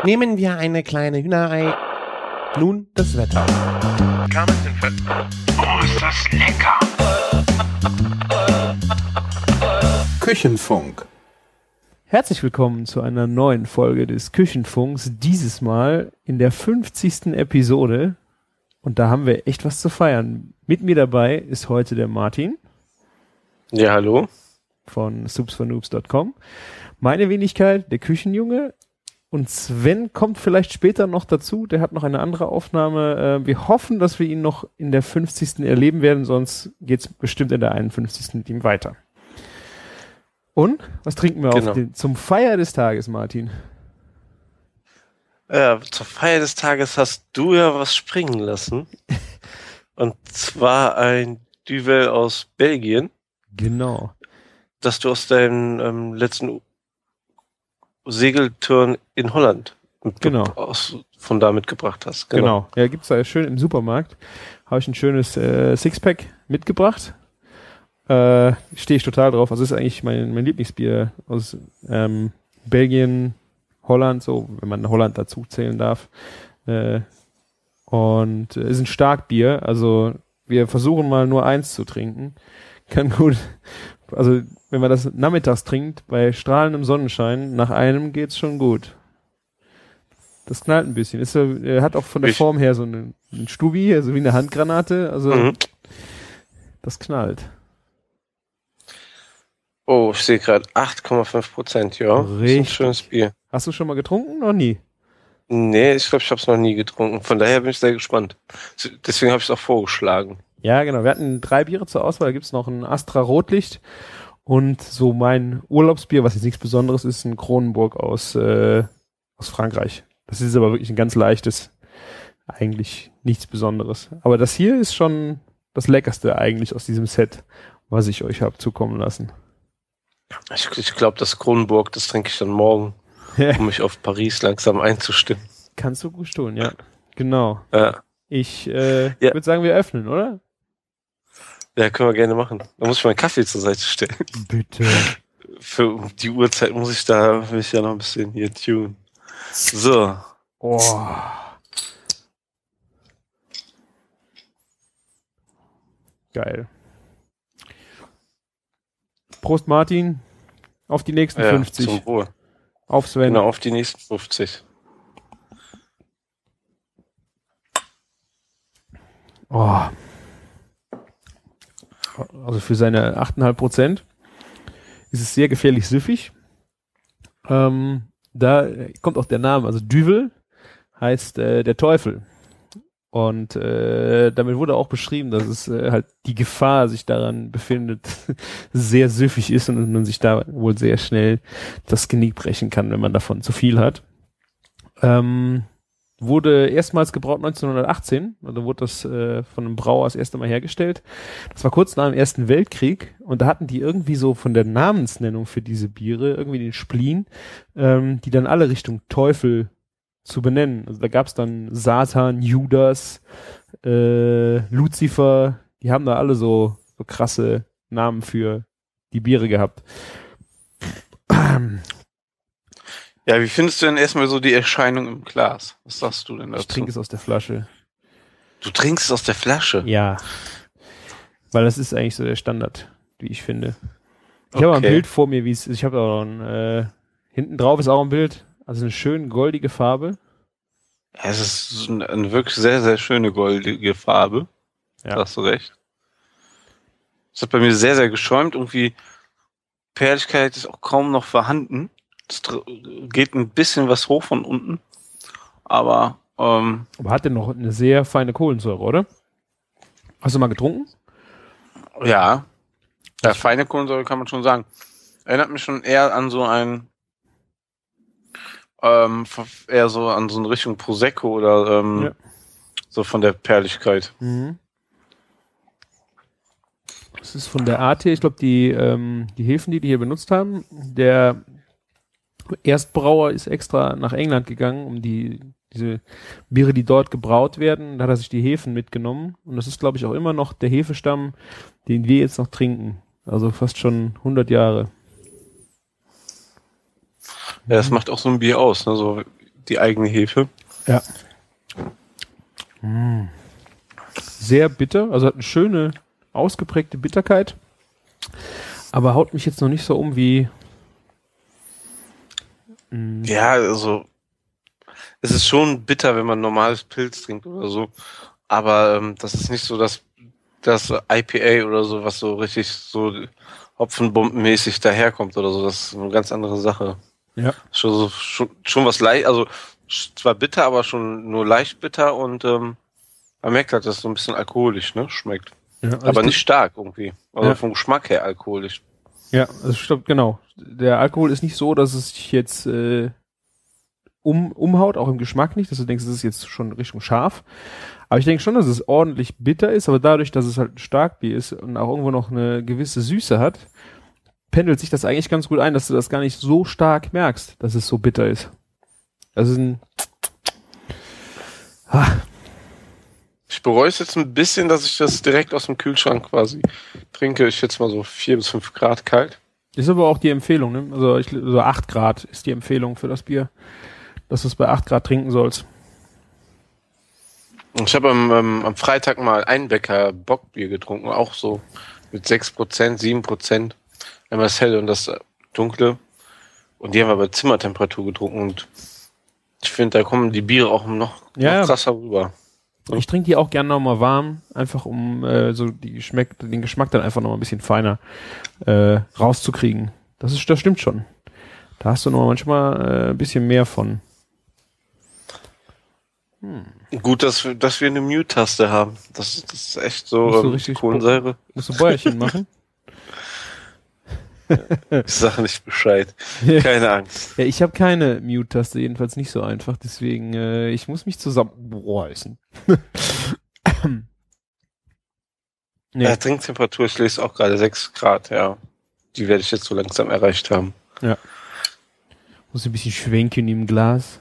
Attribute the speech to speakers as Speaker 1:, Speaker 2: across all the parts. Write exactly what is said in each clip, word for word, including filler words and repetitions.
Speaker 1: Nehmen wir eine kleine Hühnerei. Nun das Wetter.
Speaker 2: Oh, ist das lecker! Küchenfunk.
Speaker 3: Herzlich willkommen zu einer neuen Folge des Küchenfunks. Dieses Mal in der fünfzigsten Episode. Und da haben wir echt was zu feiern. Mit mir dabei ist heute der Martin.
Speaker 4: Ja, hallo.
Speaker 3: Von soups for noobs punkt com. Meine Wenigkeit, der Küchenjunge. Und Sven kommt vielleicht später noch dazu. Der hat noch eine andere Aufnahme. Wir hoffen, dass wir ihn noch in der fünfzigsten erleben werden. Sonst geht's bestimmt in der einundfünfzigsten mit ihm weiter. Und? Was trinken wir
Speaker 4: genau.
Speaker 3: auf den, zum Feier des Tages, Martin?
Speaker 4: Ja, zur Feier des Tages hast du ja was springen lassen. Und zwar ein Duvel aus Belgien.
Speaker 3: Genau.
Speaker 4: Das du aus deinem ähm, letzten Segeltouren in Holland
Speaker 3: genau.
Speaker 4: aus, von da mitgebracht hast.
Speaker 3: Genau. genau. Ja, gibt's da schön im Supermarkt. Habe ich ein schönes äh, Sixpack mitgebracht. Äh, stehe ich total drauf. Also ist eigentlich mein, mein Lieblingsbier aus ähm, Belgien, Holland, so, wenn man Holland dazu zählen darf. Äh, und äh, ist ein Starkbier. Also wir versuchen mal nur eins zu trinken. Kann gut, also wenn man das nachmittags trinkt, bei strahlendem Sonnenschein, nach einem geht's schon gut. Das knallt ein bisschen. Ist, er hat auch von der ich. Form her so einen, einen Stubi, also wie eine Handgranate. Also mhm. Das knallt.
Speaker 4: Oh, ich sehe gerade acht Komma fünf Prozent, ja.
Speaker 3: Richtig.
Speaker 4: Das ist ein schönes Bier.
Speaker 3: Hast du schon mal getrunken? Noch nie?
Speaker 4: Nee, ich glaube, ich habe es noch nie getrunken. Von daher bin ich sehr gespannt. Deswegen habe ich es auch vorgeschlagen.
Speaker 3: Ja, genau. Wir hatten drei Biere zur Auswahl. Da gibt's noch ein Astra Rotlicht und so mein Urlaubsbier, was jetzt nichts Besonderes ist, ein Kronenburg aus, äh, aus Frankreich. Das ist aber wirklich ein ganz leichtes. Eigentlich nichts Besonderes. Aber das hier ist schon das Leckerste eigentlich aus diesem Set, was ich euch habe zukommen lassen.
Speaker 4: Ich, ich glaube, das Kronenburg, das trinke ich dann morgen, um mich auf Paris langsam einzustimmen.
Speaker 3: Kannst du gut tun, ja. Genau.
Speaker 4: Ja.
Speaker 3: Ich äh,
Speaker 4: ja.
Speaker 3: würde sagen, wir öffnen, oder?
Speaker 4: Ja, können wir gerne machen. Da muss ich meinen Kaffee zur Seite stellen.
Speaker 3: Bitte.
Speaker 4: Für die Uhrzeit muss ich da will ich ja noch ein bisschen hier tun. So.
Speaker 3: Oh. Geil. Prost Martin. Auf die nächsten
Speaker 4: ja,
Speaker 3: fünfzig.
Speaker 4: Zum Wohl.
Speaker 3: Auf Sven.
Speaker 4: Genau, auf die nächsten fünfzig.
Speaker 3: Oh. Also für seine acht Komma fünf Prozent ist es sehr gefährlich süffig. Ähm, da kommt auch der Name, also Duvel heißt äh, der Teufel. Und äh, damit wurde auch beschrieben, dass es äh, halt die Gefahr sich daran befindet, sehr süffig ist und man sich da wohl sehr schnell das Genick brechen kann, wenn man davon zu viel hat. Ähm, wurde erstmals gebraut neunzehnhundertachtzehn, also wurde das äh, von einem Brauer das erste Mal hergestellt. Das war kurz nach dem Ersten Weltkrieg und da hatten die irgendwie so von der Namensnennung für diese Biere irgendwie den Spleen, ähm, die dann alle Richtung Teufel zu benennen. Also da gab's dann Satan, Judas, äh, Luzifer, die haben da alle so, so krasse Namen für die Biere gehabt.
Speaker 2: Ja, wie findest du denn erstmal so die Erscheinung im Glas? Was sagst du denn dazu?
Speaker 3: Ich trinke es aus der Flasche.
Speaker 4: Du trinkst es aus der Flasche?
Speaker 3: Ja. Weil das ist eigentlich so der Standard, wie ich finde. Ich
Speaker 4: okay.
Speaker 3: habe ein Bild vor mir, wie es ist. Ich habe auch ein, äh, hinten drauf ist auch ein Bild. Also eine schön goldige Farbe.
Speaker 2: Ja, es ist eine, eine wirklich sehr, sehr schöne goldige Farbe. Ja. Da hast du recht. Es hat bei mir sehr, sehr geschäumt. Irgendwie Perligkeit ist auch kaum noch vorhanden. Es geht ein bisschen was hoch von unten. Aber, ähm,
Speaker 3: Aber hat denn noch eine sehr feine Kohlensäure, oder? Hast du mal getrunken?
Speaker 2: Ja. Ja, feine Kohlensäure kann man schon sagen. Erinnert mich schon eher an so ein Ähm, eher so an so eine Richtung Prosecco oder ähm, ja. so von der Perligkeit.
Speaker 3: Mhm. Das ist von der Art her, ich glaube, die, ähm, die Hefen, die die hier benutzt haben, der Erstbrauer ist extra nach England gegangen, um die diese Biere, die dort gebraut werden, da hat er sich die Hefen mitgenommen und das ist, glaube ich, auch immer noch der Hefestamm, den wir jetzt noch trinken. Also fast schon hundert Jahre.
Speaker 2: Ja, das macht auch so ein Bier aus, ne? So die eigene Hefe.
Speaker 3: Ja. Mm. Sehr bitter, also hat eine schöne, ausgeprägte Bitterkeit, aber haut mich jetzt noch nicht so um wie... Mm.
Speaker 2: Ja, also es ist schon bitter, wenn man normales Pilz trinkt oder so, aber ähm, das ist nicht so das, das I P A oder so, was so richtig so hopfenbombenmäßig daherkommt oder so. Das ist eine ganz andere Sache.
Speaker 3: Ja.
Speaker 2: Schon, so, schon, schon was leicht, also zwar bitter, aber schon nur leicht bitter und ähm, man merkt halt, dass es so ein bisschen alkoholisch, ne, schmeckt.
Speaker 3: Ja, also
Speaker 2: aber nicht stark irgendwie. Also
Speaker 3: ja.
Speaker 2: vom Geschmack her alkoholisch.
Speaker 3: Ja, also stimmt, genau. Der Alkohol ist nicht so, dass es sich jetzt äh, um, umhaut, auch im Geschmack nicht, dass du denkst, es ist jetzt schon Richtung scharf. Aber ich denke schon, dass es ordentlich bitter ist, aber dadurch, dass es halt ein Starkbier ist und auch irgendwo noch eine gewisse Süße hat, pendelt sich das eigentlich ganz gut ein, dass du das gar nicht so stark merkst, dass es so bitter ist. Also ein ah.
Speaker 2: Ich bereue es jetzt ein bisschen, dass ich das direkt aus dem Kühlschrank quasi trinke. Ich schätze mal so vier bis fünf Grad kalt.
Speaker 3: Ist aber auch die Empfehlung, ne? Also, ich, also acht Grad ist die Empfehlung für das Bier, dass du es bei acht Grad trinken sollst.
Speaker 2: Ich habe am, ähm, am Freitag mal Einbecker Bockbier getrunken, auch so mit sechs Prozent, sieben Prozent. Einmal das helle und das dunkle. Und die haben wir bei Zimmertemperatur getrunken und ich finde, da kommen die Biere auch noch,
Speaker 3: ja,
Speaker 2: noch krasser rüber.
Speaker 3: Ich trinke die auch gerne nochmal warm, einfach um äh, so die Geschmack, den Geschmack dann einfach nochmal ein bisschen feiner äh, rauszukriegen. Das ist, das stimmt schon. Da hast du noch manchmal äh, ein bisschen mehr von.
Speaker 2: Hm. Gut, dass wir, dass wir eine Mute-Taste haben. Das, das ist echt so,
Speaker 3: musst du
Speaker 2: ähm,
Speaker 3: richtig
Speaker 2: Kohlensäure.
Speaker 3: Musst du Bäuerchen machen?
Speaker 2: Ich sage nicht Bescheid. Keine Angst.
Speaker 3: Ja, ich habe keine Mute-Taste, jedenfalls nicht so einfach. Deswegen, äh, ich muss mich zusammenreißen. nee.
Speaker 2: Ja, Trinktemperatur, ich lese auch gerade sechs Grad, ja. Die werde ich jetzt so langsam erreicht haben.
Speaker 3: Ja. Muss ein bisschen schwenken im Glas.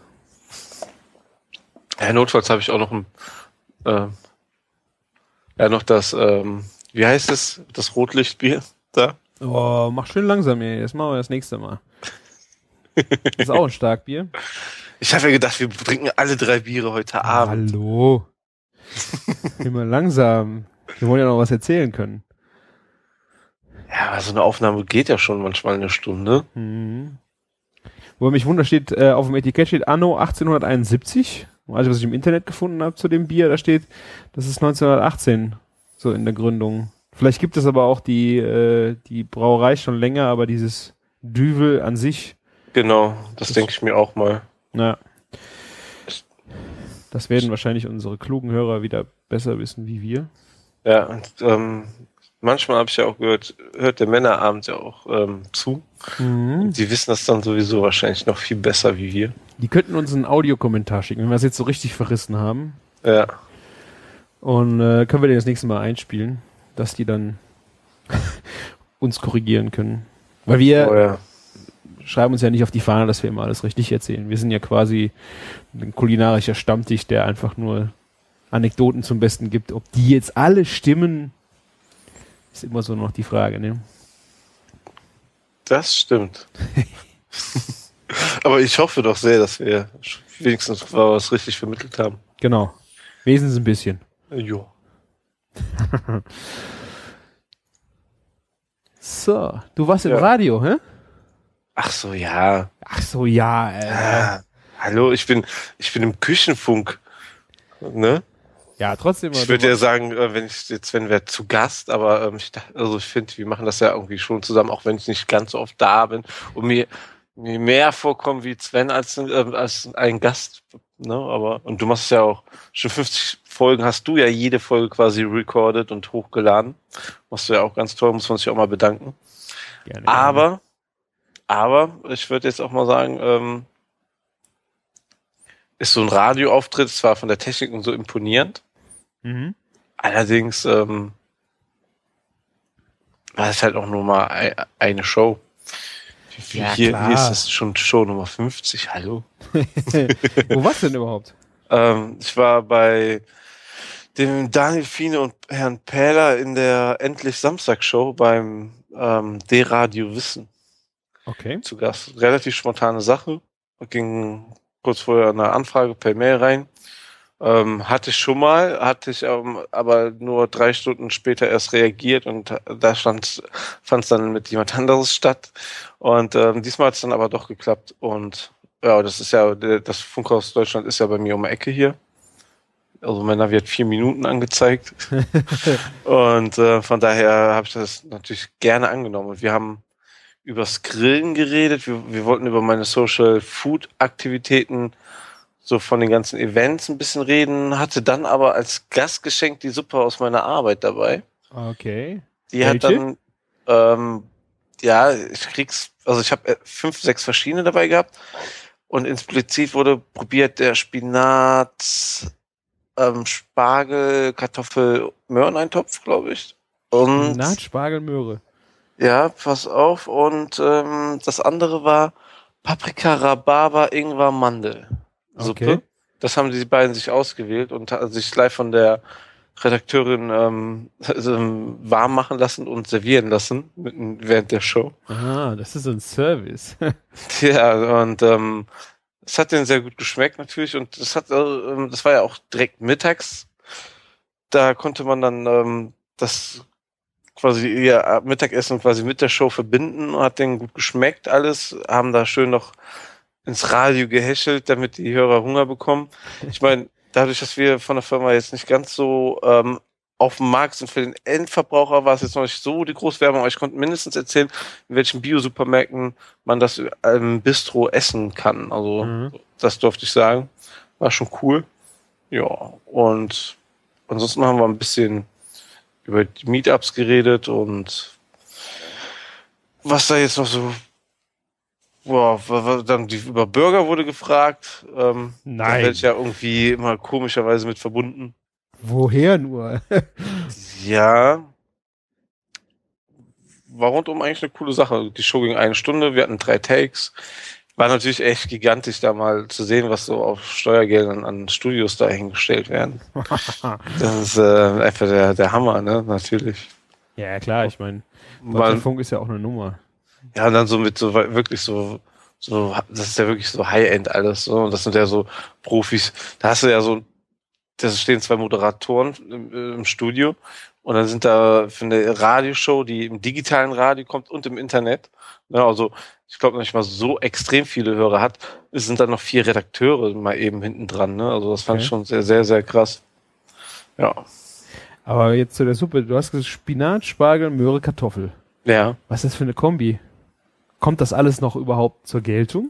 Speaker 2: Ja, notfalls habe ich auch noch ein, äh, ja, noch das, ähm, wie heißt es, das Rotlichtbier da?
Speaker 3: Oh, mach schön langsam, ey. Das machen wir das nächste Mal. Das ist auch ein Starkbier.
Speaker 2: Ich habe ja gedacht, wir trinken alle drei Biere heute Abend.
Speaker 3: Hallo. Immer langsam. Wir wollen ja noch was erzählen können.
Speaker 2: Ja, aber so eine Aufnahme geht ja schon manchmal eine Stunde.
Speaker 3: Mhm. Wo mich wundert, steht, äh, auf dem Etikett steht Anno achtzehnhunderteinundsiebzig. Also was ich im Internet gefunden habe zu dem Bier, da steht, das ist neunzehnhundertachtzehn, so in der Gründung. Vielleicht gibt es aber auch die, äh, die Brauerei schon länger, aber dieses Düvel an sich.
Speaker 2: Genau, das, das denke ich mir auch mal.
Speaker 3: Na, das werden wahrscheinlich unsere klugen Hörer wieder besser wissen wie wir.
Speaker 2: Ja, und ähm, manchmal habe ich ja auch gehört, hört der Männerabend ja auch ähm, zu.
Speaker 3: Mhm.
Speaker 2: Die wissen das dann sowieso wahrscheinlich noch viel besser wie wir.
Speaker 3: Die könnten uns einen Audiokommentar schicken, wenn wir es jetzt so richtig verrissen haben.
Speaker 2: Ja.
Speaker 3: Und äh, können wir den das nächste Mal einspielen, dass die dann uns korrigieren können. Weil wir
Speaker 2: Oh ja.
Speaker 3: schreiben uns ja nicht auf die Fahne, dass wir immer alles richtig erzählen. Wir sind ja quasi ein kulinarischer Stammtisch, der einfach nur Anekdoten zum Besten gibt. Ob die jetzt alle stimmen, ist immer so noch die Frage, ne?
Speaker 2: Das stimmt. Aber ich hoffe doch sehr, dass wir wenigstens was richtig vermittelt haben.
Speaker 3: Genau. Wenigstens ein bisschen.
Speaker 2: Jo.
Speaker 3: So, du warst im
Speaker 2: Ja.
Speaker 3: Radio, hä?
Speaker 2: Ach so, ja.
Speaker 3: Ach so, ja. Äh.
Speaker 2: Ah, hallo, ich bin, ich bin im Küchenfunk. Ne?
Speaker 3: Ja, trotzdem.
Speaker 2: Ich würde ja sagen, äh, wenn ich jetzt, wenn wir zu Gast, aber ähm, ich, dachte- also ich finde, wir machen das ja irgendwie schon zusammen, auch wenn ich nicht ganz so oft da bin und mir, mir mehr vorkommen wie Sven als, äh, als ein Gast. Ne? Aber und du machst ja auch schon fünfzig Folgen, hast du ja jede Folge quasi recorded und hochgeladen. Machst du ja auch ganz toll, muss man sich auch mal bedanken.
Speaker 3: Gerne,
Speaker 2: Aber, aber ich würde jetzt auch mal sagen, ähm, ist so ein Radioauftritt zwar von der Technik und so imponierend,
Speaker 3: Mhm.
Speaker 2: allerdings ähm, war es halt auch nur mal ei- eine Show. Wie-
Speaker 3: Ja,
Speaker 2: hier,
Speaker 3: klar.
Speaker 2: hier ist es schon Show Nummer fünfzig, hallo.
Speaker 3: Wo warst du denn überhaupt?
Speaker 2: Ähm, ich war bei dem Daniel Fiene und Herrn Pähler in der Endlich Samstag-Show beim ähm, D-Radio Wissen
Speaker 3: Okay.
Speaker 2: zu Gast. Relativ spontane Sache. Ging kurz vorher eine Anfrage per Mail rein. Ähm, hatte ich schon mal, hatte ich ähm, aber nur drei Stunden später erst reagiert und da fand es dann mit jemand anderes statt. Und ähm, diesmal hat es dann aber doch geklappt. Und ja, das ist ja, das Funkhaus Deutschland ist ja bei mir um die Ecke hier. Also mein Navi hat vier Minuten angezeigt. Und äh, von daher habe ich das natürlich gerne angenommen. Und wir haben übers Grillen geredet. Wir, wir wollten über meine Social Food Aktivitäten so von den ganzen Events ein bisschen reden, hatte dann aber als Gastgeschenk die Suppe aus meiner Arbeit dabei.
Speaker 3: Okay.
Speaker 2: Die
Speaker 3: Welche?
Speaker 2: hat dann, ähm, ja, ich krieg's, also ich habe fünf, sechs verschiedene dabei gehabt und explizit wurde probiert der Spinat, ähm, Spargel, Kartoffel, Möhreneintopf, glaube ich. Und
Speaker 3: Spinat, Spargel, Möhre.
Speaker 2: ja, pass auf. Und ähm, das andere war Paprika, Rhabarber, Ingwer, Mandel. Suppe.
Speaker 3: Okay.
Speaker 2: Das haben die beiden sich ausgewählt und ha- sich live von der Redakteurin ähm, also, ähm, warm machen lassen und servieren lassen mitten während der Show.
Speaker 3: Ah, das ist so ein Service.
Speaker 2: Ja, und ähm, es hat denen sehr gut geschmeckt natürlich und das hat, äh, ähm, das war ja auch direkt mittags. Da konnte man dann ähm, das quasi ihr Mittagessen quasi mit der Show verbinden, hat denen gut geschmeckt alles, haben da schön noch ins Radio gehäschelt, damit die Hörer Hunger bekommen. Ich meine, dadurch, dass wir von der Firma jetzt nicht ganz so ähm, auf dem Markt sind für den Endverbraucher, war es jetzt noch nicht so die Großwerbung, aber ich konnte mindestens erzählen, in welchen Bio-Supermärkten man das im Bistro essen kann. Also
Speaker 3: Mhm.
Speaker 2: das durfte ich sagen. War schon cool. Ja, und ansonsten haben wir ein bisschen über die Meetups geredet und was da jetzt noch so. Boah, wa- wa- dann die, über Burger wurde gefragt. Ähm, Da
Speaker 3: Nein.
Speaker 2: werde ich ja irgendwie immer komischerweise mit verbunden.
Speaker 3: Woher nur?
Speaker 2: Ja. War rundum eigentlich eine coole Sache. Die Show ging eine Stunde, wir hatten drei Takes. War natürlich echt gigantisch, da mal zu sehen, was so auf Steuergeldern an Studios da hingestellt werden. Das ist äh, einfach der, der Hammer, ne? Natürlich.
Speaker 3: Ja, klar, ich meine,
Speaker 2: Man,
Speaker 3: Deutschlandfunk ist ja auch eine Nummer.
Speaker 2: ja, und dann so mit so wei- wirklich so, so, das ist ja wirklich so High-End alles, so. Und das sind ja so Profis. Da hast du ja so, da stehen zwei Moderatoren im, im Studio und dann sind da für eine Radioshow, die im digitalen Radio kommt und im Internet. Ja, also ich glaube nicht mal so extrem viele Hörer hat. Es sind dann noch vier Redakteure mal eben hinten dran. Ne? Also das fand
Speaker 3: Okay.
Speaker 2: ich schon sehr, sehr, sehr krass. Ja.
Speaker 3: Aber jetzt zu der Suppe. Du hast gesagt Spinat, Spargel, Möhre, Kartoffel.
Speaker 2: Ja.
Speaker 3: Was ist das für eine Kombi? Kommt das alles noch überhaupt zur Geltung?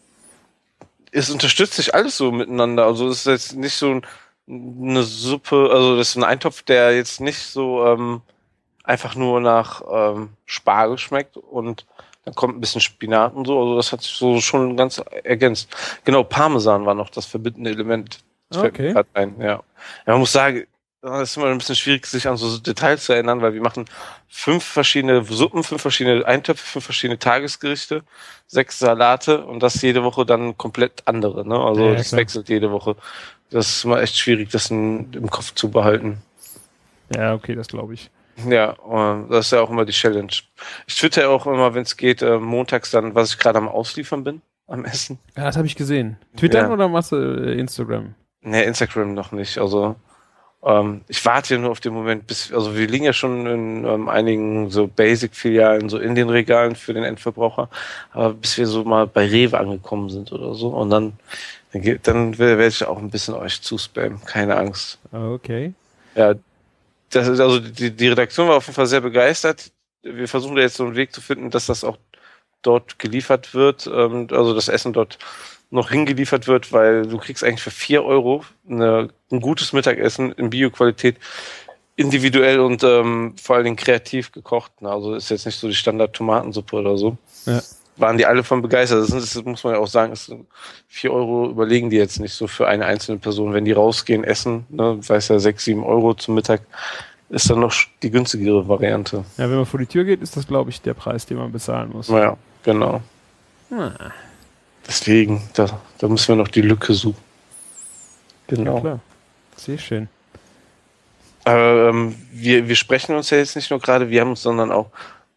Speaker 2: Es unterstützt sich alles so miteinander. Also es ist jetzt nicht so ein, eine Suppe, also das ist ein Eintopf, der jetzt nicht so ähm, einfach nur nach ähm, Spargel schmeckt und dann kommt ein bisschen Spinat und so. Also das hat sich so schon ganz ergänzt. Genau, Parmesan war noch das verbindende Element. Das fällt mir
Speaker 3: Okay.
Speaker 2: grad ein, ja. Ja, man muss sagen, es ist immer ein bisschen schwierig, sich an so Details zu erinnern, weil wir machen fünf verschiedene Suppen, fünf verschiedene Eintöpfe, fünf verschiedene Tagesgerichte, sechs Salate und das jede Woche dann komplett andere. Ne? Also
Speaker 3: Ja, ja,
Speaker 2: das
Speaker 3: klar.
Speaker 2: wechselt jede Woche. Das ist immer echt schwierig, das in, im Kopf zu behalten.
Speaker 3: Ja, okay, das glaube ich.
Speaker 2: Ja, und das ist ja auch immer die Challenge. Ich twitter ja auch immer, wenn es geht, äh, montags dann, was ich gerade am Ausliefern bin, am Essen.
Speaker 3: Ja, das habe ich gesehen. Twitter
Speaker 2: Ja.
Speaker 3: oder machst du äh, Instagram?
Speaker 2: Ne, Instagram noch nicht. Also ähm, ich warte ja nur auf den Moment, bis, also wir liegen ja schon in ähm, einigen so Basic-Filialen, so in den Regalen für den Endverbraucher, aber bis wir so mal bei Rewe angekommen sind oder so und dann, dann, geht- dann werde ich auch ein bisschen euch zuspammen, keine Angst.
Speaker 3: Okay.
Speaker 2: Ja, das ist also die, die Redaktion war auf jeden Fall sehr begeistert. Wir versuchen da jetzt so einen Weg zu finden, dass das auch dort geliefert wird, ähm, also das Essen dort noch hingeliefert wird, weil du kriegst eigentlich für vier Euro eine, ein gutes Mittagessen in Bio-Qualität, individuell und ähm, vor allen Dingen kreativ gekocht. Ne? Also ist jetzt nicht so die Standard-Tomatensuppe oder so.
Speaker 3: Ja.
Speaker 2: Waren die alle von begeistert. Das, sind, das muss man ja auch sagen, ist vier Euro überlegen die jetzt nicht so für eine einzelne Person. Wenn die rausgehen, essen, ne, weiß ja, sechs, sieben Euro zum Mittag, ist dann noch die günstigere Variante.
Speaker 3: Ja, wenn man vor die Tür geht, ist das, glaube ich, der Preis, den man bezahlen muss.
Speaker 2: Naja, genau.
Speaker 3: Ah,
Speaker 2: Deswegen, da, da müssen wir noch die Lücke suchen.
Speaker 3: ja,
Speaker 2: Genau.
Speaker 3: klar. Sehr schön.
Speaker 2: Aber ähm, wir, wir sprechen uns ja jetzt nicht nur gerade, wir haben uns sondern auch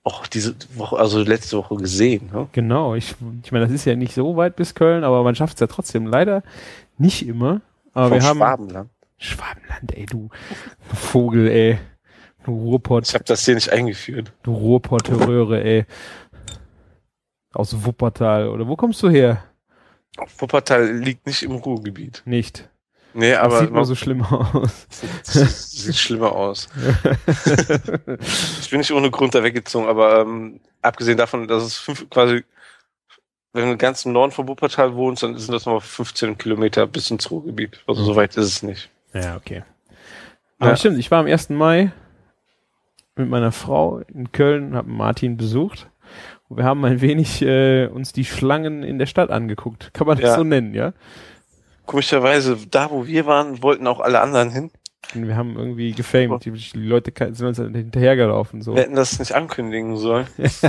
Speaker 4: auch diese Woche, also letzte Woche gesehen. Ne?
Speaker 3: Genau, ich, ich meine, das ist ja nicht so weit bis Köln, aber man schafft es ja trotzdem leider nicht immer. Aber
Speaker 4: Vom
Speaker 3: wir haben
Speaker 4: Schwabenland.
Speaker 3: Schwabenland, ey, du Vogel, ey. Du Ruhrpott.
Speaker 4: Ich habe das hier nicht eingeführt.
Speaker 3: Du Ruhrpott-Röhre, ey. Aus Wuppertal. Oder wo kommst du her?
Speaker 4: Wuppertal liegt nicht im Ruhrgebiet.
Speaker 3: Nicht.
Speaker 4: Nee,
Speaker 3: Das
Speaker 4: aber
Speaker 3: sieht nur so schlimm aus.
Speaker 4: sieht, sieht schlimmer aus. Ich bin nicht ohne Grund da weggezogen, aber ähm, abgesehen davon, dass es fünf, quasi, wenn du ganz im Norden von Wuppertal wohnst, dann sind das nochmal fünfzehn Kilometer bis ins Ruhrgebiet. Also so weit ist es nicht.
Speaker 3: Ja, okay. Aber
Speaker 4: Ja.
Speaker 3: stimmt, ich war am ersten Mai mit meiner Frau in Köln und habe Martin besucht. Und wir haben ein wenig äh, uns die Schlangen in der Stadt angeguckt. Kann man das
Speaker 4: Ja.
Speaker 3: so nennen, ja?
Speaker 4: Komischerweise, da wo wir waren, wollten auch alle anderen hin.
Speaker 3: Und wir haben irgendwie gefamed. Die, die Leute ka- sind uns hinterhergelaufen. So.
Speaker 4: Wir hätten das nicht ankündigen sollen.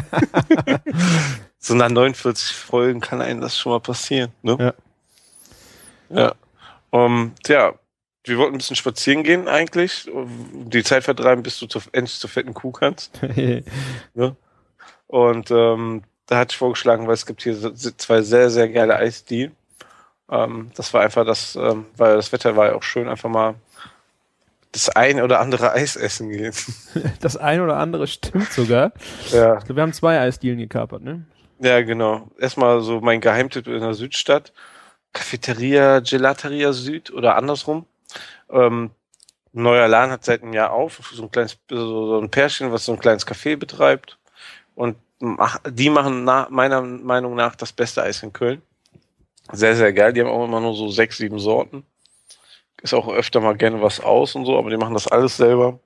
Speaker 4: So nach neunundvierzig Folgen kann einem das schon mal passieren, ne?
Speaker 3: Ja.
Speaker 4: Ja. Um, tja, wir wollten ein bisschen spazieren gehen eigentlich, um die Zeit vertreiben, bis du zu, endlich zur fetten Kuh kannst. Ne? Und ähm, da hatte ich vorgeschlagen, weil es gibt hier so- zwei sehr, sehr geile Eisdielen. Ähm, das war einfach das, ähm, weil das Wetter war ja auch schön, einfach mal das ein oder andere Eis essen gehen.
Speaker 3: Das ein oder andere stimmt sogar.
Speaker 4: Ja.
Speaker 3: Ich glaub, wir haben zwei Eisdielen gekapert, ne?
Speaker 4: Ja, genau. Erstmal so mein Geheimtipp in der Südstadt. Cafeteria, Gelateria Süd oder andersrum. Ähm, ein neuer Laden hat seit einem Jahr auf. So ein kleines, so, so ein Pärchen, was so ein kleines Café betreibt. Und mach, die machen na, meiner Meinung nach das beste Eis in Köln. Sehr, sehr geil. Die haben auch immer nur so sechs, sieben Sorten. Ist auch öfter mal gerne was aus und so, aber die machen das alles selber.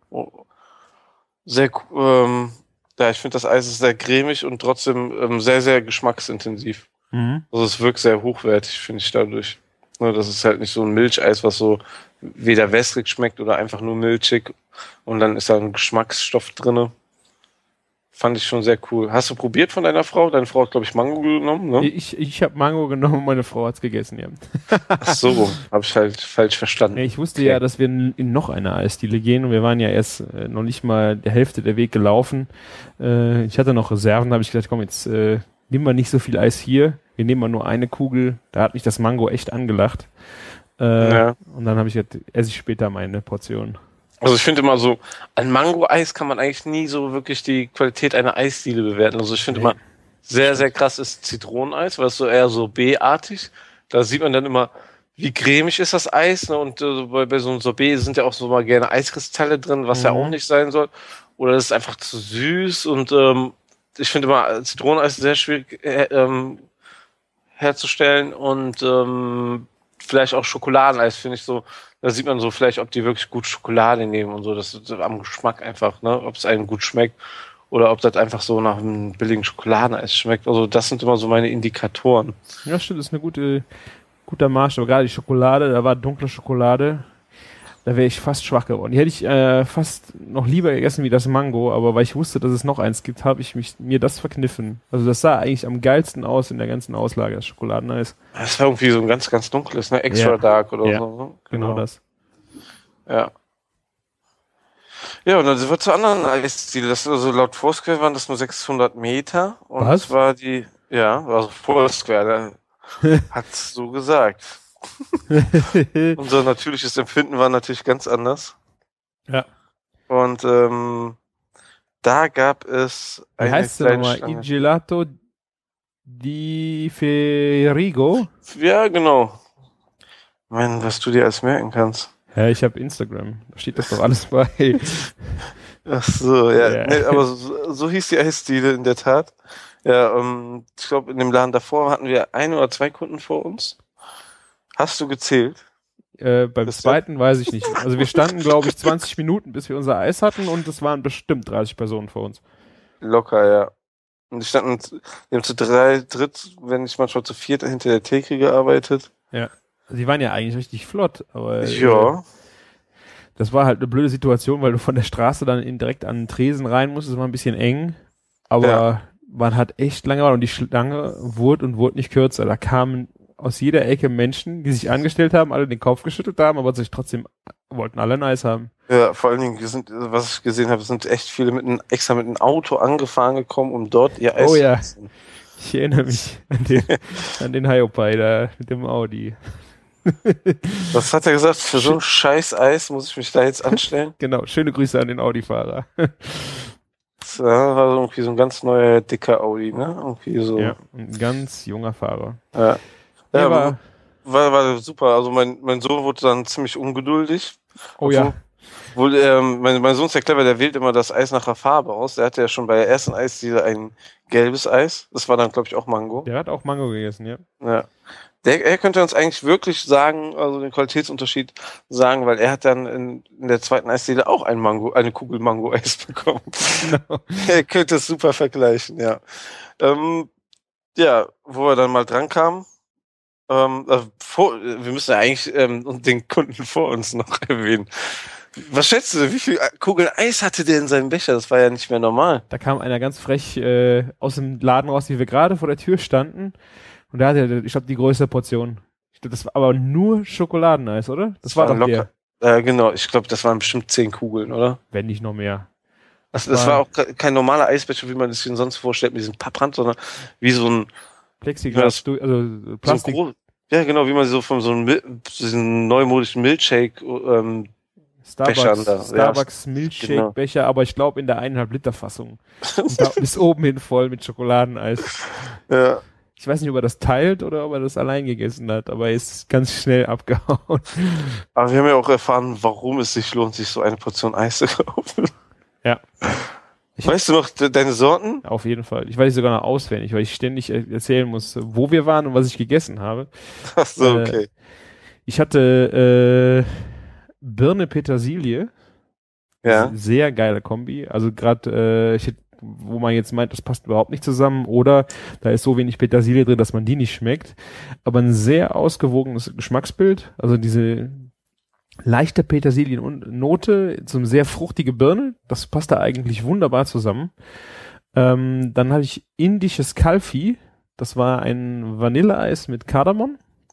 Speaker 4: Sehr, ähm, ja, ich finde das Eis ist sehr cremig und trotzdem ähm, sehr, sehr geschmacksintensiv.
Speaker 3: Mhm.
Speaker 4: Also es wirkt sehr hochwertig, finde ich dadurch. Ne, das ist halt nicht so ein Milcheis, was so weder wässrig schmeckt oder einfach nur milchig und dann ist da ein Geschmacksstoff drinne. Fand ich schon sehr cool. Hast du probiert von deiner Frau? Deine Frau hat, glaube ich, Mango genommen, ne?
Speaker 3: Ich, ich habe Mango genommen, meine Frau hat's gegessen, ja.
Speaker 4: Ach so, habe ich halt falsch verstanden.
Speaker 3: Ja, ich wusste
Speaker 4: Okay.
Speaker 3: ja, dass wir in, in noch eine Eisdiele gehen und wir waren ja erst äh, noch nicht mal der Hälfte der Weg gelaufen. Äh, ich hatte noch Reserven, da habe ich gedacht, komm, jetzt äh, nehmen wir nicht so viel Eis hier. Wir nehmen mal nur eine Kugel. Da hat mich das Mango echt angelacht. Äh,
Speaker 4: Ja.
Speaker 3: Und dann habe ich gedacht, esse ich später meine Portion.
Speaker 4: Also ich finde immer so, an Mango-Eis kann man eigentlich nie so wirklich die Qualität einer Eisdiele bewerten. Also ich finde
Speaker 3: Nee.
Speaker 4: immer sehr, sehr krass ist Zitroneneis, weil es so eher so B-artig. Da sieht man dann immer, wie cremig ist das Eis. Ne? Und äh, bei, bei so einem Sorbet sind ja auch so mal gerne Eiskristalle drin, was
Speaker 3: Mhm.
Speaker 4: ja auch nicht sein soll. Oder das ist einfach zu süß. Und ähm, ich finde immer Zitroneneis sehr schwierig äh, ähm, herzustellen. Und ähm, vielleicht auch Schokoladeneis finde ich so. Da sieht man so vielleicht, ob die wirklich gut Schokolade nehmen und so. Das ist am Geschmack einfach, ne? Ob es einem gut schmeckt oder ob das einfach so nach einem billigen Schokoladeneis schmeckt. Also das sind immer so meine Indikatoren.
Speaker 3: Ja, stimmt, das ist eine gute, guter Maßstab. Gerade die Schokolade, da war dunkle Schokolade. Da wäre ich fast schwach geworden. Die hätte ich äh, fast noch lieber gegessen wie das Mango, aber weil ich wusste, dass es noch eins gibt, habe ich mich mir das verkniffen. Also das sah eigentlich am geilsten aus in der ganzen Auslage, das Schokoladeneis.
Speaker 4: Das war irgendwie so ein ganz, ganz dunkles, ne? Extra
Speaker 3: Ja.
Speaker 4: Dark oder
Speaker 3: Ja.
Speaker 4: so. Ne?
Speaker 3: Genau das.
Speaker 4: Ja. Ja, und dann sind wir zur anderen Eisdiele. Das, also laut Foursquare waren das nur sechshundert Meter. Und
Speaker 3: Was?
Speaker 4: das war die, ja, also Foursquare, der hat's so gesagt. Unser natürliches Empfinden war natürlich ganz anders.
Speaker 3: Ja.
Speaker 4: Und ähm, da gab es
Speaker 3: Wie
Speaker 4: eine
Speaker 3: heißt der
Speaker 4: kleine
Speaker 3: nochmal?
Speaker 4: Schlange.
Speaker 3: Il Gelato di Ferigo?
Speaker 4: Ja, genau. Mann, was du dir alles merken kannst.
Speaker 3: Ja, ich habe Instagram. Da steht das doch alles bei.
Speaker 4: Ach so, ja.
Speaker 3: Ja.
Speaker 4: Nee, aber so, so hieß die Eisdiele in der Tat. Ja, ähm, ich glaube, in dem Laden davor hatten wir ein oder zwei Kunden vor uns. Hast du gezählt?
Speaker 3: Äh, beim
Speaker 4: Das-
Speaker 3: zweiten weiß ich nicht. Also wir standen, glaube ich, zwanzig Minuten, bis wir unser Eis hatten und es waren bestimmt dreißig Personen vor uns.
Speaker 4: Locker, ja. Und die standen, die haben zu drei, dritt, wenn nicht manchmal zu viert hinter der Theke gearbeitet.
Speaker 3: Also die waren ja eigentlich richtig flott, aber äh,
Speaker 4: Ja.
Speaker 3: das war halt eine blöde Situation, weil du von der Straße dann in, direkt an den Tresen rein musst. Es war ein bisschen eng, aber
Speaker 4: Ja.
Speaker 3: man hat echt lange gewartet und die Schlange wurde und wurde nicht kürzer. Da kamen aus jeder Ecke Menschen, die sich angestellt haben, alle den Kopf geschüttelt haben, aber sich trotzdem wollten alle nice haben.
Speaker 4: Ja, vor allen Dingen, wir sind, was ich gesehen habe, sind echt viele mit einem, extra mit einem Auto angefahren gekommen, um dort ihr Eis
Speaker 3: Oh ja.
Speaker 4: zu essen.
Speaker 3: Ich erinnere mich an den, an den Hiopai da mit dem Audi.
Speaker 4: Was hat er gesagt? Für so ein scheiß Eis muss ich mich da jetzt anstellen?
Speaker 3: Genau, schöne Grüße an den Audi-Fahrer.
Speaker 4: Das war irgendwie so ein ganz neuer, dicker Audi, ne? Irgendwie so.
Speaker 3: Ja, ein ganz junger Fahrer.
Speaker 4: Ja,
Speaker 3: Der
Speaker 4: ja
Speaker 3: war,
Speaker 4: war, war super. Also mein, mein Sohn wurde dann ziemlich ungeduldig.
Speaker 3: oh ja.
Speaker 4: Obwohl, ähm, mein, mein Sohn ist ja clever, der wählt immer das Eis nach der Farbe aus. Der hatte ja schon bei der ersten Eisdiele ein gelbes Eis. Das war dann, glaube ich, auch Mango.
Speaker 3: Der hat auch Mango gegessen, ja.
Speaker 4: Ja. Der, er könnte uns eigentlich wirklich sagen, also den Qualitätsunterschied sagen, weil er hat dann in, in der zweiten Eisdiele auch ein Mango, eine Kugel Mango-Eis bekommen.
Speaker 3: Genau.
Speaker 4: Er könnte es super vergleichen, ja. Ähm, ja, wo wir dann mal dran kamen, ähm, äh, vor, wir müssen ja eigentlich ähm, den Kunden vor uns noch erwähnen. Was schätzt du, wie viel Kugeln Eis hatte der in seinem Becher? Das war ja nicht mehr normal.
Speaker 3: Da kam einer ganz frech äh, aus dem Laden raus, wie wir gerade vor der Tür standen. Und da hatte er, ich glaube, die größte Portion. Ich glaub, das war aber nur Schokoladeneis, oder? Das, das war, war doch
Speaker 4: locker. Der. Äh, genau, ich glaube, das waren bestimmt zehn Kugeln, oder?
Speaker 3: Wenn nicht noch mehr.
Speaker 4: Das, das war, war auch kein normaler Eisbecher, wie man es sich sonst vorstellt, mit diesem Papprand, sondern wie so ein
Speaker 3: Plexiglas, ja, also Plastik.
Speaker 4: So groß, ja, genau, wie man so von so einem diesen neumodischen Milkshake ähm,
Speaker 3: Starbucks,
Speaker 4: da.
Speaker 3: Starbucks ja, Milkshake-Becher, genau. Aber ich glaube in der eineinhalb Liter Fassung. Und da bis oben hin voll mit Schokoladeneis.
Speaker 4: Ja.
Speaker 3: Ich weiß nicht, ob er das teilt oder ob er das allein gegessen hat, aber er ist ganz schnell abgehauen.
Speaker 4: Aber wir haben ja auch erfahren, warum es sich lohnt, sich so eine Portion Eis zu kaufen.
Speaker 3: Ja.
Speaker 4: Ich weißt du noch de- deine Sorten?
Speaker 3: Auf jeden Fall. Ich weiß sogar noch auswendig, weil ich ständig erzählen muss, wo wir waren und was ich gegessen habe.
Speaker 4: Ach so, okay.
Speaker 3: Äh, ich hatte äh, Birne Petersilie.
Speaker 4: Ja.
Speaker 3: Sehr geile Kombi. Also gerade, äh, ich hätte wo man jetzt meint, das passt überhaupt nicht zusammen oder da ist so wenig Petersilie drin, dass man die nicht schmeckt. Aber ein sehr ausgewogenes Geschmacksbild, also diese leichte Petersiliennote, so eine sehr fruchtige Birne, das passt da eigentlich wunderbar zusammen. Ähm, dann hatte ich indisches Kalfi, das war ein Vanilleeis mit Kardamom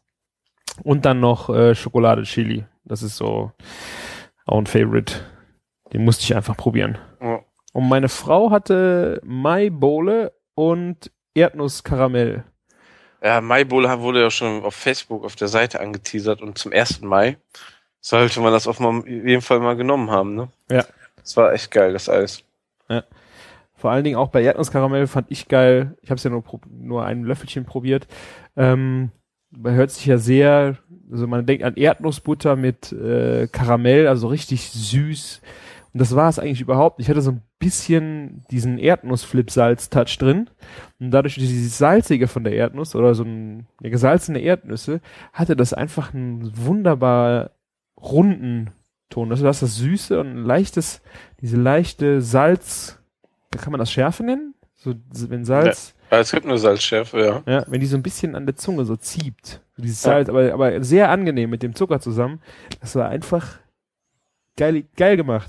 Speaker 3: und dann noch äh, Schokolade Chili. Das ist so auch ein Favorite. Den musste ich einfach probieren.
Speaker 4: Ja.
Speaker 3: Und meine Frau hatte Maibowle und Erdnusskaramell.
Speaker 4: Ja, Maibowle wurde ja schon auf Facebook auf der Seite angeteasert und zum ersten Mai sollte man das auf jeden Fall mal genommen haben, ne?
Speaker 3: Ja.
Speaker 4: Das war echt geil, das Eis.
Speaker 3: Ja. Vor allen Dingen auch bei Erdnusskaramell fand ich geil. Ich habe es ja nur, nur ein Löffelchen probiert. Ähm, man hört sich ja sehr, also man denkt an Erdnussbutter mit äh, Karamell, also richtig süß. Und das war es eigentlich überhaupt nicht. Ich hatte so ein bisschen diesen Erdnuss-Flip-Salz-Touch drin. Und dadurch, dieses Salzige von der Erdnuss oder so ein ja, gesalzene Erdnüsse, hatte das einfach einen wunderbar runden Ton. Also du hast das Süße und ein leichtes, diese leichte Salz, kann man das Schärfe nennen? So, wenn Salz...
Speaker 4: Ja, es gibt eine Salzschärfe, ja.
Speaker 3: Ja, wenn die so ein bisschen an der Zunge so zieht. Dieses Salz, ja. aber, aber sehr angenehm mit dem Zucker zusammen. Das war einfach geil, geil gemacht.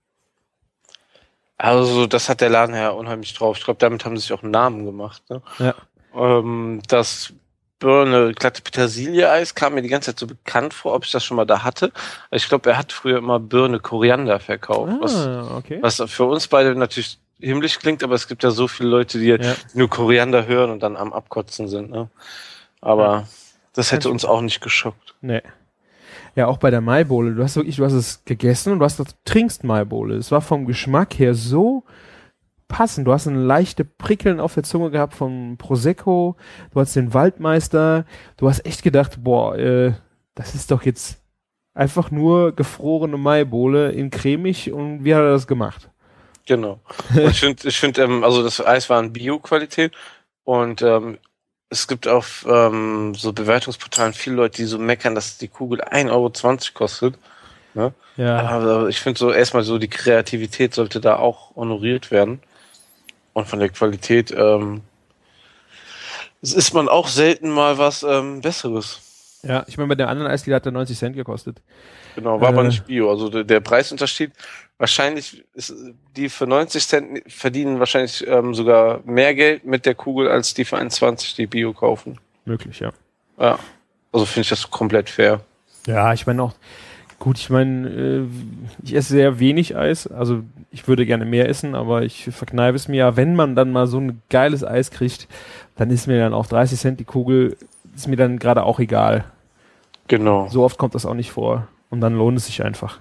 Speaker 4: Also das hat der Laden ja unheimlich drauf. Ich glaube, damit haben sie sich auch einen Namen gemacht. Ne?
Speaker 3: Ja.
Speaker 4: Ähm, das Birne glatte Petersilie-Eis kam mir die ganze Zeit so bekannt vor, ob ich das schon mal da hatte. Ich glaube, er hat früher immer Birne Koriander verkauft.
Speaker 3: Ah,
Speaker 4: was,
Speaker 3: okay.
Speaker 4: was für uns beide natürlich himmlisch klingt, aber es gibt ja so viele Leute, die ja. nur Koriander hören und dann am Abkotzen sind. Ne? Aber ja. das hätte uns auch nicht geschockt.
Speaker 3: Nee. Ja, auch bei der Maibowle. Du hast wirklich, du hast es gegessen und du hast, du trinkst Maibowle. Es war vom Geschmack her so passend. Du hast ein leichte Prickeln auf der Zunge gehabt vom Prosecco. Du hast den Waldmeister. Du hast echt gedacht, boah, äh, das ist doch jetzt einfach nur gefrorene Maibowle in cremig und wie hat er das gemacht?
Speaker 4: Genau. Und ich finde, ich finde, ähm, also das Eis war in Bio-Qualität und ähm, es gibt auf ähm, so Bewertungsportalen viele Leute, die so meckern, dass die Kugel ein Euro zwanzig kostet. Ne?
Speaker 3: Ja.
Speaker 4: Aber ich finde so erstmal so, die Kreativität sollte da auch honoriert werden. Und von der Qualität ähm, es ist man auch selten mal was ähm, Besseres.
Speaker 3: Ja, ich meine, bei der anderen Eisdiele hat der neunzig Cent gekostet.
Speaker 4: Genau, war
Speaker 3: äh,
Speaker 4: aber nicht Bio. Also der, der Preisunterschied, wahrscheinlich ist die für neunzig Cent verdienen wahrscheinlich ähm, sogar mehr Geld mit der Kugel, als die für ein zwanzig die Bio kaufen.
Speaker 3: Möglich, ja.
Speaker 4: Ja. Also finde ich das komplett fair.
Speaker 3: Ja, ich meine auch, gut, ich meine, äh, ich esse sehr wenig Eis, also ich würde gerne mehr essen, aber ich verkneife es mir ja, wenn man dann mal so ein geiles Eis kriegt, dann ist mir dann auch dreißig Cent die Kugel, ist mir dann gerade auch egal.
Speaker 4: Genau.
Speaker 3: So oft kommt das auch nicht vor und dann lohnt es sich einfach.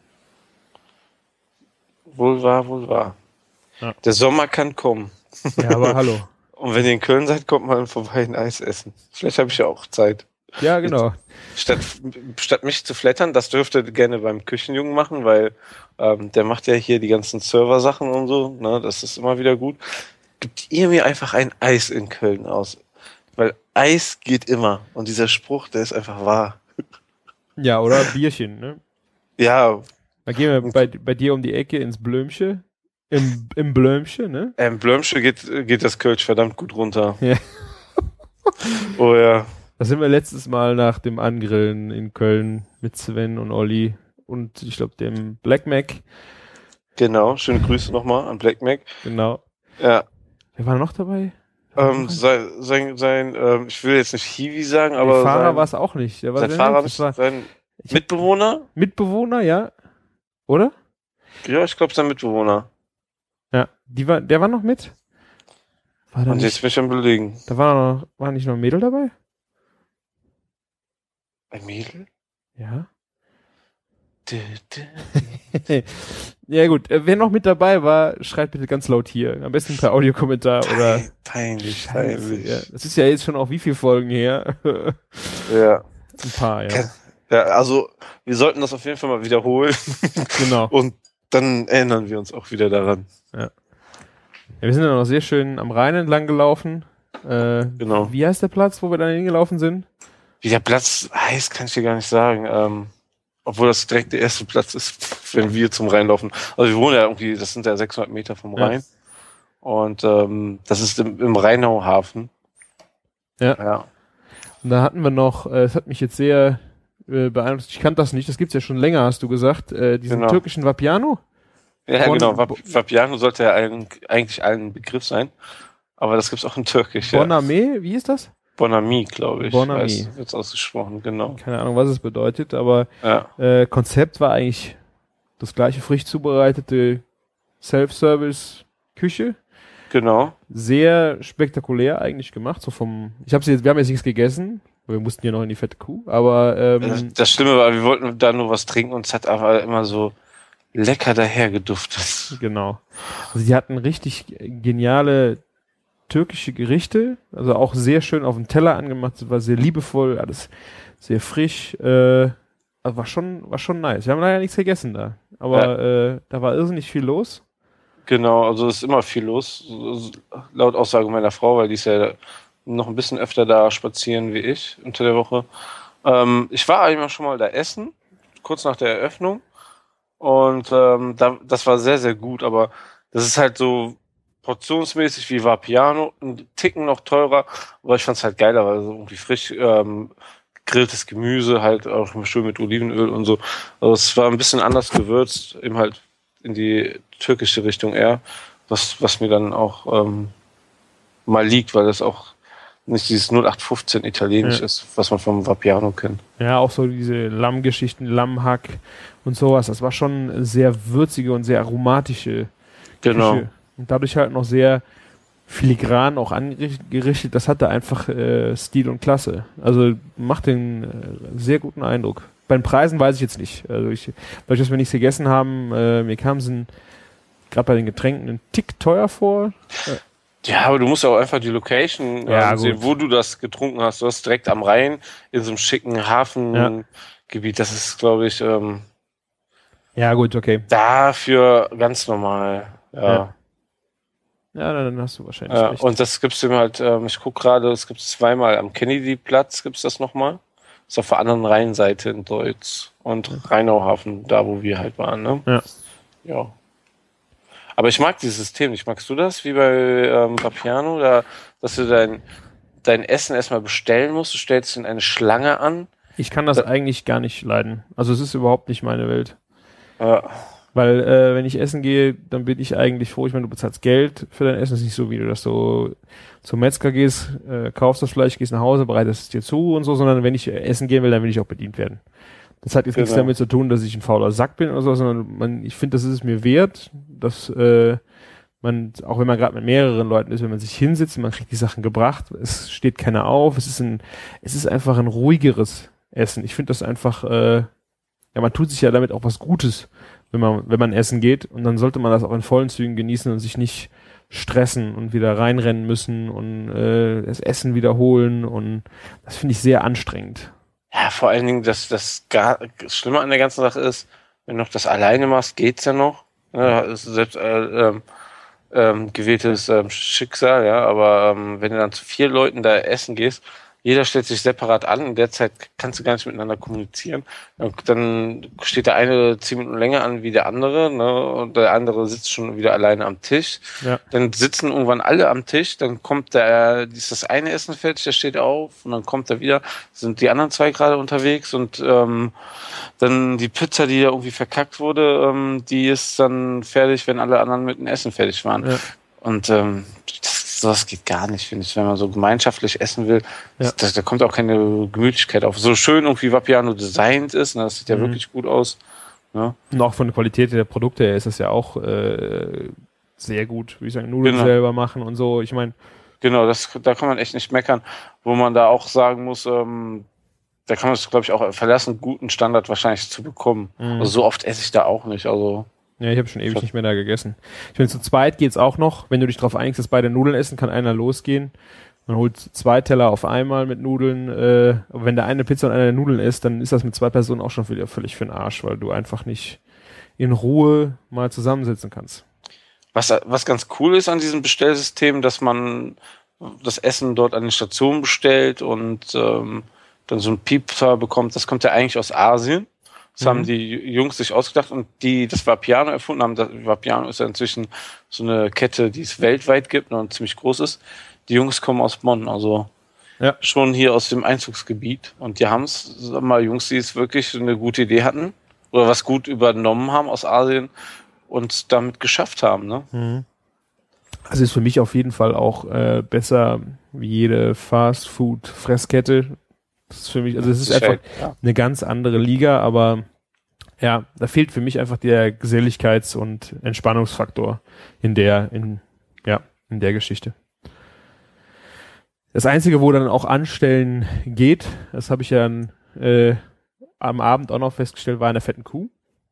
Speaker 4: Wohl wahr, wohl wahr.
Speaker 3: Ja.
Speaker 4: Der Sommer kann kommen.
Speaker 3: Ja, aber hallo.
Speaker 4: Und wenn ihr in Köln seid, kommt mal vorbei ein Eis essen. Vielleicht habe ich ja auch Zeit.
Speaker 3: Ja, genau.
Speaker 4: Statt, statt mich zu flattern, das dürft ihr gerne beim Küchenjungen machen, weil ähm, der macht ja hier die ganzen Server-Sachen und so, ne, das ist immer wieder gut. Gibt ihr mir einfach ein Eis in Köln aus? Weil Eis geht immer. Und dieser Spruch, der ist einfach wahr.
Speaker 3: Ja, oder Bierchen, ne?
Speaker 4: Ja.
Speaker 3: Da gehen wir bei, bei dir um die Ecke ins Blömsche. Im, im Blömsche, ne?
Speaker 4: Im Blömsche geht, geht das Kölsch verdammt gut runter.
Speaker 3: Ja.
Speaker 4: Oh ja.
Speaker 3: Da sind wir letztes Mal nach dem Angrillen in Köln mit Sven und Olli und ich glaube dem Black Mac.
Speaker 4: Genau, schöne Grüße nochmal an Black Mac.
Speaker 3: Genau.
Speaker 4: Ja.
Speaker 3: Wer war noch dabei?
Speaker 4: Ähm, sein, sein, sein ähm, ich will jetzt nicht Hiwi sagen, aber
Speaker 3: der Fahrer
Speaker 4: sein,
Speaker 3: war es auch nicht. Der war
Speaker 4: sein
Speaker 3: sehr
Speaker 4: Fahrer,
Speaker 3: nett. Das war,
Speaker 4: sein Mitbewohner?
Speaker 3: Mitbewohner, ja. Oder?
Speaker 4: Ja, ich glaube sein Mitbewohner.
Speaker 3: Ja, die war, der war noch mit? War da
Speaker 4: Und
Speaker 3: nicht,
Speaker 4: jetzt bin ich am Belegen.
Speaker 3: da war noch, war nicht noch ein Mädel dabei?
Speaker 4: Ein Mädel?
Speaker 3: Ja.
Speaker 4: Dö, dö.
Speaker 3: Ja gut, äh, wer noch mit dabei war, schreibt bitte ganz laut hier. Am besten per Audiokommentar oder...
Speaker 4: Peinlich,
Speaker 3: Scheiße,
Speaker 4: peinlich.
Speaker 3: ja. Das ist ja jetzt schon auch wie viele Folgen her?
Speaker 4: Ja.
Speaker 3: Ein paar, ja.
Speaker 4: Ja, also wir sollten das auf jeden Fall mal wiederholen.
Speaker 3: Genau.
Speaker 4: Und dann erinnern wir uns auch wieder daran.
Speaker 3: Ja. Ja, wir sind dann auch sehr schön am Rhein entlang gelaufen. Äh,
Speaker 4: Genau.
Speaker 3: Wie heißt der Platz, wo wir dann hingelaufen sind?
Speaker 4: Wie der Platz heißt, kann ich dir gar nicht sagen. Ähm, obwohl das direkt der erste Platz ist, wenn wir zum Rhein laufen. Also wir wohnen ja irgendwie, das sind ja sechshundert Meter vom
Speaker 3: Ja.
Speaker 4: Rhein. Und ähm, das ist im, im Rheinauhafen.
Speaker 3: Ja.
Speaker 4: Ja.
Speaker 3: Und da hatten wir noch, äh, es hat mich jetzt sehr äh, beeindruckt, ich kannte das nicht, das gibt's ja schon länger, hast du gesagt, äh, diesen
Speaker 4: Genau.
Speaker 3: türkischen Vapiano.
Speaker 4: Ja,
Speaker 3: Bon-
Speaker 4: genau. Vap Vapiano sollte ja allen, eigentlich allen ein Begriff sein. Aber das gibt's auch in Türkisch. Ja.
Speaker 3: Boname, wie ist das?
Speaker 4: Bonami, glaube ich.
Speaker 3: Bonami.
Speaker 4: Weiß, wird's ausgesprochen, genau.
Speaker 3: Keine Ahnung, was es bedeutet, aber
Speaker 4: Ja.
Speaker 3: äh, Konzept war eigentlich das gleiche frisch zubereitete Self-Service-Küche.
Speaker 4: Genau.
Speaker 3: Sehr spektakulär eigentlich gemacht, so vom, ich habe jetzt, wir haben jetzt nichts gegessen, wir mussten ja noch in die fette Kuh, aber ähm,
Speaker 4: Das, das Schlimme war, wir wollten da nur was trinken und es hat aber immer so lecker daher geduftet.
Speaker 3: genau. Also die hatten richtig geniale türkische Gerichte, also auch sehr schön auf dem Teller angemacht, es war sehr liebevoll, alles sehr frisch, äh, also war schon, war schon nice. Wir haben leider nichts gegessen da, aber äh, da war irrsinnig viel los.
Speaker 4: Genau, also es ist immer viel los, laut Aussage meiner Frau, weil die ist ja noch ein bisschen öfter da spazieren wie ich unter der Woche. Ähm, ich war einmal schon mal da essen, kurz nach der Eröffnung, und ähm, da, das war sehr, sehr gut, aber das ist halt so portionsmäßig wie Vapiano, ein Ticken noch teurer, aber ich fand's halt geiler, weil so irgendwie frisch ähm, gegrilltes Gemüse, halt auch schön mit Olivenöl und so. Also es war ein bisschen anders gewürzt, eben halt in die türkische Richtung eher, was, was mir dann auch ähm, mal liegt, weil das auch nicht dieses null acht fünfzehn Italienisch
Speaker 3: Ja.
Speaker 4: ist, was man vom Vapiano kennt.
Speaker 3: Ja, auch so diese Lammgeschichten, Lammhack und sowas. Das war schon eine sehr würzige und sehr aromatische
Speaker 4: Genau.
Speaker 3: Küche. Und dadurch halt noch sehr filigran auch angerichtet. Das hatte einfach äh, Stil und Klasse. Also macht den äh, sehr guten Eindruck. Bei den Preisen weiß ich jetzt nicht. Also ich, weil wir nichts gegessen haben, äh, mir kam es gerade bei den Getränken ein Tick teuer vor.
Speaker 4: Ja, aber du musst auch einfach die Location
Speaker 3: Ja,
Speaker 4: ähm, sehen,
Speaker 3: gut.
Speaker 4: wo du das getrunken hast. Du hast direkt am Rhein in so einem schicken Hafengebiet. Das ist, glaube ich, ähm,
Speaker 3: Ja, gut, okay.
Speaker 4: dafür ganz normal. Ja.
Speaker 3: Ja. Ja, dann hast du wahrscheinlich
Speaker 4: Ja,
Speaker 3: recht.
Speaker 4: und das gibt's eben halt, ähm, ich guck gerade, es gibt zweimal am Kennedy-Platz, gibt's das nochmal. Ist auf der anderen Rheinseite in Deutz und Rheinauhafen, da wo wir halt waren, ne?
Speaker 3: Ja.
Speaker 4: Ja. Aber ich mag dieses System nicht. Magst du das, wie bei ähm, Vapiano, da, dass du dein, dein Essen erstmal bestellen musst, du stellst in eine Schlange an?
Speaker 3: Ich kann das
Speaker 4: Da-
Speaker 3: eigentlich gar nicht leiden. Also es ist überhaupt nicht meine Welt.
Speaker 4: Ja.
Speaker 3: Weil äh, wenn ich essen gehe, dann bin ich eigentlich froh. Ich meine, du bezahlst Geld für dein Essen. Das ist nicht so, wie du das so zum Metzger gehst, äh, kaufst das Fleisch, gehst nach Hause, bereitest es dir zu und so, sondern wenn ich essen gehen will, dann will ich auch bedient werden. Das hat jetzt genau. nichts damit zu tun, dass ich ein fauler Sack bin oder so, sondern man, ich finde, das ist es mir wert, dass äh, man, auch wenn man gerade mit mehreren Leuten ist, wenn man sich hinsetzt, man kriegt die Sachen gebracht, es steht keiner auf, es ist ein, es ist einfach ein ruhigeres Essen. Ich finde das einfach, äh, ja, man tut sich ja damit auch was Gutes, wenn man, wenn man essen geht, und dann sollte man das auch in vollen Zügen genießen und sich nicht stressen und wieder reinrennen müssen und äh, das Essen wiederholen, und das finde ich sehr anstrengend.
Speaker 4: Ja, vor allen Dingen, dass das gar das Schlimme an der ganzen Sache ist, wenn du das alleine machst, geht's ja noch. Ja, ist selbst äh, ähm, ähm, gewähltes ähm, Schicksal, ja, aber ähm, wenn du dann zu vier Leuten da essen gehst, jeder stellt sich separat an, in der Zeit kannst du gar nicht miteinander kommunizieren. Dann steht der eine zehn Minuten länger an wie der andere, ne, und der andere sitzt schon wieder alleine am Tisch.
Speaker 3: Ja.
Speaker 4: Dann sitzen irgendwann alle am Tisch, dann kommt der, ist das eine Essen fertig, der steht auf, und dann kommt er wieder, sind die anderen zwei gerade unterwegs, und ähm, dann die Pizza, die da irgendwie verkackt wurde, ähm, die ist dann fertig, wenn alle anderen mit dem Essen fertig waren. Ja. Und ähm, das sowas geht gar nicht, finde ich, wenn man so gemeinschaftlich essen will. Ja. Da, da kommt auch keine Gemütlichkeit auf. So schön irgendwie Vapiano designt ist, ne, das sieht ja mhm. wirklich gut aus. Ja.
Speaker 3: Und auch von der Qualität der Produkte her ist das ja auch äh, sehr gut, würde ich sagen, Nudeln
Speaker 4: genau.
Speaker 3: selber machen und so. Ich meine,
Speaker 4: genau, das, da kann man echt nicht meckern. Wo man da auch sagen muss, ähm, da kann man es, glaube ich, auch verlassen, guten Standard wahrscheinlich zu bekommen. Mhm. Also so oft esse ich da auch nicht. Also
Speaker 3: ja, ich habe schon ewig nicht mehr da gegessen. Ich meine, zu zweit geht's auch noch. Wenn du dich darauf einigst, dass beide Nudeln essen, kann einer losgehen. Man holt zwei Teller auf einmal mit Nudeln. Äh, aber wenn der eine Pizza und einer Nudeln isst, dann ist das mit zwei Personen auch schon wieder völlig für den Arsch, weil du einfach nicht in Ruhe mal zusammensitzen kannst.
Speaker 4: Was, was ganz cool ist an diesem Bestellsystem, dass man das Essen dort an den Stationen bestellt und ähm, dann so ein Piepser bekommt. Das kommt ja eigentlich aus Asien. Das mhm. haben die Jungs sich ausgedacht, und die das Vapiano erfunden haben. Das Vapiano ist ja inzwischen so eine Kette, die es weltweit gibt und ziemlich groß ist. Die Jungs kommen aus Bonn, also ja. schon hier aus dem Einzugsgebiet. Und die haben es, sag mal, Jungs, die es wirklich eine gute Idee hatten oder was gut übernommen haben aus Asien und damit geschafft haben. Ne?
Speaker 3: Mhm. Also ist für mich auf jeden Fall auch äh, besser wie jede Fast-Food-Fresskette. Das ist für mich, also es ist einfach ja. eine ganz andere Liga, aber ja, da fehlt für mich einfach der Geselligkeits- und Entspannungsfaktor in der, in, ja, in der Geschichte. Das Einzige, wo dann auch Anstellen geht, das habe ich ja äh, am Abend auch noch festgestellt, war in der fetten Kuh.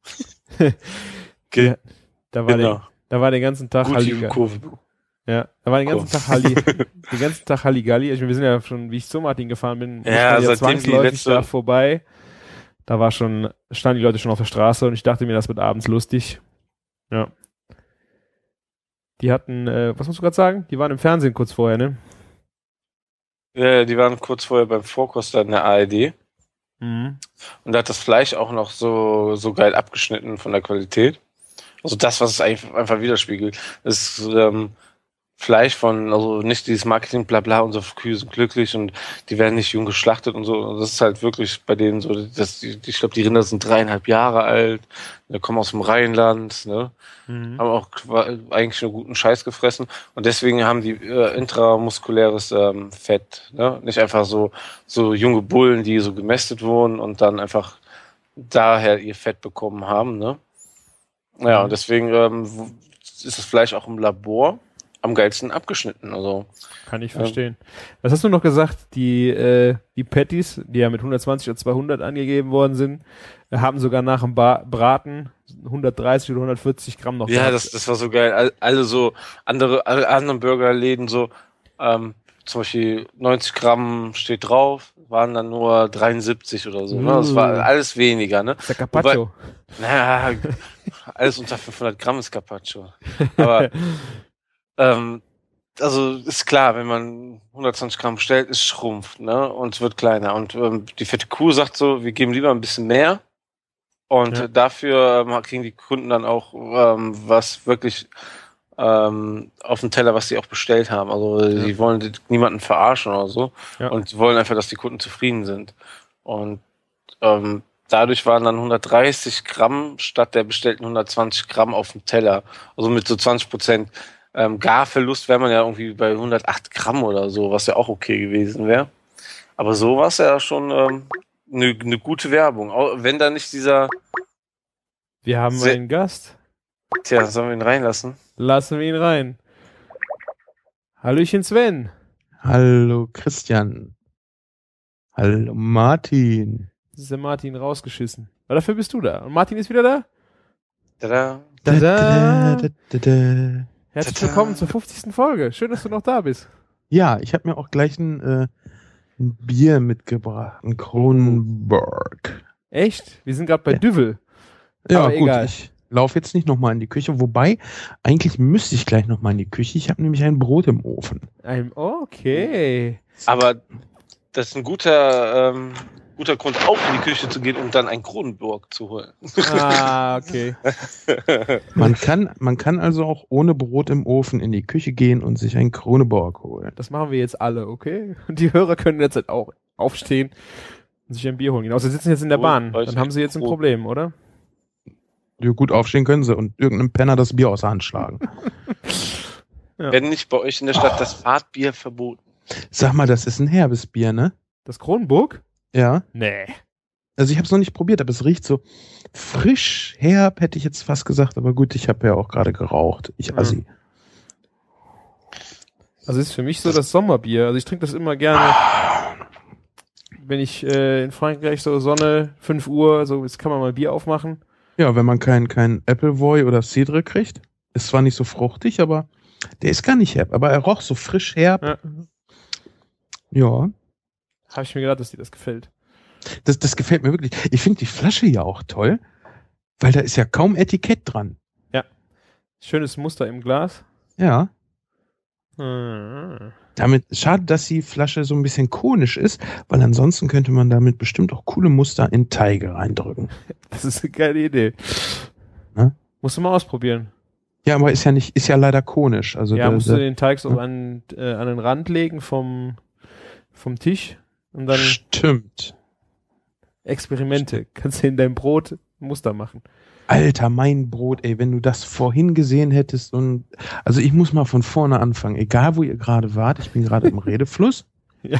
Speaker 4: Okay.
Speaker 3: Da war,
Speaker 4: genau.
Speaker 3: der, da war den ganzen Tag Halligalli. Ja, da war den ganzen Tag Halli, den ganzen Tag Halligalli. Ich meine, wir sind ja schon, wie ich zu Martin gefahren bin,
Speaker 4: ja,
Speaker 3: ja zwangsläufig da vorbei. Da war schon, standen die Leute schon auf der Straße, und ich dachte mir, das wird abends lustig. Ja. Die hatten, äh, was musst du gerade sagen? Die waren im Fernsehen kurz vorher, ne?
Speaker 4: Ja, die waren kurz vorher beim Vorkoster in der A R D.
Speaker 3: Mhm.
Speaker 4: Und da hat das Fleisch auch noch so, so geil abgeschnitten von der Qualität. Also das, was es eigentlich einfach widerspiegelt. Das ist, ähm, Fleisch von, also nicht dieses Marketing, bla bla, unsere Kühe sind glücklich und die werden nicht jung geschlachtet und so. Das ist halt wirklich bei denen so, dass die, ich glaube, die Rinder sind dreieinhalb Jahre alt, die kommen aus dem Rheinland, ne, mhm. haben auch eigentlich nur guten Scheiß gefressen, und deswegen haben die äh, intramuskuläres ähm, Fett, ne, nicht einfach so so junge Bullen, die so gemästet wurden und dann einfach daher ihr Fett bekommen haben, ne. Ja, mhm. und deswegen ähm, ist das Fleisch auch im Labor am geilsten abgeschnitten, also.
Speaker 3: Kann ich verstehen. Ähm, Was hast du noch gesagt? Die, äh, die Patties, die ja mit hundertzwanzig oder zweihundert angegeben worden sind, haben sogar nach dem ba- Braten hundertdreißig oder hundertvierzig Gramm noch.
Speaker 4: Ja, das, das war so geil. All, alle so, andere, alle anderen Burgerläden so, ähm, zum Beispiel neunzig Gramm steht drauf, waren dann nur dreiundsiebzig oder so, uh. ne? Das war alles weniger, ne?
Speaker 3: Das ist der Carpaccio.
Speaker 4: Wobei, naja, alles unter fünfhundert Gramm ist Carpaccio. Aber, Ähm, also ist klar, wenn man hundertzwanzig Gramm bestellt, ist schrumpft, ne, und es wird kleiner. Und ähm, die fette Kuh sagt so, wir geben lieber ein bisschen mehr, und ja. dafür ähm, kriegen die Kunden dann auch ähm, was wirklich ähm, auf dem Teller, was sie auch bestellt haben. Also ja. die wollen niemanden verarschen oder so, ja. und die wollen einfach, dass die Kunden zufrieden sind. Und ähm, dadurch waren dann hundertdreißig Gramm statt der bestellten hundertzwanzig Gramm auf dem Teller. Also mit so zwanzig Prozent ähm, Garverlust wäre man ja irgendwie bei hundertacht Gramm oder so, was ja auch okay gewesen wäre. Aber so war es ja schon eine ähm, ne gute Werbung. Auch wenn da nicht dieser...
Speaker 3: Wir haben
Speaker 4: Se-
Speaker 3: einen Gast.
Speaker 4: Tja, sollen wir ihn reinlassen?
Speaker 3: Lassen wir ihn rein. Hallöchen Sven.
Speaker 1: Hallo Christian. Hallo Martin.
Speaker 3: Das ist der Martin rausgeschissen. Aber dafür bist du da. Und Martin ist wieder da.
Speaker 4: Tada.
Speaker 3: Tada.
Speaker 1: Da, da, da, da.
Speaker 3: Herzlich
Speaker 4: Tada.
Speaker 3: willkommen zur fünfzigsten Folge. Schön, dass du noch da bist.
Speaker 1: Ja, ich habe mir auch gleich ein, äh, ein Bier mitgebracht, ein Kronenberg.
Speaker 3: Echt? Wir sind gerade bei
Speaker 1: Ja.
Speaker 3: Düvel.
Speaker 1: Ja,
Speaker 3: Aber
Speaker 1: gut,
Speaker 3: egal.
Speaker 1: ich laufe jetzt nicht nochmal in die Küche, wobei, eigentlich müsste ich gleich nochmal in die Küche. Ich habe nämlich ein Brot im Ofen.
Speaker 3: Ein, okay.
Speaker 4: Aber das ist ein guter, ähm, guter Grund, auch in die Küche zu gehen, um dann ein Kronenburg zu holen.
Speaker 3: Ah, okay.
Speaker 1: Man kann, man kann also auch ohne Brot im Ofen in die Küche gehen und sich einen Kronenburg holen.
Speaker 3: Das machen wir jetzt alle, okay? Und die Hörer können jetzt halt auch aufstehen und sich ein Bier holen. Genau, sie sitzen jetzt in der
Speaker 4: Holt
Speaker 3: Bahn.
Speaker 4: euch
Speaker 3: Dann haben sie jetzt ein
Speaker 4: Brot.
Speaker 3: Problem, oder?
Speaker 1: Ja, gut aufstehen können sie und irgendeinem Penner das Bier aus der Hand schlagen.
Speaker 3: Ja.
Speaker 4: Wenn nicht bei euch in der Stadt das Fahrtbier verboten.
Speaker 1: Sag mal, das ist ein herbes Bier, ne?
Speaker 3: Das Kronenburg?
Speaker 1: Ja.
Speaker 3: Nee.
Speaker 1: Also ich habe es noch nicht probiert, aber es riecht so frisch, herb, hätte ich jetzt fast gesagt. Aber gut, ich habe ja auch gerade geraucht. Ich Assi.
Speaker 3: Also ist für mich so das Sommerbier. Also ich trinke das immer gerne, wenn ich äh, in Frankreich so Sonne, fünf Uhr, so jetzt kann man mal Bier aufmachen.
Speaker 1: Ja, wenn man keinen kein Appleboy oder Cidre kriegt. Ist zwar nicht so fruchtig, aber der ist gar nicht herb. Aber er roch so frisch herb.
Speaker 3: Ja.
Speaker 1: Ja,
Speaker 3: Habe ich mir gedacht, dass dir das gefällt.
Speaker 1: das, das gefällt mir wirklich. Ich finde die Flasche ja auch toll, weil da ist ja kaum Etikett dran.
Speaker 3: Schönes Muster im Glas.
Speaker 1: Ja.
Speaker 3: Mhm.
Speaker 1: Damit, schade, dass die Flasche so ein bisschen konisch ist, weil ansonsten könnte man damit bestimmt auch coole Muster in Teige reindrücken.
Speaker 3: Das ist eine geile Idee.
Speaker 1: Ne?
Speaker 3: Musst du mal ausprobieren.
Speaker 1: Ja, aber ist ja nicht, ist ja leider konisch. Also
Speaker 3: Ja,
Speaker 1: da,
Speaker 3: musst
Speaker 1: da,
Speaker 3: du den Teig so an, äh, an den Rand legen vom, vom Tisch und dann
Speaker 1: stimmt.
Speaker 3: Experimente. Kannst du in deinem Brot Muster machen.
Speaker 1: Alter, mein Brot, ey, wenn du das vorhin gesehen hättest und, also ich muss mal von vorne anfangen, egal wo ihr gerade wart, ich bin gerade im Redefluss.
Speaker 3: Ja.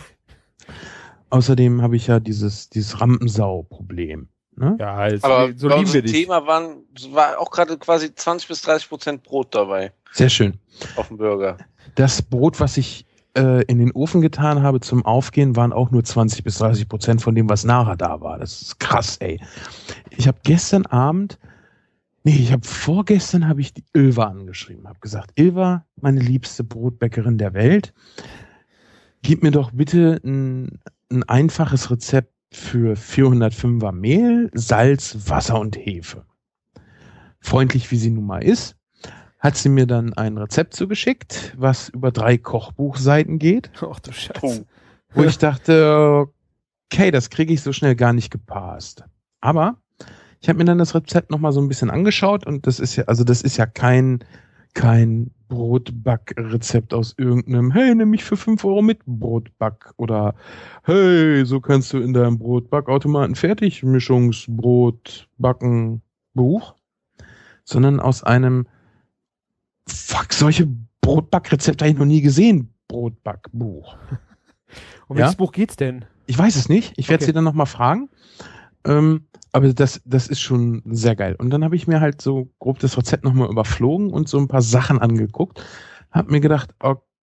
Speaker 1: Außerdem habe ich ja dieses, dieses Rampensau-Problem. Ne?
Speaker 3: Ja, jetzt,
Speaker 4: Aber
Speaker 3: so
Speaker 4: bei
Speaker 3: lieben wir
Speaker 4: unserem
Speaker 3: dich.
Speaker 4: Thema waren, war auch gerade quasi zwanzig bis dreißig Prozent Brot dabei
Speaker 1: Sehr schön.
Speaker 4: auf dem Burger.
Speaker 1: Das Brot, was ich äh, in den Ofen getan habe zum Aufgehen, waren auch nur zwanzig bis dreißig Prozent von dem, was nachher da war. Das ist krass, ey. Ich habe gestern Abend, nee, ich habe vorgestern habe ich die Ilva angeschrieben, habe gesagt, Ilva, meine liebste Brotbäckerin der Welt, gib mir doch bitte ein, ein einfaches Rezept für vierhundertfünfer Mehl, Salz, Wasser und Hefe. Freundlich wie sie nun mal ist, hat sie mir dann ein Rezept zugeschickt, was über drei Kochbuchseiten geht,
Speaker 3: Ach du Scheiße.
Speaker 4: Puh.
Speaker 1: wo ich dachte, okay, das kriege ich so schnell gar nicht gepasst. Aber ich habe mir dann das Rezept nochmal so ein bisschen angeschaut und das ist ja, also das ist ja kein, kein Brotbackrezept aus irgendeinem, hey, nimm mich für fünf Euro mit Brotback oder hey, so kannst du in deinem Brotbackautomaten Fertigmischungsbrot backen Buch, sondern aus einem, fuck, solche Brotbackrezepte habe ich noch nie gesehen, Brotbackbuch.
Speaker 3: Um welches
Speaker 1: Ja?
Speaker 3: Buch geht's denn?
Speaker 1: Ich weiß es nicht. Ich werde
Speaker 3: Okay.
Speaker 1: sie dann nochmal fragen. Ähm, aber das, das ist schon sehr geil. Und dann habe ich mir halt so grob das Rezept nochmal überflogen und so ein paar Sachen angeguckt. Hab mir gedacht,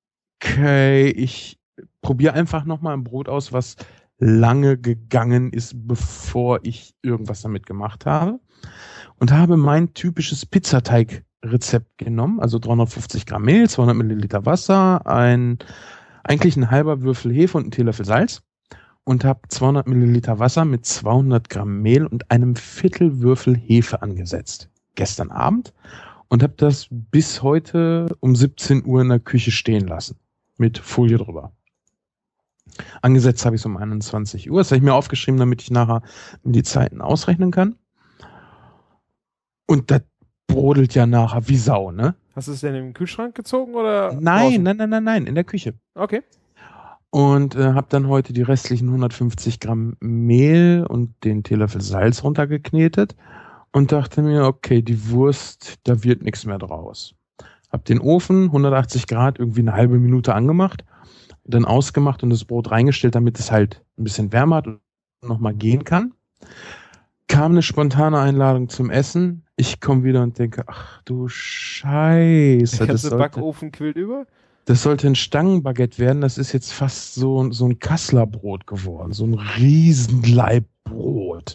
Speaker 1: okay, ich probiere einfach nochmal ein Brot aus, was lange gegangen ist, bevor ich irgendwas damit gemacht habe. Und habe mein typisches Pizzateig-Rezept genommen. Also dreihundertfünfzig Gramm Mehl, zweihundert Milliliter Wasser, ein, eigentlich ein halber Würfel Hefe und ein Teelöffel Salz. Und habe zweihundert Milliliter Wasser mit zweihundert Gramm Mehl und einem Viertelwürfel Hefe angesetzt. Gestern Abend. Und habe das bis heute um siebzehn Uhr in der Küche stehen lassen. Mit Folie drüber. Angesetzt habe ich es um einundzwanzig Uhr. Das habe ich mir aufgeschrieben, damit ich nachher mir die Zeiten ausrechnen kann. Und das brodelt ja nachher wie Sau, ne?
Speaker 3: Hast du es denn im Kühlschrank gezogen oder?
Speaker 1: Nein,
Speaker 3: draußen?
Speaker 1: nein, nein, nein, nein, in der Küche.
Speaker 3: Okay.
Speaker 1: Und äh, habe dann heute die restlichen hundertfünfzig Gramm Mehl und den Teelöffel Salz runtergeknetet und dachte mir, okay, die Wurst, da wird nichts mehr draus. Hab den Ofen, hundertachtzig Grad, irgendwie eine halbe Minute angemacht, dann ausgemacht und das Brot reingestellt, damit es halt ein bisschen wärmer hat und nochmal gehen kann. Kam eine spontane Einladung zum Essen. Ich komme wieder und denke, ach du Scheiße.
Speaker 3: Der
Speaker 1: Das
Speaker 3: ganze
Speaker 1: sollte,
Speaker 3: Backofen quillt über?
Speaker 1: das sollte ein Stangenbaguette werden. Das ist jetzt fast so, so ein Kasslerbrot geworden. So ein Riesenleibbrot.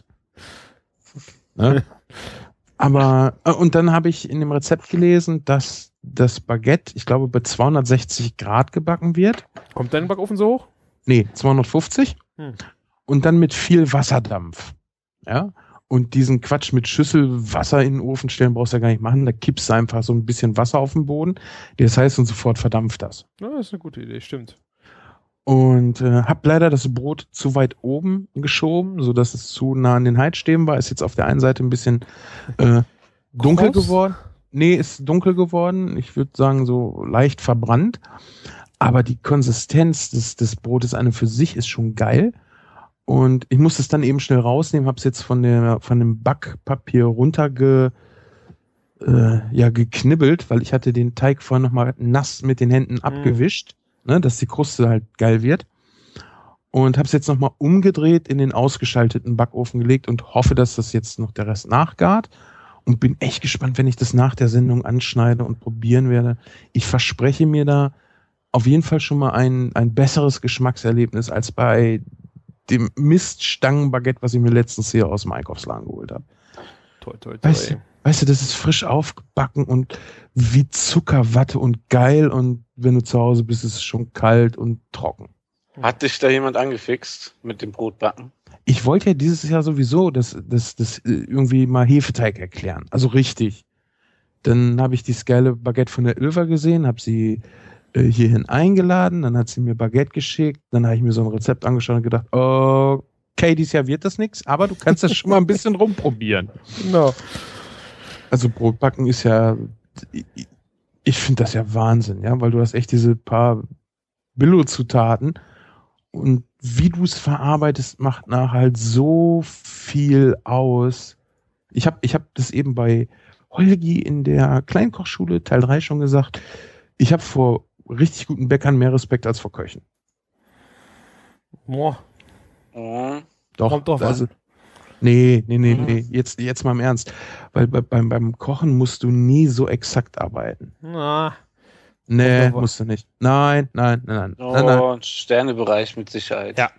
Speaker 1: Ne? Aber, und dann habe ich in dem Rezept gelesen, dass das Baguette, ich glaube, bei zweihundertsechzig Grad gebacken wird.
Speaker 3: Kommt dein Backofen so hoch?
Speaker 1: Nee, zweihundertfünfzig.
Speaker 3: Hm.
Speaker 1: Und dann mit viel Wasserdampf. Ja. Und diesen Quatsch mit Schüssel Wasser in den Ofen stellen brauchst du ja gar nicht machen. Da kippst du einfach so ein bisschen Wasser auf den Boden. Das heißt, und sofort verdampft das.
Speaker 3: Ja, das ist eine gute Idee, stimmt.
Speaker 1: Und äh, hab leider das Brot zu weit oben geschoben, sodass es zu nah an den Heizstäben war. Ist jetzt auf der einen Seite ein bisschen äh, dunkel
Speaker 3: Kross?
Speaker 1: geworden. Nee, ist dunkel geworden. Ich würde sagen, so leicht verbrannt. Aber die Konsistenz des, des Brotes an und für sich ist schon geil. Und ich musste es dann eben schnell rausnehmen, habe es jetzt von der von dem Backpapier runterge äh, ja geknibbelt, weil ich hatte den Teig vorher nochmal nass mit den Händen abgewischt, ne, dass die Kruste halt geil wird. Und habe es jetzt nochmal umgedreht, in den ausgeschalteten Backofen gelegt und hoffe, dass das jetzt noch der Rest nachgart. Und bin echt gespannt, wenn ich das nach der Sendung anschneide und probieren werde. Ich verspreche mir da auf jeden Fall schon mal ein, ein besseres Geschmackserlebnis als bei dem Miststangenbaguette, was ich mir letztens hier aus dem Einkaufsladen geholt habe.
Speaker 3: Toi, toi, toi.
Speaker 1: Weißt du, weißt du, das ist frisch aufgebacken und wie Zuckerwatte und geil, und wenn du zu Hause bist, ist es schon kalt und trocken.
Speaker 4: Hat dich da jemand angefixt mit dem Brotbacken?
Speaker 1: Ich wollte ja dieses Jahr sowieso das, das, das irgendwie mal Hefeteig erklären. Also richtig. Dann habe ich die geile Baguette von der Ilva gesehen, habe sie äh, hierhin eingeladen, dann hat sie mir Baguette geschickt, dann habe ich mir so ein Rezept angeschaut und gedacht, okay, dieses Jahr wird das nichts, aber du kannst das schon mal ein bisschen rumprobieren.
Speaker 3: Genau.
Speaker 1: Also Brotbacken ist ja, ich finde das ja Wahnsinn, ja, weil du hast echt diese paar Billo-Zutaten und wie du es verarbeitest, macht nachher halt so viel aus. Ich habe ich hab das eben bei Holgi in der Kleinkochschule Teil drei schon gesagt. Ich habe vor richtig guten Bäckern mehr Respekt als vor Köchen.
Speaker 3: Boah.
Speaker 4: Mhm.
Speaker 1: Doch,
Speaker 3: Kommt drauf
Speaker 1: also,
Speaker 3: an.
Speaker 1: Nee, nee, nee,
Speaker 4: Mhm.
Speaker 1: nee. Jetzt, jetzt mal im Ernst. Weil bei, beim, beim Kochen musst du nie so exakt arbeiten.
Speaker 3: Na,
Speaker 1: Nee,
Speaker 3: Kommt drauf an.
Speaker 1: musst du nicht. Nein, nein, nein, nein.
Speaker 4: Oh,
Speaker 1: nein, nein.
Speaker 4: ein Sternebereich mit Sicherheit.
Speaker 3: Ja.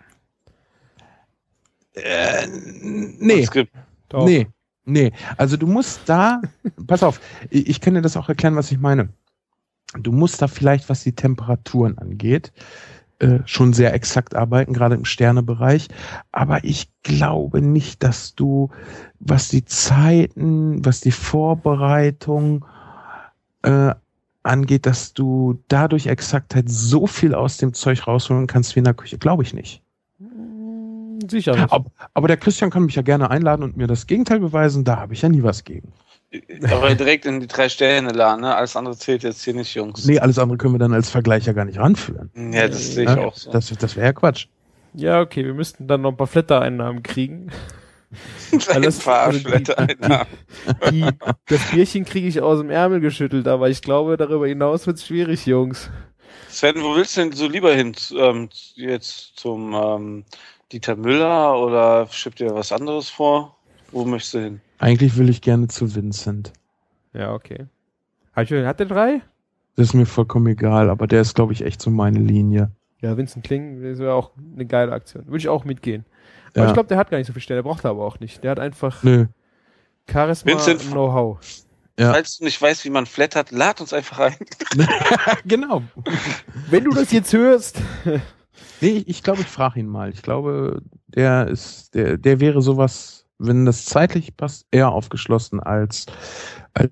Speaker 1: Äh,
Speaker 4: Und
Speaker 1: nee,
Speaker 4: es gibt
Speaker 3: doch.
Speaker 1: nee, nee. Also du musst da, pass auf, ich, ich kann dir das auch erklären, was ich meine. Du musst da vielleicht, was die Temperaturen angeht, äh, schon sehr exakt arbeiten, gerade im Sternebereich. Aber ich glaube nicht, dass du, was die Zeiten, was die Vorbereitung äh, angeht, dass du dadurch Exaktheit so viel aus dem Zeug rausholen kannst wie in der Küche. Glaube ich nicht.
Speaker 3: Sicher nicht.
Speaker 1: Aber, aber der Christian kann mich ja gerne einladen und mir das Gegenteil beweisen. Da habe ich ja nie was gegen.
Speaker 4: aber direkt in die drei Sterne laden, ne? Alles andere zählt jetzt hier nicht, Jungs.
Speaker 1: Nee, alles andere können wir dann als Vergleich ja gar nicht ranführen.
Speaker 4: Ja, das sehe ich
Speaker 1: Ja,
Speaker 4: auch so.
Speaker 1: Das, das wäre ja Quatsch.
Speaker 3: Ja, okay, wir müssten dann noch ein paar Flatter-Einnahmen kriegen.
Speaker 4: Ein
Speaker 3: das-
Speaker 4: paar
Speaker 3: also die-
Speaker 4: Flatter-Einnahmen.
Speaker 3: Die, das Bierchen kriege ich aus dem Ärmel geschüttelt, aber ich glaube, darüber hinaus wird es schwierig, Jungs.
Speaker 4: Sven, wo willst du denn so lieber hin? Ähm, jetzt zum ähm, Dieter Müller oder schiebt dir was anderes vor? Wo möchtest du hin?
Speaker 1: Eigentlich will ich gerne zu Vincent.
Speaker 3: Ja, okay. Hat der hat der drei?
Speaker 1: Das ist mir vollkommen egal, aber der ist, glaube ich, echt so meine Linie.
Speaker 3: Ja, Vincent Kling, das wäre auch eine geile Aktion. Würde ich auch mitgehen. Aber
Speaker 1: Ja.
Speaker 3: ich glaube, der hat gar nicht so viel Stelle, der braucht er aber auch nicht. Der hat einfach
Speaker 1: Nö.
Speaker 3: Charisma
Speaker 4: Vincent-
Speaker 3: und Know-how.
Speaker 1: Ja.
Speaker 4: Falls du nicht weißt, wie man flattert, lad uns einfach ein.
Speaker 1: Genau.
Speaker 3: Wenn du das jetzt hörst.
Speaker 1: Nee, ich, ich glaube, ich frage ihn mal. Ich glaube, der ist, der, der wäre sowas, wenn das zeitlich passt, eher aufgeschlossen als, als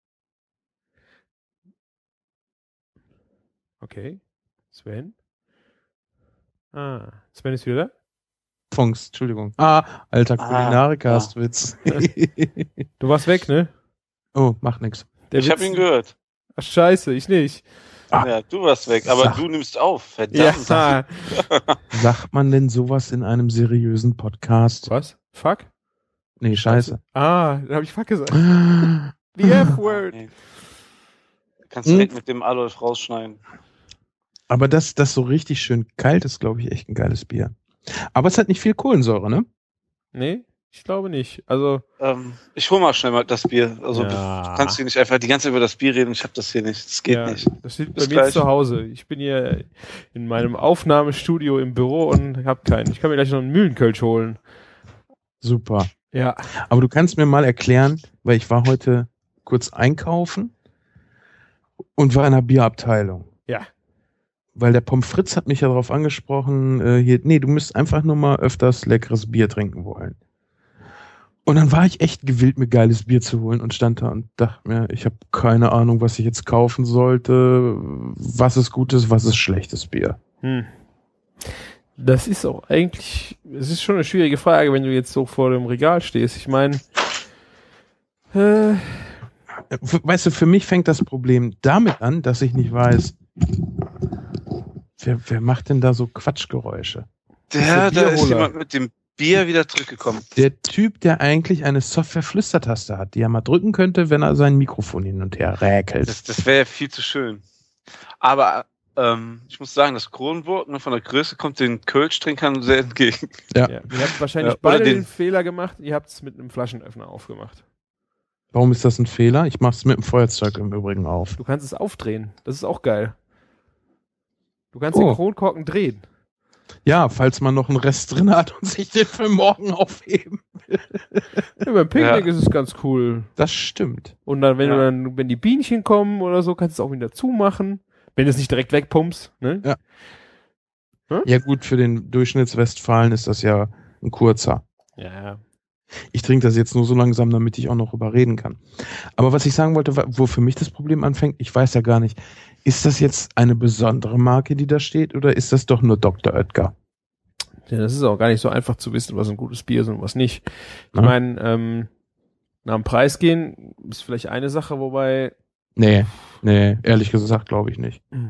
Speaker 3: Okay. Sven? Ah, Sven ist wieder
Speaker 1: Funks, Entschuldigung. Ah, alter
Speaker 4: Ah,
Speaker 1: Kulinarikast-Witz.
Speaker 3: da? Du warst weg, ne?
Speaker 1: Oh, macht nix.
Speaker 3: Der
Speaker 4: Ich habe
Speaker 3: Witz-
Speaker 4: ihn gehört.
Speaker 3: Ach, scheiße, ich nicht.
Speaker 1: Ah,
Speaker 4: ja, du warst weg, aber
Speaker 1: sag,
Speaker 4: du nimmst auf. Verdammt.
Speaker 3: Ja.
Speaker 1: sagt man denn sowas in einem seriösen Podcast?
Speaker 3: Was? Fuck?
Speaker 1: Nee, scheiße.
Speaker 3: Ah, da habe ich Fuck gesagt.
Speaker 1: Ah.
Speaker 3: The F-Word.
Speaker 4: Nee. Kannst du
Speaker 1: Hm.
Speaker 4: direkt mit dem Adolf rausschneiden.
Speaker 1: Aber das, das so richtig schön kalt ist, glaube ich, echt ein geiles Bier. Aber es hat nicht viel Kohlensäure, ne?
Speaker 3: Nee, ich glaube nicht. Also,
Speaker 4: Ähm, ich hol mal schnell mal das Bier. Also
Speaker 3: Ja.
Speaker 4: du kannst hier nicht einfach die ganze Zeit über das Bier reden. Ich habe das hier nicht. Das geht
Speaker 3: ja,
Speaker 4: nicht.
Speaker 3: das steht
Speaker 4: Bis
Speaker 3: bei mir
Speaker 4: gleich.
Speaker 3: zu Hause. Ich bin hier in meinem Aufnahmestudio im Büro und habe keinen. Ich kann mir gleich noch einen Mühlenkölsch holen.
Speaker 1: Super.
Speaker 3: Ja.
Speaker 1: Aber du kannst mir mal erklären, weil ich war heute kurz einkaufen und war in der Bierabteilung.
Speaker 3: Ja.
Speaker 1: Weil der Pommes Fritz hat mich ja darauf angesprochen, äh, hier, nee, du müsst einfach nur mal öfters leckeres Bier trinken wollen. Und dann war ich echt gewillt, mir geiles Bier zu holen und stand da und dachte mir, ich habe keine Ahnung, was ich jetzt kaufen sollte, was ist gutes, was ist schlechtes Bier.
Speaker 3: Hm. Das ist auch eigentlich, es ist schon eine schwierige Frage, wenn du jetzt so vor dem Regal stehst. Ich meine, äh,
Speaker 1: Weißt du, für mich fängt das Problem damit an, dass ich nicht weiß, wer, wer macht denn da so Quatschgeräusche?
Speaker 4: Der,
Speaker 3: der
Speaker 4: da ist
Speaker 3: Bierholer.
Speaker 4: jemand mit dem Bier wieder zurückgekommen.
Speaker 1: Der Typ, der eigentlich eine Software-Flüstertaste hat, die er mal drücken könnte, wenn er sein Mikrofon hin und her räkelt.
Speaker 4: Das, das wäre ja viel zu schön. Aber ähm, ich muss sagen, das Kronenburg, ne, von der Größe kommt den Kölsch-Trinkern sehr entgegen.
Speaker 1: Ja.
Speaker 3: ja, ihr habt wahrscheinlich
Speaker 4: Ja, oder
Speaker 3: beide den,
Speaker 4: den-
Speaker 3: Fehler gemacht, ihr habt es mit einem Flaschenöffner aufgemacht.
Speaker 1: Warum ist das ein Fehler? Ich mache es mit dem Feuerzeug im Übrigen auf.
Speaker 3: Du kannst es aufdrehen. Das ist auch geil. Du kannst
Speaker 1: Oh.
Speaker 3: den Kronkorken drehen.
Speaker 1: Ja, falls man noch einen Rest drin hat und sich den für morgen aufheben.
Speaker 3: Ja, beim Picknick
Speaker 4: Ja.
Speaker 3: ist es ganz cool.
Speaker 1: Das stimmt.
Speaker 3: Und dann, wenn
Speaker 4: Ja.
Speaker 3: du dann, wenn die Bienchen kommen oder so, kannst du es auch wieder zumachen. Wenn du es nicht direkt wegpumpst, ne?
Speaker 1: Ja. Ja gut, für den Durchschnittswestfalen ist das ja ein kurzer.
Speaker 3: Ja.
Speaker 1: Ich trinke das jetzt nur so langsam, damit ich auch noch überreden kann. Aber was ich sagen wollte, wa- wo für mich das Problem anfängt, ich weiß ja gar nicht, ist das jetzt eine besondere Marke, die da steht, oder ist das doch nur Doktor Oetker?
Speaker 3: Ja, das ist auch gar nicht so einfach zu wissen, was ein gutes Bier ist und was nicht. Ich
Speaker 1: Ja.
Speaker 3: meine, ähm, nach dem Preis gehen ist vielleicht eine Sache, wobei
Speaker 1: Nee, nee, ehrlich gesagt glaube ich nicht.
Speaker 3: Mhm.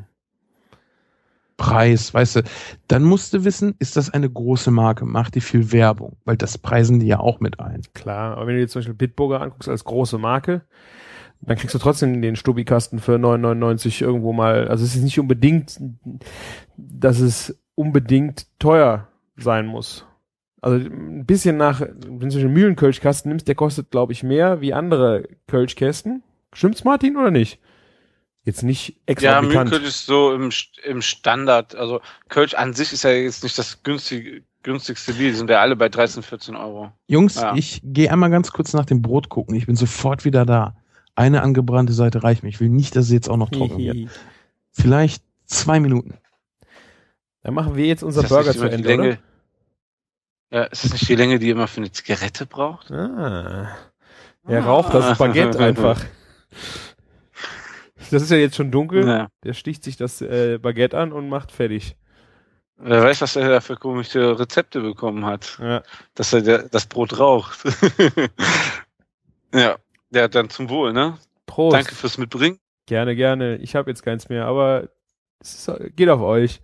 Speaker 1: Preis, weißt du, dann musst du wissen, ist das eine große Marke, macht die viel Werbung, weil das preisen die ja auch mit ein.
Speaker 3: klar, aber wenn du jetzt zum Beispiel Bitburger anguckst als große Marke, dann kriegst du trotzdem den Stubikasten für neun neunundneunzig irgendwo mal. Also es ist nicht unbedingt, dass es unbedingt teuer sein muss. Also ein bisschen nach, wenn du einen Mühlenkölschkasten nimmst, der kostet, glaube ich, mehr wie andere Kölschkästen. Stimmt's, Martin, oder nicht? Jetzt nicht
Speaker 4: Ja,
Speaker 3: exorbitant.
Speaker 4: Mühlenkölsch ist so im, im Standard. Also Kölsch an sich ist ja jetzt nicht das günstige, günstigste Bier. Die sind ja alle bei dreizehn, vierzehn Euro.
Speaker 1: Jungs,
Speaker 4: Ja.
Speaker 1: ich gehe einmal ganz kurz nach dem Brot gucken, ich bin sofort wieder da. Eine angebrannte Seite reicht mir, ich will nicht, dass es jetzt auch noch trocken wird. Vielleicht zwei Minuten.
Speaker 3: Dann machen wir jetzt unser
Speaker 4: Ist das
Speaker 3: Burger
Speaker 4: nicht
Speaker 3: zu
Speaker 4: immer die
Speaker 3: Ende,
Speaker 4: Länge? Ja, ist das nicht die Länge, die immer für eine Zigarette braucht?
Speaker 3: oder? Ah. Er raucht das Baguette einfach. Das ist ja jetzt schon dunkel.
Speaker 4: Ja.
Speaker 3: Der sticht sich das äh, Baguette an und macht fertig.
Speaker 4: Wer weiß, was er da für komische Rezepte bekommen hat.
Speaker 3: Ja.
Speaker 4: Dass er der, das Brot raucht. Ja, ja, dann zum Wohl, ne?
Speaker 3: Prost.
Speaker 4: Danke fürs Mitbringen.
Speaker 3: Gerne, gerne. Ich habe jetzt keins mehr, aber es ist, geht auf euch.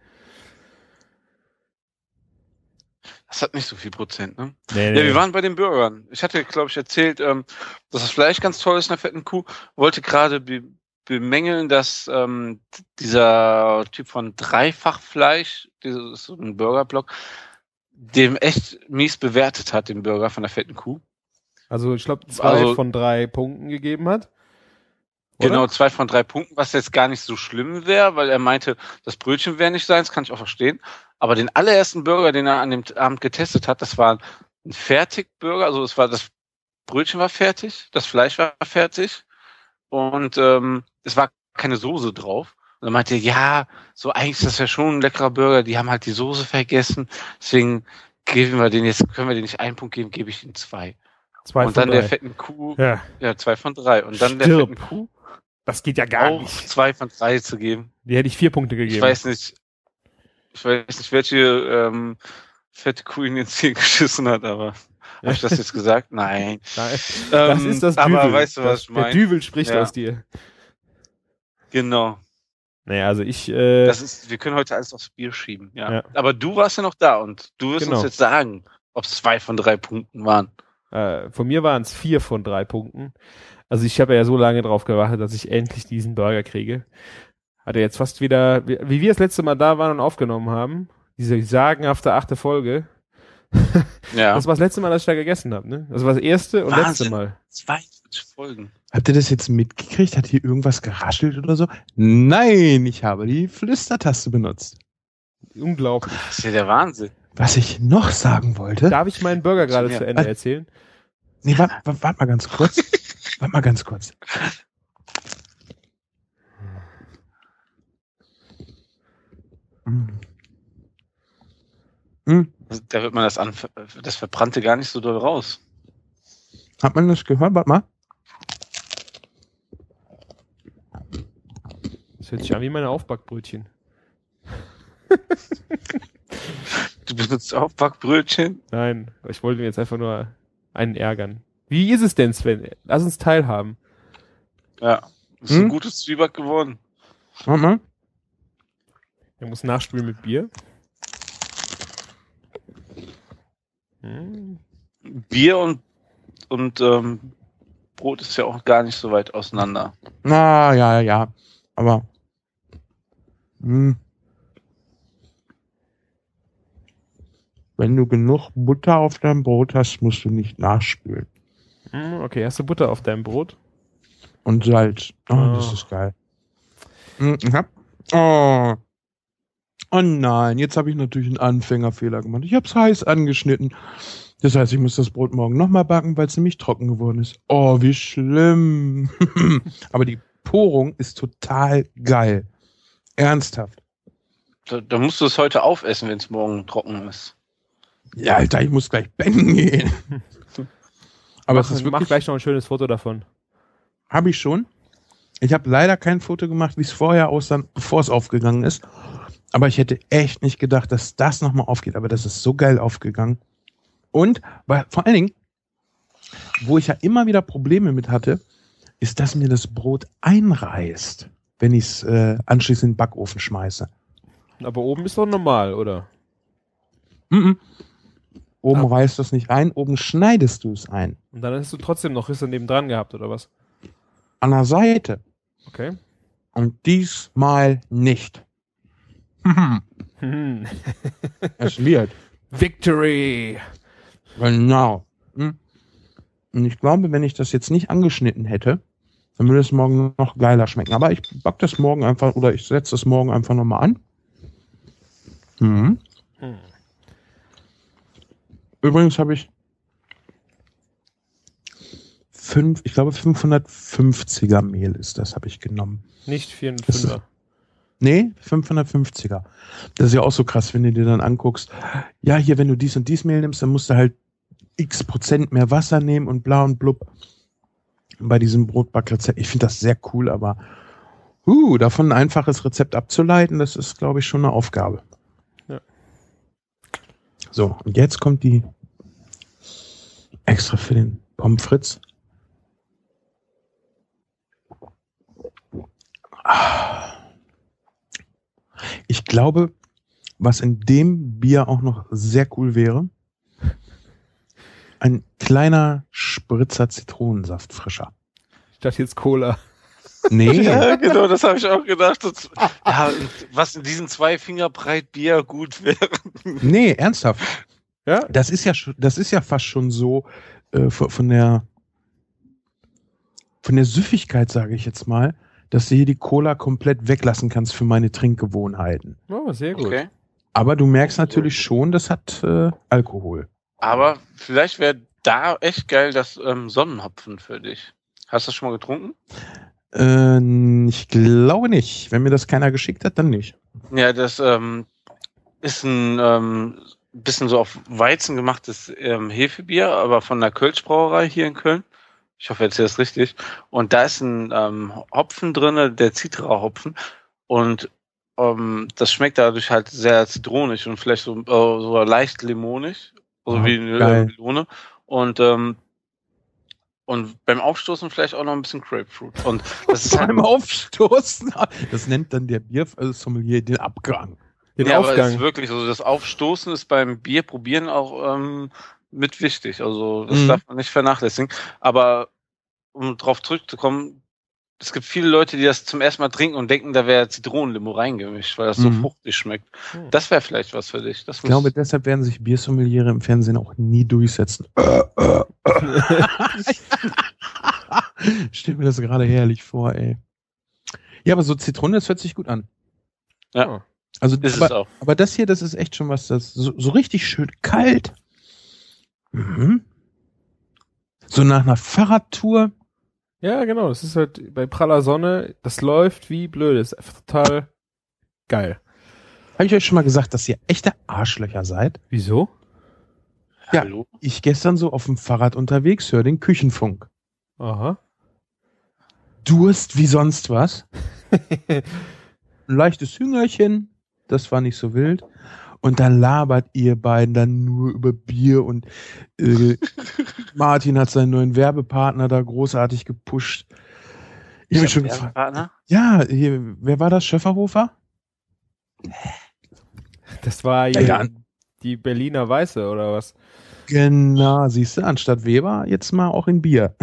Speaker 4: Das hat nicht so viel Prozent, ne?
Speaker 3: Nee,
Speaker 4: Ja, wir waren bei den Burgern. Ich hatte, glaube ich, erzählt, ähm, dass das Fleisch ganz toll ist in der fetten Kuh. Wollte gerade be bemängeln, dass ähm, dieser Typ von Dreifachfleisch, dieses so ein Burgerblock, dem echt mies bewertet hat, den Burger von der fetten Kuh.
Speaker 3: Also ich glaube, zwei
Speaker 4: Also-
Speaker 3: von drei Punkten gegeben hat. Oder?
Speaker 4: Genau, zwei von drei Punkten, was jetzt gar nicht so schlimm wäre, weil er meinte, das Brötchen wäre nicht seins, kann ich auch verstehen. Aber den allerersten Burger, den er an dem Abend getestet hat, das war ein Fertigburger, also es war das Brötchen war fertig, das Fleisch war fertig und ähm, es war keine Soße drauf. Und er meinte, ja, so eigentlich ist das ja schon ein leckerer Burger, die haben halt die Soße vergessen, deswegen geben wir den jetzt, können wir den nicht einen Punkt geben, gebe ich ihm zwei.
Speaker 3: Zwei
Speaker 4: und
Speaker 3: von
Speaker 4: dann
Speaker 3: drei.
Speaker 4: der fetten Kuh,
Speaker 3: Ja,
Speaker 4: ja, zwei von drei. Und dann der
Speaker 3: Stirb.
Speaker 4: fetten Kuh
Speaker 3: das geht ja gar
Speaker 4: auch
Speaker 3: nicht.
Speaker 4: zwei von drei zu geben.
Speaker 3: Die hätte ich vier Punkte gegeben.
Speaker 4: Ich weiß nicht, ich weiß nicht, welche ähm, fette Kuh ihn ins Ziel geschissen hat, aber habe ich das jetzt gesagt? Nein.
Speaker 3: Nein, das
Speaker 4: Ähm,
Speaker 3: ist das Düvel.
Speaker 4: aber weißt du, was
Speaker 3: das,
Speaker 4: ich
Speaker 3: Der
Speaker 4: meine?
Speaker 3: Düvel spricht
Speaker 4: Ja.
Speaker 3: aus dir.
Speaker 4: Genau.
Speaker 3: Naja, also ich... Äh,
Speaker 2: das ist, wir können heute alles aufs Bier schieben, ja.
Speaker 3: ja.
Speaker 2: Aber du warst ja noch da und du wirst
Speaker 3: Genau.
Speaker 2: uns jetzt sagen, ob es zwei von drei Punkten waren.
Speaker 3: Äh, von mir waren es vier von drei Punkten. Also ich habe ja so lange drauf gewartet, dass ich endlich diesen Burger kriege. Hat er jetzt fast wieder, wie, wie wir das letzte Mal da waren und aufgenommen haben, diese sagenhafte achte Folge.
Speaker 2: Ja.
Speaker 3: Das war das letzte Mal, dass ich da gegessen habe, ne? Das war das erste und
Speaker 2: Wahnsinn.
Speaker 3: letzte Mal.
Speaker 2: zweiundvierzig Folgen.
Speaker 1: Habt ihr das jetzt mitgekriegt? Hat hier irgendwas geraschelt oder so? Nein, ich habe die Flüstertaste benutzt.
Speaker 3: Unglaublich.
Speaker 2: Das ist ja der Wahnsinn.
Speaker 1: Was ich noch sagen wollte...
Speaker 3: Darf ich meinen Burger gerade
Speaker 2: Ja.
Speaker 3: zu Ende erzählen?
Speaker 1: Nee, warte wart, wart mal ganz kurz. Warte mal ganz kurz. Mm. Mm.
Speaker 2: Da wird man das, an, das Verbrannte gar nicht so doll raus.
Speaker 1: Hat man das gehört? Warte mal.
Speaker 3: Das hört sich an wie meine Aufbackbrötchen.
Speaker 2: Du benutzt auch Backbrötchen?
Speaker 3: Nein, ich wollte mir jetzt einfach nur einen ärgern. Wie ist es denn, Sven? Lass uns teilhaben.
Speaker 2: Ja. Ist
Speaker 1: Hm?
Speaker 2: ein gutes Zwieback geworden.
Speaker 1: Warte mal.
Speaker 3: Er muss nachspülen mit Bier. Hm.
Speaker 2: Bier und, und ähm, Brot ist ja auch gar nicht so weit auseinander.
Speaker 1: Na, ja, ja, ja. Aber. Mh. Wenn du genug Butter auf deinem Brot hast, musst du nicht nachspülen.
Speaker 3: Hm, okay, hast du Butter auf deinem Brot?
Speaker 1: Und Salz. Oh,
Speaker 3: Oh.
Speaker 1: das ist geil. Hm, ich hab, oh. Oh nein, jetzt habe ich natürlich einen Anfängerfehler gemacht. Ich habe es heiß angeschnitten. Das heißt, ich muss das Brot morgen nochmal backen, weil es nämlich trocken geworden ist. Oh, wie schlimm. Aber die Porung ist total geil. Ernsthaft.
Speaker 2: Da, da musst du es heute aufessen, wenn es morgen trocken ist.
Speaker 1: Ja, Alter, ich muss gleich pennen gehen. Aber
Speaker 3: mach,
Speaker 1: es ist
Speaker 3: mach
Speaker 1: wirklich,
Speaker 3: gleich noch ein schönes Foto davon.
Speaker 1: habe ich schon. Ich habe leider kein Foto gemacht, wie es vorher aussah, bevor es aufgegangen ist. Aber ich hätte echt nicht gedacht, dass das nochmal aufgeht. Aber das ist so geil aufgegangen. Und weil, vor allen Dingen, wo ich ja immer wieder Probleme mit hatte, ist, dass mir das Brot einreißt, wenn ich es äh, anschließend in den Backofen schmeiße.
Speaker 3: Aber oben ist doch normal, oder?
Speaker 1: Mm-mm. Oben
Speaker 3: Ah.
Speaker 1: reißt das nicht ein, oben schneidest du es ein.
Speaker 3: Und dann hast du trotzdem noch Risse nebendran gehabt, oder was?
Speaker 1: An der Seite.
Speaker 3: Okay.
Speaker 1: Und diesmal nicht.
Speaker 3: Hm.
Speaker 1: Es wird.
Speaker 3: Victory!
Speaker 1: Genau. Hm. Und ich glaube, wenn ich das jetzt nicht angeschnitten hätte, dann würde es morgen noch geiler schmecken. Aber ich back das morgen einfach, oder ich setze das morgen einfach nochmal an. Mhm.
Speaker 3: Hm.
Speaker 1: Übrigens habe ich fünf, ich glaube fünfhundertfünfziger Mehl ist das, habe ich genommen.
Speaker 3: Nicht vierhundertfünfer.
Speaker 1: Nee, fünfhundertfünfziger. Das ist ja auch so krass, wenn du dir dann anguckst, ja, hier, wenn du dies und dies Mehl nimmst, dann musst du halt x Prozent mehr Wasser nehmen und bla und blub. Bei diesem Brotbackrezept. Ich finde das sehr cool, aber uh, davon ein einfaches Rezept abzuleiten, das ist, glaube ich, schon eine Aufgabe.
Speaker 3: Ja.
Speaker 1: So, und jetzt kommt die extra für den Pommes frites. Ich glaube, was in dem Bier auch noch sehr cool wäre, ein kleiner Spritzer Zitronensaft frischer.
Speaker 3: Ich dachte jetzt Cola.
Speaker 1: Nee,
Speaker 2: Ja, genau, das habe ich auch gedacht. Das, ja, und was in diesen zwei Finger breit Bier gut wäre.
Speaker 1: nee, ernsthaft.
Speaker 3: Ja?
Speaker 1: Das ist ja schon, das ist ja fast schon so äh, von, von der von der Süffigkeit, sage ich jetzt mal, dass du hier die Cola komplett weglassen kannst für meine Trinkgewohnheiten.
Speaker 3: Oh, sehr gut.
Speaker 2: Okay.
Speaker 1: Aber du merkst natürlich schon, das hat äh, Alkohol.
Speaker 2: Aber vielleicht wäre da echt geil das ähm, Sonnenhopfen für dich. Hast du das schon mal getrunken?
Speaker 1: Äh, ich glaube nicht. Wenn mir das keiner geschickt hat, dann nicht.
Speaker 2: Ja, das ähm, ist ein ähm, bisschen so auf Weizen gemachtes ähm, Hefebier, aber von der Kölsch-Brauerei hier in Köln. Ich hoffe, jetzt ist das richtig. Und da ist ein ähm, Hopfen drin, der Citra-Hopfen. Und ähm, das schmeckt dadurch halt sehr zitronig und vielleicht so, äh, so leicht limonig. So
Speaker 1: Ah,
Speaker 2: wie eine
Speaker 1: geil.
Speaker 2: Melone. Und, ähm, Und beim Aufstoßen vielleicht auch noch ein bisschen Grapefruit. Und das ist halt
Speaker 1: Beim Aufstoßen, das nennt dann der Biersommelier den Abgang.
Speaker 3: Den
Speaker 2: ja,
Speaker 3: Aufgang.
Speaker 2: aber es ist wirklich so, das Aufstoßen ist beim Bierprobieren auch ähm, mit wichtig. Also das
Speaker 1: Mhm.
Speaker 2: darf man nicht vernachlässigen. Aber um drauf zurückzukommen, es gibt viele Leute, die das zum ersten Mal trinken und denken, da wäre Zitronenlimo reingemischt, weil das so
Speaker 1: Mhm.
Speaker 2: fruchtig schmeckt.
Speaker 3: Hm.
Speaker 2: Das wäre vielleicht was für dich. Das
Speaker 1: Ich glaube, deshalb werden sich Biersommeliere im Fernsehen auch nie durchsetzen. Stell mir das gerade herrlich vor, ey. Ja, aber so Zitrone, das hört sich gut an.
Speaker 2: Ja.
Speaker 1: Also,
Speaker 2: ist es
Speaker 1: aber,
Speaker 2: auch.
Speaker 1: aber das hier, das ist echt schon was, das so, so richtig schön kalt. Mhm. So nach einer Fahrradtour.
Speaker 3: Ja, genau. Das ist halt bei praller Sonne, das läuft wie blöd. Das ist einfach total geil.
Speaker 1: Habe ich euch schon mal gesagt, dass ihr echte Arschlöcher seid?
Speaker 3: Wieso?
Speaker 1: Ja.
Speaker 2: Hallo?
Speaker 1: Ich gestern so auf dem Fahrrad unterwegs, höre den Küchenfunk.
Speaker 3: Aha.
Speaker 1: Durst wie sonst was. Ein leichtes Hüngerchen, das war nicht so wild. Und dann labert ihr beiden dann nur über Bier und äh, Martin hat seinen neuen Werbepartner da großartig gepusht. Ich habe mich schon gefragt.
Speaker 2: Partner?
Speaker 1: Ja, hier, wer war das? Schöfferhofer?
Speaker 3: Das war hier
Speaker 1: Ja.
Speaker 3: die Berliner Weiße oder was?
Speaker 1: Genau, siehst du, anstatt Weber jetzt mal auch in Bier.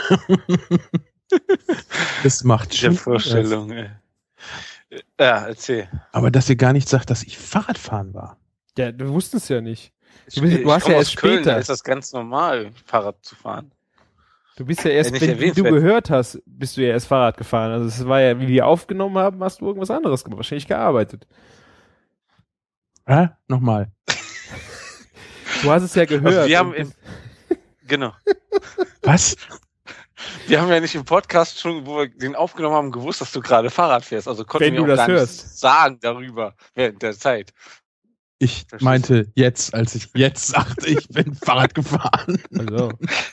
Speaker 1: Das macht
Speaker 2: Die
Speaker 1: schon
Speaker 2: Vorstellung, ey. Ja, erzähl.
Speaker 1: Aber dass ihr gar nicht sagt, dass ich Fahrradfahren war.
Speaker 3: Ja, du wusstest es ja nicht. Du,
Speaker 2: Ich-
Speaker 3: bist,
Speaker 2: ich
Speaker 3: du hast
Speaker 2: komm
Speaker 3: ja
Speaker 2: aus
Speaker 3: erst
Speaker 2: Köln, da
Speaker 3: später.
Speaker 2: ist das ganz normal, Fahrrad zu fahren.
Speaker 3: Du bist ja erst,
Speaker 2: Wenn ich
Speaker 3: wenn
Speaker 2: erwähnt
Speaker 3: du
Speaker 2: werde.
Speaker 3: gehört hast, bist du ja erst Fahrrad gefahren. Also es war ja, wie wir aufgenommen haben, hast du irgendwas anderes gemacht. Wahrscheinlich gearbeitet.
Speaker 1: Hä? Nochmal.
Speaker 3: Du hast es ja gehört.
Speaker 2: Also wir haben
Speaker 3: und
Speaker 2: im, genau.
Speaker 1: Was?
Speaker 2: Wir haben ja nicht im Podcast schon, wo wir den aufgenommen haben, gewusst, dass du gerade Fahrrad fährst. Also konnten
Speaker 3: Wenn
Speaker 2: wir
Speaker 3: du
Speaker 2: auch
Speaker 3: das
Speaker 2: gar
Speaker 3: hörst.
Speaker 2: nichts sagen darüber während der Zeit.
Speaker 1: Ich
Speaker 2: Verstehst
Speaker 1: meinte jetzt, als ich jetzt sagte, ich bin Fahrrad gefahren.
Speaker 3: also,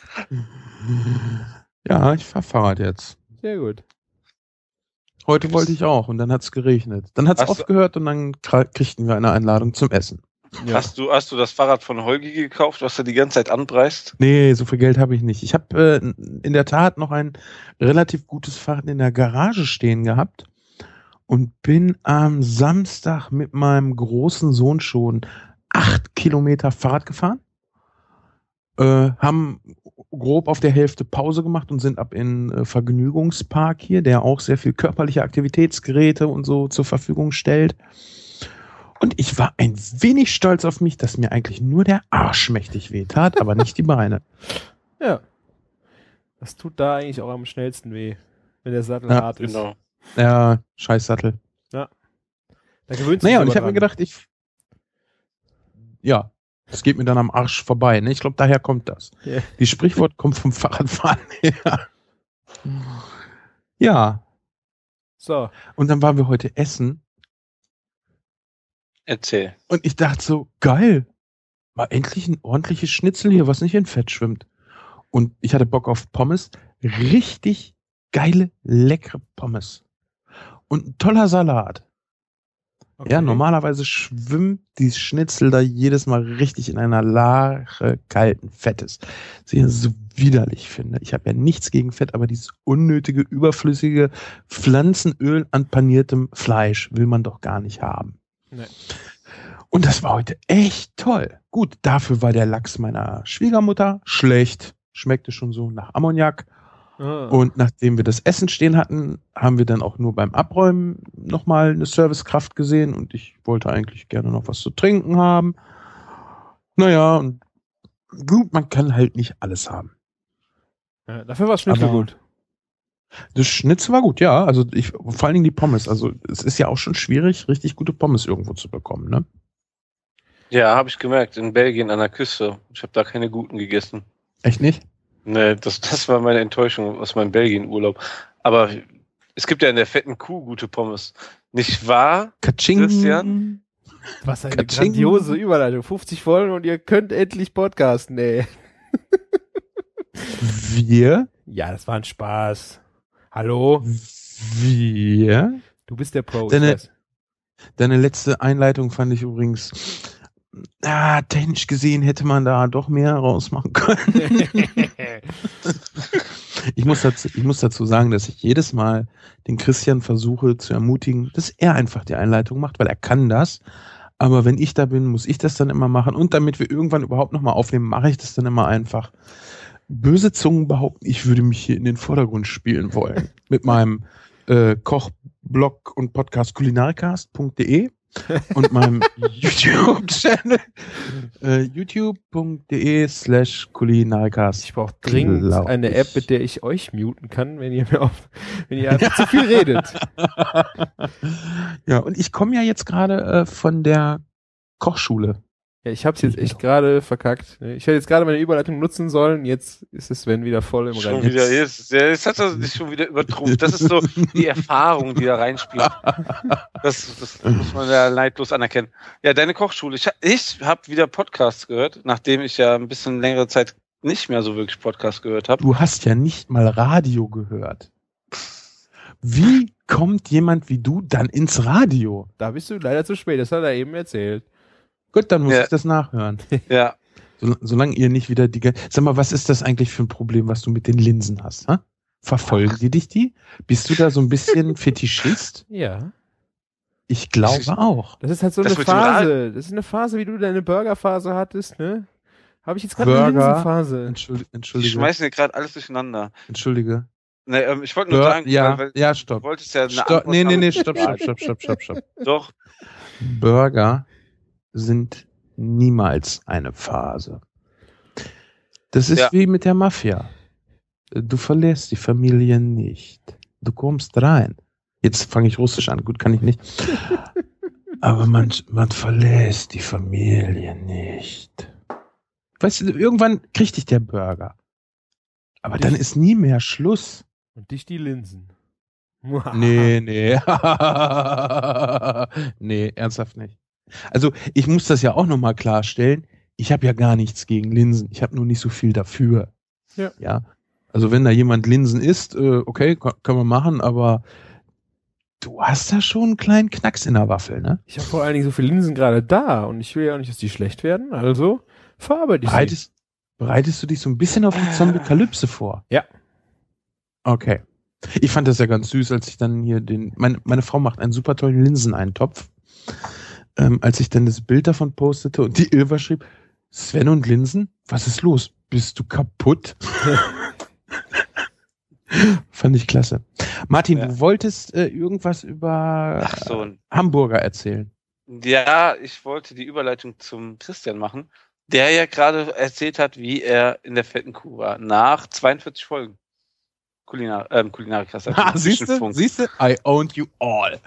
Speaker 1: Ja, ich fahr Fahrrad jetzt.
Speaker 3: sehr gut.
Speaker 1: Heute wollte ich auch und dann hat's geregnet. Dann hat's
Speaker 2: Hast du-
Speaker 1: aufgehört und dann kra- kriegten wir eine Einladung zum Essen.
Speaker 3: Ja.
Speaker 2: Hast du, hast du das Fahrrad von Holgi gekauft, was er die ganze Zeit anpreist?
Speaker 1: Nee, so viel Geld habe ich nicht. Ich habe äh, in der Tat noch ein relativ gutes Fahrrad in der Garage stehen gehabt und bin am Samstag mit meinem großen Sohn schon acht Kilometer Fahrrad gefahren. Äh, haben grob auf der Hälfte Pause gemacht und sind ab in äh, Vergnügungspark hier, der auch sehr viel körperliche Aktivitätsgeräte und so zur Verfügung stellt. Und ich war ein wenig stolz auf mich, dass mir eigentlich nur der Arsch mächtig wehtat, aber nicht die Beine.
Speaker 3: Ja. Das tut da eigentlich auch am schnellsten weh, wenn der Sattel
Speaker 1: Ja,
Speaker 3: hart ist.
Speaker 2: Genau.
Speaker 1: Ja, scheiß Sattel.
Speaker 3: Da gewöhnt sich
Speaker 1: Naja, und
Speaker 3: aber
Speaker 1: ich habe mir
Speaker 3: dran.
Speaker 1: gedacht, ich. Ja, es geht mir dann am Arsch vorbei. Ne? Ich glaube, daher kommt das.
Speaker 3: Ja.
Speaker 1: Die Sprichwort kommt vom Fahrradfahren her. Ja,
Speaker 3: So.
Speaker 1: und dann waren wir heute essen
Speaker 2: Erzähl.
Speaker 1: und ich dachte so, geil, mal endlich ein ordentliches Schnitzel hier, was nicht in Fett schwimmt. Und ich hatte Bock auf Pommes. Richtig geile, leckere Pommes. Und ein toller Salat.
Speaker 3: Okay.
Speaker 1: Ja, normalerweise schwimmt die Schnitzel da jedes Mal richtig in einer Lache kalten Fettes. Was ich so widerlich finde. Ich habe ja nichts gegen Fett, aber dieses unnötige, überflüssige Pflanzenöl an paniertem Fleisch will man doch gar nicht haben.
Speaker 3: Nee.
Speaker 1: Und das war heute echt toll. Gut, dafür war der Lachs meiner Schwiegermutter schlecht. Schmeckte schon so nach Ammoniak.
Speaker 3: Ah.
Speaker 1: Und nachdem wir das Essen stehen hatten, haben wir dann auch nur beim Abräumen nochmal eine Servicekraft gesehen und ich wollte eigentlich gerne noch was zu trinken haben. Naja, und gut, man kann halt nicht alles haben.
Speaker 3: Ja, dafür war es Schnitzel
Speaker 1: Aber-
Speaker 3: gut.
Speaker 1: Das Schnitzel war gut, ja. Also ich, vor allen Dingen die Pommes. Also es ist ja auch schon schwierig, richtig gute Pommes irgendwo zu bekommen, ne?
Speaker 2: Ja, habe ich gemerkt, in Belgien an der Küste. Ich habe da keine guten gegessen.
Speaker 1: Echt nicht?
Speaker 2: Nee, das, das war meine Enttäuschung aus meinem Belgien-Urlaub. Aber es gibt ja in der fetten Kuh gute Pommes. Nicht wahr?
Speaker 1: Katsching.
Speaker 2: Christian?
Speaker 3: Was eine
Speaker 1: Katsching.
Speaker 3: grandiose Überleitung. fünfzig Folgen und ihr könnt endlich podcasten, ey.
Speaker 1: Wir?
Speaker 3: Ja, das war ein Spaß. Hallo?
Speaker 1: Wir?
Speaker 3: Du bist der Pro.
Speaker 1: Deine-
Speaker 3: ich weiß.
Speaker 1: Deine letzte Einleitung fand ich übrigens, ah, technisch gesehen hätte man da doch mehr rausmachen können. ich, muss dazu, ich muss dazu sagen, dass ich jedes Mal den Christian versuche zu ermutigen, dass er einfach die Einleitung macht, weil er kann das. Aber wenn ich da bin, muss ich das dann immer machen. Und damit wir irgendwann überhaupt nochmal aufnehmen, mache ich das dann immer einfach. Böse Zungen behaupten, ich würde mich hier in den Vordergrund spielen wollen. Mit meinem äh, Kochblog und Podcast kulinarikast punkt de und meinem YouTube-Channel äh, youtube.de slash kulinarikast.
Speaker 3: Ich brauche dringend eine App, mit der ich euch muten kann, wenn ihr mir auf, wenn ihr einfach zu viel redet.
Speaker 1: Ja, und ich komme ja jetzt gerade äh, von der Kochschule.
Speaker 3: Ja, ich hab's jetzt echt gerade verkackt. Ich hätte jetzt gerade meine Überleitung nutzen sollen, jetzt ist es Sven wieder voll im
Speaker 4: Schon
Speaker 3: Rennen.
Speaker 4: wieder, jetzt, jetzt hat er sich schon wieder übertrumpft. Das ist so die Erfahrung, die da reinspielt. Das, das muss man ja neidlos anerkennen. Ja, deine Kochschule. Ich, ich habe wieder Podcasts gehört, nachdem ich ja ein bisschen längere Zeit nicht mehr so wirklich Podcasts gehört habe.
Speaker 1: Du hast ja nicht mal Radio gehört. Wie kommt jemand wie du dann ins Radio?
Speaker 3: Da bist du leider zu spät, das hat er eben erzählt.
Speaker 1: Gut, dann muss
Speaker 4: Ja.
Speaker 1: ich das nachhören.
Speaker 4: Ja.
Speaker 1: So, solange ihr nicht wieder die... Ge- Sag mal, was ist das eigentlich für ein Problem, was du mit den Linsen hast? Ha? Verfolgen die dich die? Bist du da so ein bisschen Fetischist?
Speaker 3: Ja.
Speaker 1: Ich glaube auch.
Speaker 3: Das ist halt so
Speaker 4: Das
Speaker 3: eine
Speaker 4: mit dem
Speaker 3: Phase. Das ist eine Phase, wie du deine Burgerphase hattest, ne? Habe ich jetzt gerade eine
Speaker 1: Burger.
Speaker 3: Linsenphase.
Speaker 1: Entschuldige.
Speaker 4: Die
Speaker 1: Entschuldige.
Speaker 4: schmeißen hier gerade alles durcheinander.
Speaker 1: Entschuldige.
Speaker 4: Nee, ähm, ich wollte nur
Speaker 1: Bur-
Speaker 4: sagen,
Speaker 1: ja,
Speaker 4: weil, weil
Speaker 1: ja,
Speaker 4: du
Speaker 1: stopp.
Speaker 4: wolltest ja eine
Speaker 1: Stopp.
Speaker 4: Antwort
Speaker 1: Nee, nee,
Speaker 4: haben.
Speaker 1: nee, stopp, stopp, stopp, stopp, stopp, stopp.
Speaker 4: Doch.
Speaker 1: Burger sind niemals eine Phase. Das ist
Speaker 4: Ja.
Speaker 1: wie mit der Mafia. Du verlässt die Familie nicht. Du kommst rein. Jetzt fange ich Russisch an. Gut, kann ich nicht. Aber man, man verlässt die Familie nicht. Weißt du, irgendwann kriegt dich der Burger. Aber dann ist nie mehr Schluss.
Speaker 3: Und dich die Linsen.
Speaker 1: Nee, nee. Nee, ernsthaft nicht. Also ich muss das ja auch nochmal klarstellen. Ich habe ja gar nichts gegen Linsen. Ich habe nur nicht so viel dafür.
Speaker 3: Ja.
Speaker 1: Ja. Also wenn da jemand Linsen isst, äh, okay, k- können wir machen, aber du hast da schon einen kleinen Knacks in der Waffel, ne?
Speaker 3: Ich habe vor allen Dingen so viele Linsen gerade da und ich will ja auch nicht, dass die schlecht werden, also verarbeite ich sie.
Speaker 1: Bereitest, bereitest du dich so ein bisschen auf die Zombie-Kalypse vor?
Speaker 3: Ja.
Speaker 1: Okay. Ich fand das ja ganz süß, als ich dann hier den, meine, meine Frau macht einen super tollen Linseneintopf. Ähm, als ich dann das Bild davon postete und die Ilva schrieb, Sven und Linsen, was ist los? Bist du kaputt? Fand ich klasse. Martin,
Speaker 4: Ja.
Speaker 1: du wolltest äh, irgendwas über
Speaker 4: Ach so.
Speaker 1: Hamburger erzählen.
Speaker 4: Ja, ich wollte die Überleitung zum Christian machen, der ja gerade erzählt hat, wie er in der fetten Kuh war. Nach zweiundvierzig Folgen. Kulinar, ähm, Kulinarikast.
Speaker 1: Ah, siehst du? Siehst du? I owned you all.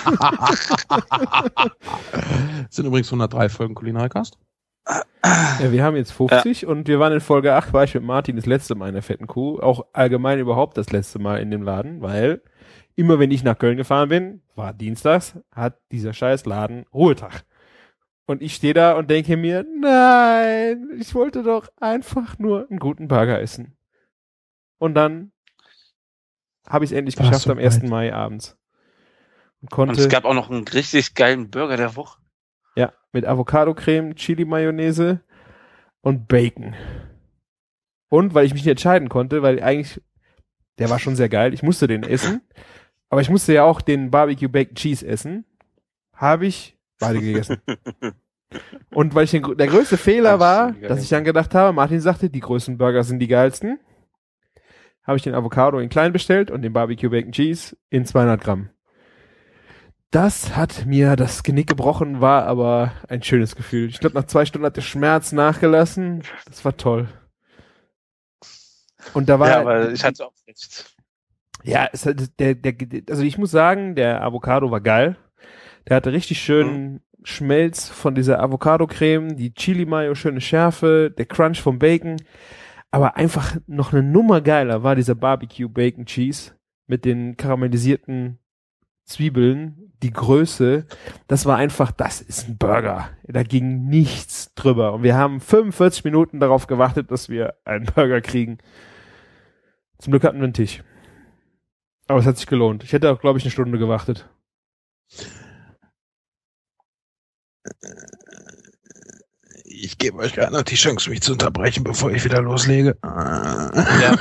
Speaker 1: Sind übrigens hundertdrei Folgen Kulinarikast.
Speaker 3: Ja, wir haben jetzt fünfzig ja. Und wir waren in Folge acht, war ich mit Martin das letzte Mal in der fetten Kuh, auch allgemein überhaupt das letzte Mal in dem Laden, weil immer wenn ich nach Köln gefahren bin, war dienstags, hat dieser scheiß Laden Ruhetag. Und ich stehe da und denke mir, nein, ich wollte doch einfach nur einen guten Burger essen. Und dann habe ich es endlich
Speaker 1: War's
Speaker 3: geschafft
Speaker 1: so
Speaker 3: am ersten
Speaker 1: weit.
Speaker 3: Mai abends. Und konnte,
Speaker 4: Und es gab auch noch einen richtig geilen Burger der Woche.
Speaker 3: ja, mit Avocado-Creme, Chili-Mayonnaise und Bacon. Und weil ich mich nicht entscheiden konnte, weil eigentlich, der war schon sehr geil, ich musste den essen, aber ich musste ja auch den Barbecue Bacon Cheese essen, habe ich beide gegessen. Und weil ich den, der größte Fehler war, dass ich dann gedacht habe, Martin sagte, die größten Burger sind die geilsten, habe ich den Avocado in klein bestellt und den Barbecue Bacon Cheese in zweihundert Gramm. Das hat mir das Genick gebrochen, war aber ein schönes Gefühl. Ich glaube, nach zwei Stunden hat der Schmerz nachgelassen. Das war toll. Und da war,
Speaker 4: Ja, aber ich hatte auch recht.
Speaker 3: ja, es hat, der, der, also ich muss sagen, der Avocado war geil. Der hatte richtig schönen mhm. Schmelz von dieser Avocado-Creme, die Chili-Mayo, schöne Schärfe, der Crunch vom Bacon. Aber einfach noch eine Nummer geiler war dieser Barbecue Bacon Cheese mit den karamellisierten Zwiebeln, die Größe, das war einfach, das ist ein Burger. Da ging nichts drüber. Und wir haben fünfundvierzig Minuten darauf gewartet, dass wir einen Burger kriegen. Zum Glück hatten wir einen Tisch. Aber es hat sich gelohnt. Ich hätte auch, glaube ich, eine Stunde gewartet.
Speaker 1: ich gebe euch gerade noch die Chance, mich zu unterbrechen, bevor ich wieder loslege.
Speaker 4: Ja.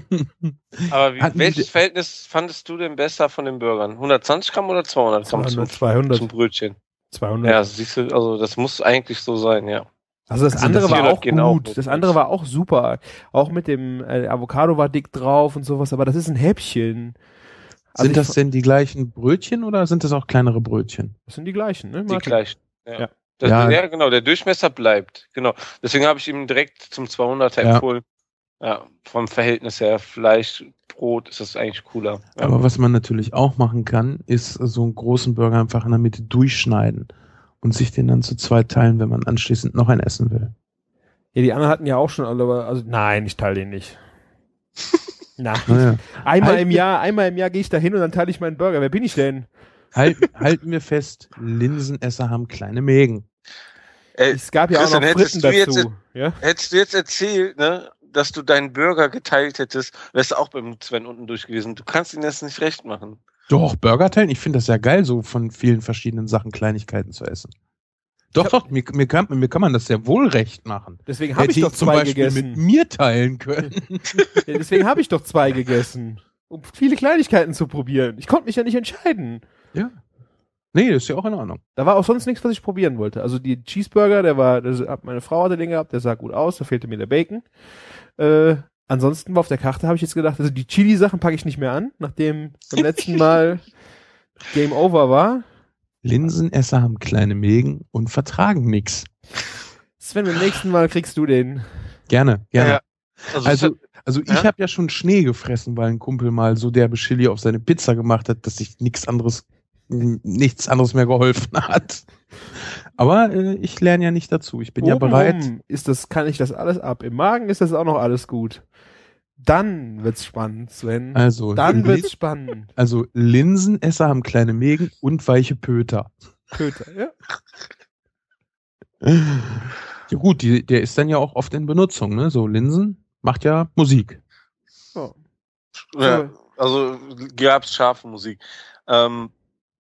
Speaker 4: Aber wie, welches die, Verhältnis fandest du denn besser von den Burgern? hundertzwanzig Gramm oder zweihundert Gramm zum,
Speaker 3: zweihundert
Speaker 4: zum Brötchen?
Speaker 3: zweihundert.
Speaker 4: Ja, siehst du, also das muss eigentlich so sein, ja.
Speaker 3: Also das
Speaker 4: also
Speaker 3: andere
Speaker 4: das
Speaker 3: war auch gut,
Speaker 4: auch
Speaker 3: das andere war auch super. Auch mit dem äh, Avocado war dick drauf und sowas, aber das ist ein Häppchen.
Speaker 1: Also sind das denn die gleichen Brötchen oder sind das auch kleinere Brötchen?
Speaker 3: Das sind die gleichen, ne?
Speaker 4: Die gleichen, ja.
Speaker 3: Ja.
Speaker 4: Das,
Speaker 1: ja.
Speaker 4: ja, genau, der Durchmesser bleibt, genau. Deswegen habe ich ihm direkt zum zweihunderter
Speaker 1: ja.
Speaker 4: empfohlen. Ja, vom Verhältnis her, Fleisch, Brot ist das eigentlich cooler. Ja.
Speaker 1: Aber was man natürlich auch machen kann, ist so einen großen Burger einfach in der Mitte durchschneiden und sich den dann zu zwei teilen, wenn man anschließend noch ein essen will.
Speaker 3: Ja, die anderen hatten ja auch schon alle, also nein, ich teile den nicht. Nein.
Speaker 1: Naja.
Speaker 3: Einmal
Speaker 1: halt
Speaker 3: im Jahr, einmal im Jahr gehe ich da hin und dann teile ich meinen Burger. Wer bin ich denn?
Speaker 1: Halt, halten wir fest, Linsenesser haben kleine Mägen.
Speaker 4: Äh,
Speaker 3: es gab ja
Speaker 4: Christian,
Speaker 3: auch noch Fritten
Speaker 4: du jetzt,
Speaker 3: dazu. Ja?
Speaker 4: Hättest du jetzt erzählt, ne, dass du deinen Burger geteilt hättest, wärst du auch beim Sven unten durch gewesen. Du kannst ihn jetzt nicht recht machen.
Speaker 1: Doch, Burger teilen, ich finde das ja geil, so von vielen verschiedenen Sachen Kleinigkeiten zu essen. Doch,
Speaker 3: hab,
Speaker 1: doch, mir, mir, kann, mir kann man das sehr wohl recht machen.
Speaker 3: Deswegen habe ich doch
Speaker 1: zum
Speaker 3: zwei
Speaker 1: Beispiel
Speaker 3: gegessen.
Speaker 1: mit mir teilen können.
Speaker 3: Ja, deswegen habe ich doch zwei gegessen. Um viele Kleinigkeiten zu probieren. Ich konnte mich ja nicht entscheiden.
Speaker 1: Ja. Nee, das ist ja auch in Ordnung.
Speaker 3: Da war auch sonst nichts, was ich probieren wollte. Also die Cheeseburger, der war, das, meine Frau hatte den gehabt, der sah gut aus, da fehlte mir der Bacon. Äh, ansonsten war auf der Karte, habe ich jetzt gedacht, also die Chili-Sachen packe ich nicht mehr an, nachdem beim letzten Mal Game Over war.
Speaker 1: Linsenesser haben kleine Mägen und vertragen nichts.
Speaker 3: Sven, beim nächsten Mal kriegst du den.
Speaker 1: Gerne, gerne.
Speaker 4: Ja,
Speaker 1: also, also, also ich
Speaker 4: ja?
Speaker 1: habe ja schon Schnee gefressen, weil ein Kumpel mal so derbe Chili auf seine Pizza gemacht hat, dass sich nichts anderes, nichts anderes mehr geholfen hat. Aber äh, ich lerne ja nicht dazu. Ich bin
Speaker 3: Oben
Speaker 1: ja bereit.
Speaker 3: Ist das, kann ich das alles ab. Im Magen ist das auch noch alles gut. Dann wird's spannend, Sven.
Speaker 1: Also,
Speaker 3: Dann wird's
Speaker 1: Lin-
Speaker 3: spannend.
Speaker 1: Also Linsenesser haben kleine Mägen und weiche Pöter.
Speaker 3: Köter, ja.
Speaker 1: Ja gut, die, der ist dann ja auch oft in Benutzung, ne? So Linsen macht ja Musik.
Speaker 3: Oh.
Speaker 4: Ja, also gab's scharfe Musik. Ähm,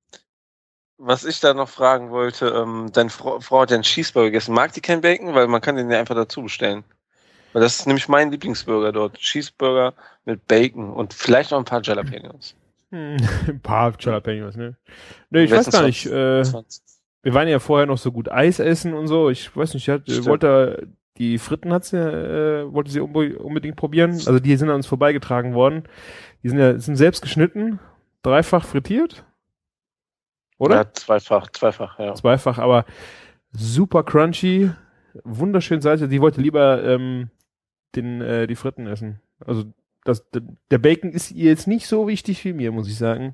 Speaker 4: was ich da noch fragen wollte, ähm, deine Frau, Frau hat ja einen Cheeseburger gegessen. Mag die kein Bacon? Weil man kann den ja einfach dazu bestellen. Weil das ist nämlich mein Lieblingsburger dort. Cheeseburger mit Bacon und vielleicht noch ein paar Jalapenos.
Speaker 3: Hm, ein paar Jalapenos, ne? Ne, ich weiß gar nicht. Äh, wir waren ja vorher noch so gut Eis essen und so. Ich weiß nicht, ich hatte, wollte die Fritten hat sie, äh, wollte sie unbedingt probieren. Also die sind an uns vorbeigetragen worden. Die sind ja sind selbst geschnitten, dreifach frittiert. Oder?
Speaker 4: Ja, zweifach, zweifach, ja.
Speaker 3: Zweifach, aber super crunchy, wunderschön salzig. Die wollte lieber ähm, den äh, die Fritten essen. Also das, der Bacon ist ihr jetzt nicht so wichtig wie mir, muss ich sagen.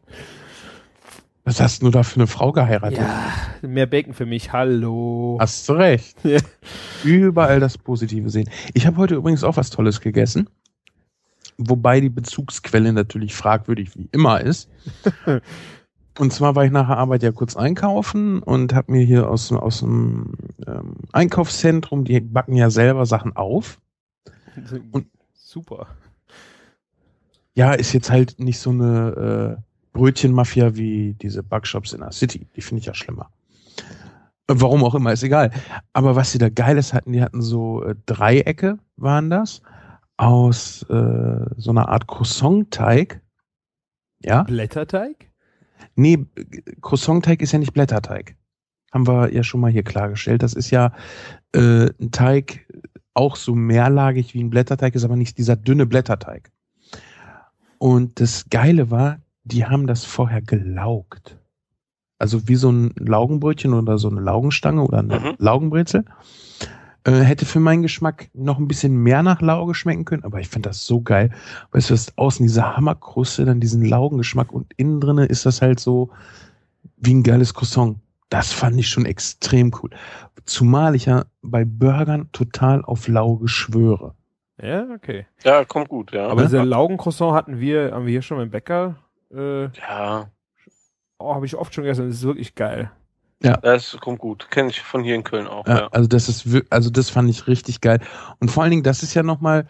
Speaker 1: Was hast du da für eine Frau geheiratet?
Speaker 3: Ja, mehr Bacon für mich, hallo.
Speaker 1: Hast du recht.
Speaker 3: Ja.
Speaker 1: Überall das Positive sehen. Ich habe heute übrigens auch was Tolles gegessen. Wobei die Bezugsquelle natürlich fragwürdig wie immer ist. Und zwar war ich nach der Arbeit ja kurz einkaufen und habe mir hier aus, aus dem ähm, Einkaufszentrum, die backen ja selber Sachen auf. Und
Speaker 3: super.
Speaker 1: Ja, ist jetzt halt nicht so eine äh, Brötchenmafia wie diese Backshops in der City. Die finde ich ja schlimmer. Warum auch immer, ist egal. Aber was sie da Geiles hatten, die hatten so äh, Dreiecke, waren das, aus äh, so einer Art Croissant-Teig. Ja?
Speaker 3: Blätterteig?
Speaker 1: Nee, Croissant-Teig ist ja nicht Blätterteig. Haben wir ja schon mal hier klargestellt. Das ist ja äh, ein Teig, auch so mehrlagig wie ein Blätterteig, ist aber nicht dieser dünne Blätterteig. Und das Geile war, die haben das vorher gelaugt. Also wie so ein Laugenbrötchen oder so eine Laugenstange oder eine mhm. Laugenbrezel. Äh, hätte für meinen Geschmack noch ein bisschen mehr nach Lauge schmecken können, aber ich finde das so geil. Weißt du, du hast außen diese Hammerkruste, dann diesen Laugengeschmack und innen drinne ist das halt so wie ein geiles Croissant. Das fand ich schon extrem cool. Zumal ich ja bei Burgern total auf Lauge schwöre.
Speaker 3: Ja, okay.
Speaker 4: Ja, kommt gut, ja.
Speaker 3: Aber dieser Laugencroissant hatten wir, haben wir hier schon beim Bäcker. Äh,
Speaker 4: ja.
Speaker 3: Oh, habe ich oft schon gegessen. Das ist wirklich geil.
Speaker 1: Ja.
Speaker 4: Das kommt gut. Kenne ich von hier in Köln auch.
Speaker 1: Ja,
Speaker 4: ja.
Speaker 1: Also das ist, also das fand ich richtig geil. Und vor allen Dingen, das ist ja nochmal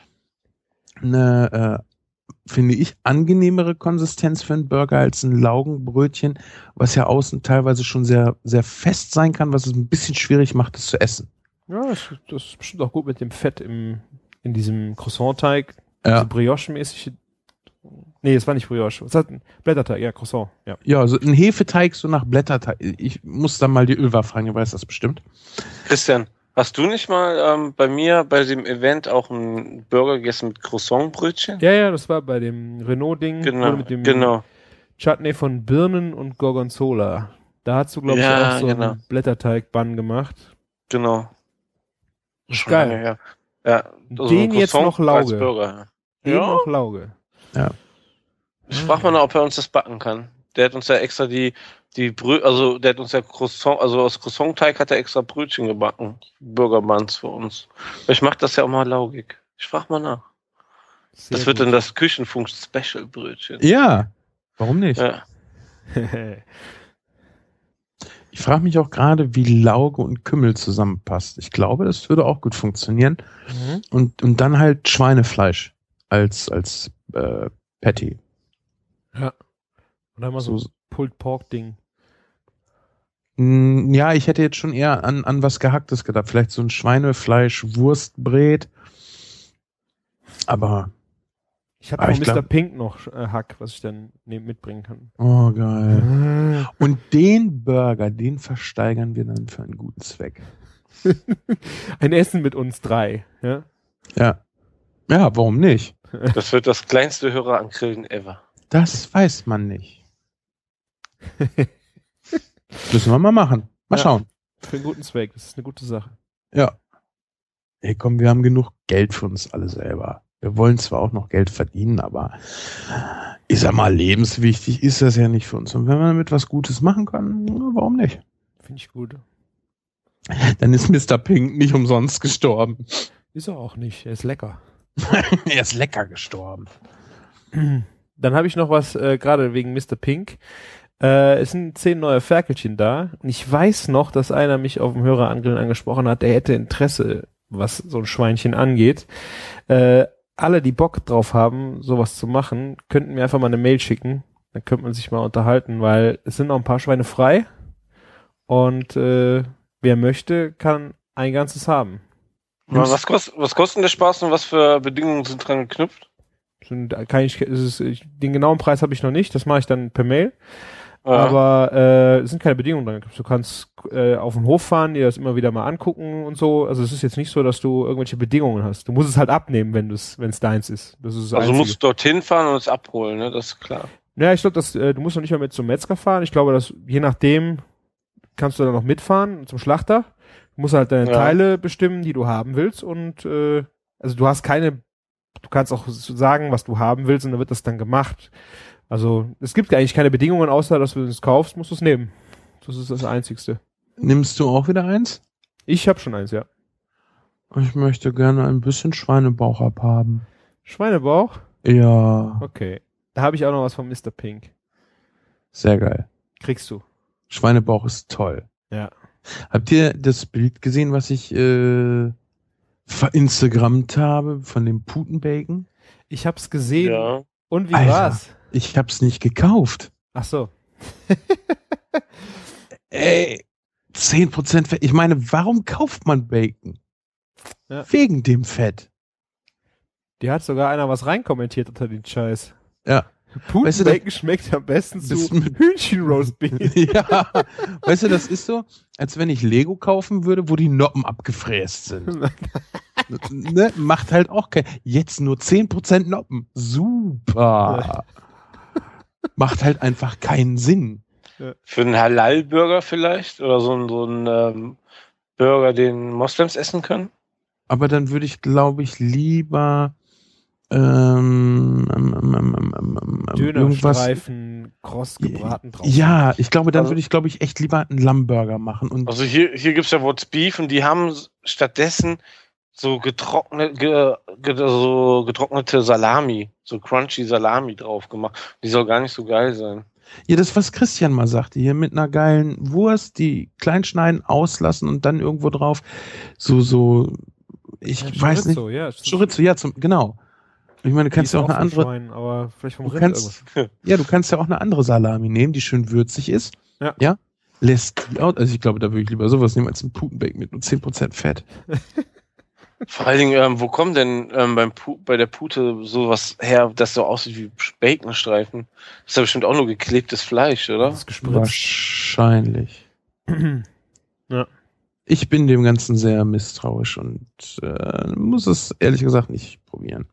Speaker 1: eine, äh, finde ich, angenehmere Konsistenz für einen Burger als ein Laugenbrötchen, was ja außen teilweise schon sehr, sehr fest sein kann, was es ein bisschen schwierig macht, es zu essen.
Speaker 3: Ja, das, das ist bestimmt auch gut mit dem Fett im, in diesem Croissant-Teig.
Speaker 1: Ja.
Speaker 3: So Brioche-mäßig. Nee, es war nicht Brioche. Was hat ein Blätterteig? Ja, Croissant. Ja.
Speaker 1: Ja, so ein Hefeteig so nach Blätterteig. Ich muss dann mal die Ölwa fragen, ihr weiß das bestimmt.
Speaker 4: Christian, hast du nicht mal ähm, bei mir bei dem Event auch einen Burger gegessen mit Croissant-Brötchen?
Speaker 3: Ja, ja, das war bei dem Renault-Ding.
Speaker 4: Genau,
Speaker 3: Oder mit dem
Speaker 4: genau.
Speaker 3: Chutney von Birnen und Gorgonzola. Da hast du, glaube ich,
Speaker 4: Ja,
Speaker 3: auch so
Speaker 4: genau.
Speaker 3: einen Blätterteig-Bun gemacht.
Speaker 4: Genau.
Speaker 3: Das ist geil.
Speaker 4: Ja, ja. ja also
Speaker 3: Den jetzt
Speaker 4: Croissant
Speaker 3: noch
Speaker 4: als
Speaker 3: Lauge.
Speaker 4: Burger.
Speaker 3: Den
Speaker 4: Ja.
Speaker 3: noch Lauge.
Speaker 1: Ja.
Speaker 4: Ich frage mal noch, ob er uns das backen kann. Der hat uns ja extra die, die Brö also der hat uns ja Croissant, also aus Croissant-Teig hat er extra Brötchen gebacken. Burgerbuns für uns. Ich mache das ja auch mal laugig. Ich frage mal nach.
Speaker 3: Sehr
Speaker 4: das wird
Speaker 3: gut.
Speaker 4: dann das Küchenfunk-Special-Brötchen.
Speaker 1: Ja, warum nicht?
Speaker 4: Ja.
Speaker 1: Ich frage mich auch gerade, wie Lauge und Kümmel zusammenpasst. Ich glaube, das würde auch gut funktionieren.
Speaker 3: Mhm.
Speaker 1: Und, und dann halt Schweinefleisch als, als äh, Patty.
Speaker 3: Ja. Und dann mal so
Speaker 1: So-
Speaker 3: ein Pulled Pork Ding.
Speaker 1: Mm, Ja, ich hätte jetzt schon eher an, an was Gehacktes gedacht. Vielleicht so ein Schweinefleisch-Wurstbrät. Aber,
Speaker 3: Ich habe
Speaker 1: Aber
Speaker 3: von
Speaker 1: ich
Speaker 3: Mister
Speaker 1: glaub-
Speaker 3: Pink noch äh, Hack, was ich dann ne, mitbringen kann.
Speaker 1: oh geil. Und den Burger, den versteigern wir dann für einen guten Zweck.
Speaker 3: Ein Essen mit uns drei. Ja.
Speaker 1: Ja. Ja, warum nicht?
Speaker 4: Das wird das kleinste Hörer an Grillen ever.
Speaker 1: Das weiß man nicht. Müssen wir mal machen. Mal
Speaker 3: Ja.
Speaker 1: schauen.
Speaker 3: Für einen guten Zweck. Das ist eine gute Sache.
Speaker 1: Ja. Hey, komm, wir haben genug Geld für uns alle selber. Wir wollen zwar auch noch Geld verdienen, aber ich sag mal, lebenswichtig ist das ja nicht für uns. Und wenn man damit was Gutes machen kann, na, warum nicht?
Speaker 3: Finde ich gut.
Speaker 1: Dann ist Mister Pink nicht umsonst gestorben.
Speaker 3: Ist er auch nicht. Er ist lecker.
Speaker 1: Er ist lecker gestorben.
Speaker 3: Dann habe ich noch was, äh, gerade wegen Mister Pink. Äh, es sind zehn neue Ferkelchen da. Und ich weiß noch, dass einer mich auf dem Hörerangrillen angesprochen hat, der hätte Interesse, was so ein Schweinchen angeht. Äh, alle, die Bock drauf haben, sowas zu machen, könnten mir einfach mal eine Mail schicken. Dann könnte man sich mal unterhalten, weil es sind noch ein paar Schweine frei. Und äh, wer möchte, kann ein ganzes haben.
Speaker 4: Aber was kostet, was kostet denn der Spaß und was für Bedingungen sind dran geknüpft?
Speaker 3: Sind, kann ich, ist es, ich, den genauen Preis habe ich noch nicht, das mache ich dann per Mail.
Speaker 4: Ja.
Speaker 3: Aber äh, es sind keine Bedingungen dran. Du kannst äh, auf den Hof fahren, dir das immer wieder mal angucken und so. Also es ist jetzt nicht so, dass du irgendwelche Bedingungen hast. Du musst es halt abnehmen, wenn du es, wenn es deins ist. Das ist das
Speaker 4: Also du
Speaker 3: Einzige.
Speaker 4: musst dorthin fahren und es abholen, ne? Das ist klar.
Speaker 3: Ja, ich glaube, dass äh, du musst noch nicht mal mit zum Metzger fahren. Ich glaube, dass je nachdem kannst du dann noch mitfahren zum Schlachter. Du musst halt deine
Speaker 4: Ja.
Speaker 3: Teile bestimmen, die du haben willst und äh, also du hast keine, du kannst auch sagen, was du haben willst und dann wird das dann gemacht. Also es gibt eigentlich keine Bedingungen, außer dass du es kaufst, musst du es nehmen. Das ist das Einzigste.
Speaker 1: Nimmst du auch wieder eins?
Speaker 3: Ich habe schon eins, ja.
Speaker 1: Ich möchte gerne ein bisschen Schweinebauch abhaben.
Speaker 3: Schweinebauch?
Speaker 1: Ja,
Speaker 3: Okay. Da habe ich auch noch was von Mister Pink.
Speaker 1: sehr geil.
Speaker 3: Kriegst du.
Speaker 1: Schweinebauch ist toll.
Speaker 3: Ja.
Speaker 1: Habt ihr das Bild gesehen, was ich äh, verinstagrammt habe von dem Putenbacon?
Speaker 3: Ich hab's gesehen.
Speaker 4: Ja.
Speaker 3: Und wie
Speaker 1: Alter.
Speaker 3: war's?
Speaker 1: Ich hab's nicht gekauft.
Speaker 3: Ach so.
Speaker 1: Ey, zehn Prozent Fett. Ich meine, warum kauft man Bacon?
Speaker 3: Ja.
Speaker 1: Wegen dem Fett.
Speaker 3: Die hat sogar einer was reinkommentiert unter den Scheiß.
Speaker 1: Ja. Weißt du,
Speaker 3: Putenbacon schmeckt am besten zu
Speaker 1: das mit-
Speaker 3: Hühnchenroastbeef.
Speaker 1: Ja. Weißt du, das ist so, als wenn ich Lego kaufen würde, wo die Noppen abgefräst sind. Ne? Macht halt auch kein... Jetzt nur zehn Prozent Noppen. Super. Macht halt einfach keinen Sinn.
Speaker 4: Für einen Halal-Burger vielleicht? Oder so ein, so ein ähm, Burger, den Moslems essen können?
Speaker 1: Aber dann würde ich, glaube ich, lieber ähm, ähm, ähm, ähm, ähm, ähm, irgendwas...
Speaker 3: Dönerstreifen, kross gebraten drauf.
Speaker 1: Ja, ich glaube, dann
Speaker 4: Also-
Speaker 1: würde ich, glaube ich, echt lieber einen Lammburger machen. Und
Speaker 4: Also hier, hier gibt's ja What's Beef und die haben stattdessen so getrocknet, ge, ge, so getrocknete Salami, so crunchy Salami drauf gemacht. Die soll gar nicht so geil sein.
Speaker 1: ja, das, was Christian mal sagte, hier mit einer geilen Wurst, die klein schneiden, auslassen und dann irgendwo drauf so, so, ich
Speaker 3: Ja,
Speaker 1: weiß nicht.
Speaker 3: Chorizo, ja.
Speaker 1: Chorizo, ja, zum, genau. Ich meine, du
Speaker 3: Die
Speaker 1: kannst
Speaker 3: ist
Speaker 1: ja auch eine
Speaker 3: vom
Speaker 1: andere,
Speaker 3: Schwein, aber vielleicht vom
Speaker 1: du
Speaker 3: Rind
Speaker 1: kannst,
Speaker 3: irgendwas.
Speaker 1: ja, du kannst ja auch eine andere Salami nehmen, die schön würzig ist.
Speaker 3: Ja.
Speaker 1: Ja. lässt die aus. Also ich glaube, da würde ich lieber sowas nehmen als ein Putenbacon mit nur zehn Prozent Fett.
Speaker 4: Vor allen Dingen, ähm, wo kommt denn ähm, beim Pu- bei der Pute sowas her, das so aussieht wie Baconstreifen? Das ist ja bestimmt auch nur geklebtes Fleisch, oder?
Speaker 3: Das ist gespritzt.
Speaker 1: Wahrscheinlich.
Speaker 3: Ja.
Speaker 1: Ich bin dem Ganzen sehr misstrauisch und äh, muss es ehrlich gesagt nicht probieren.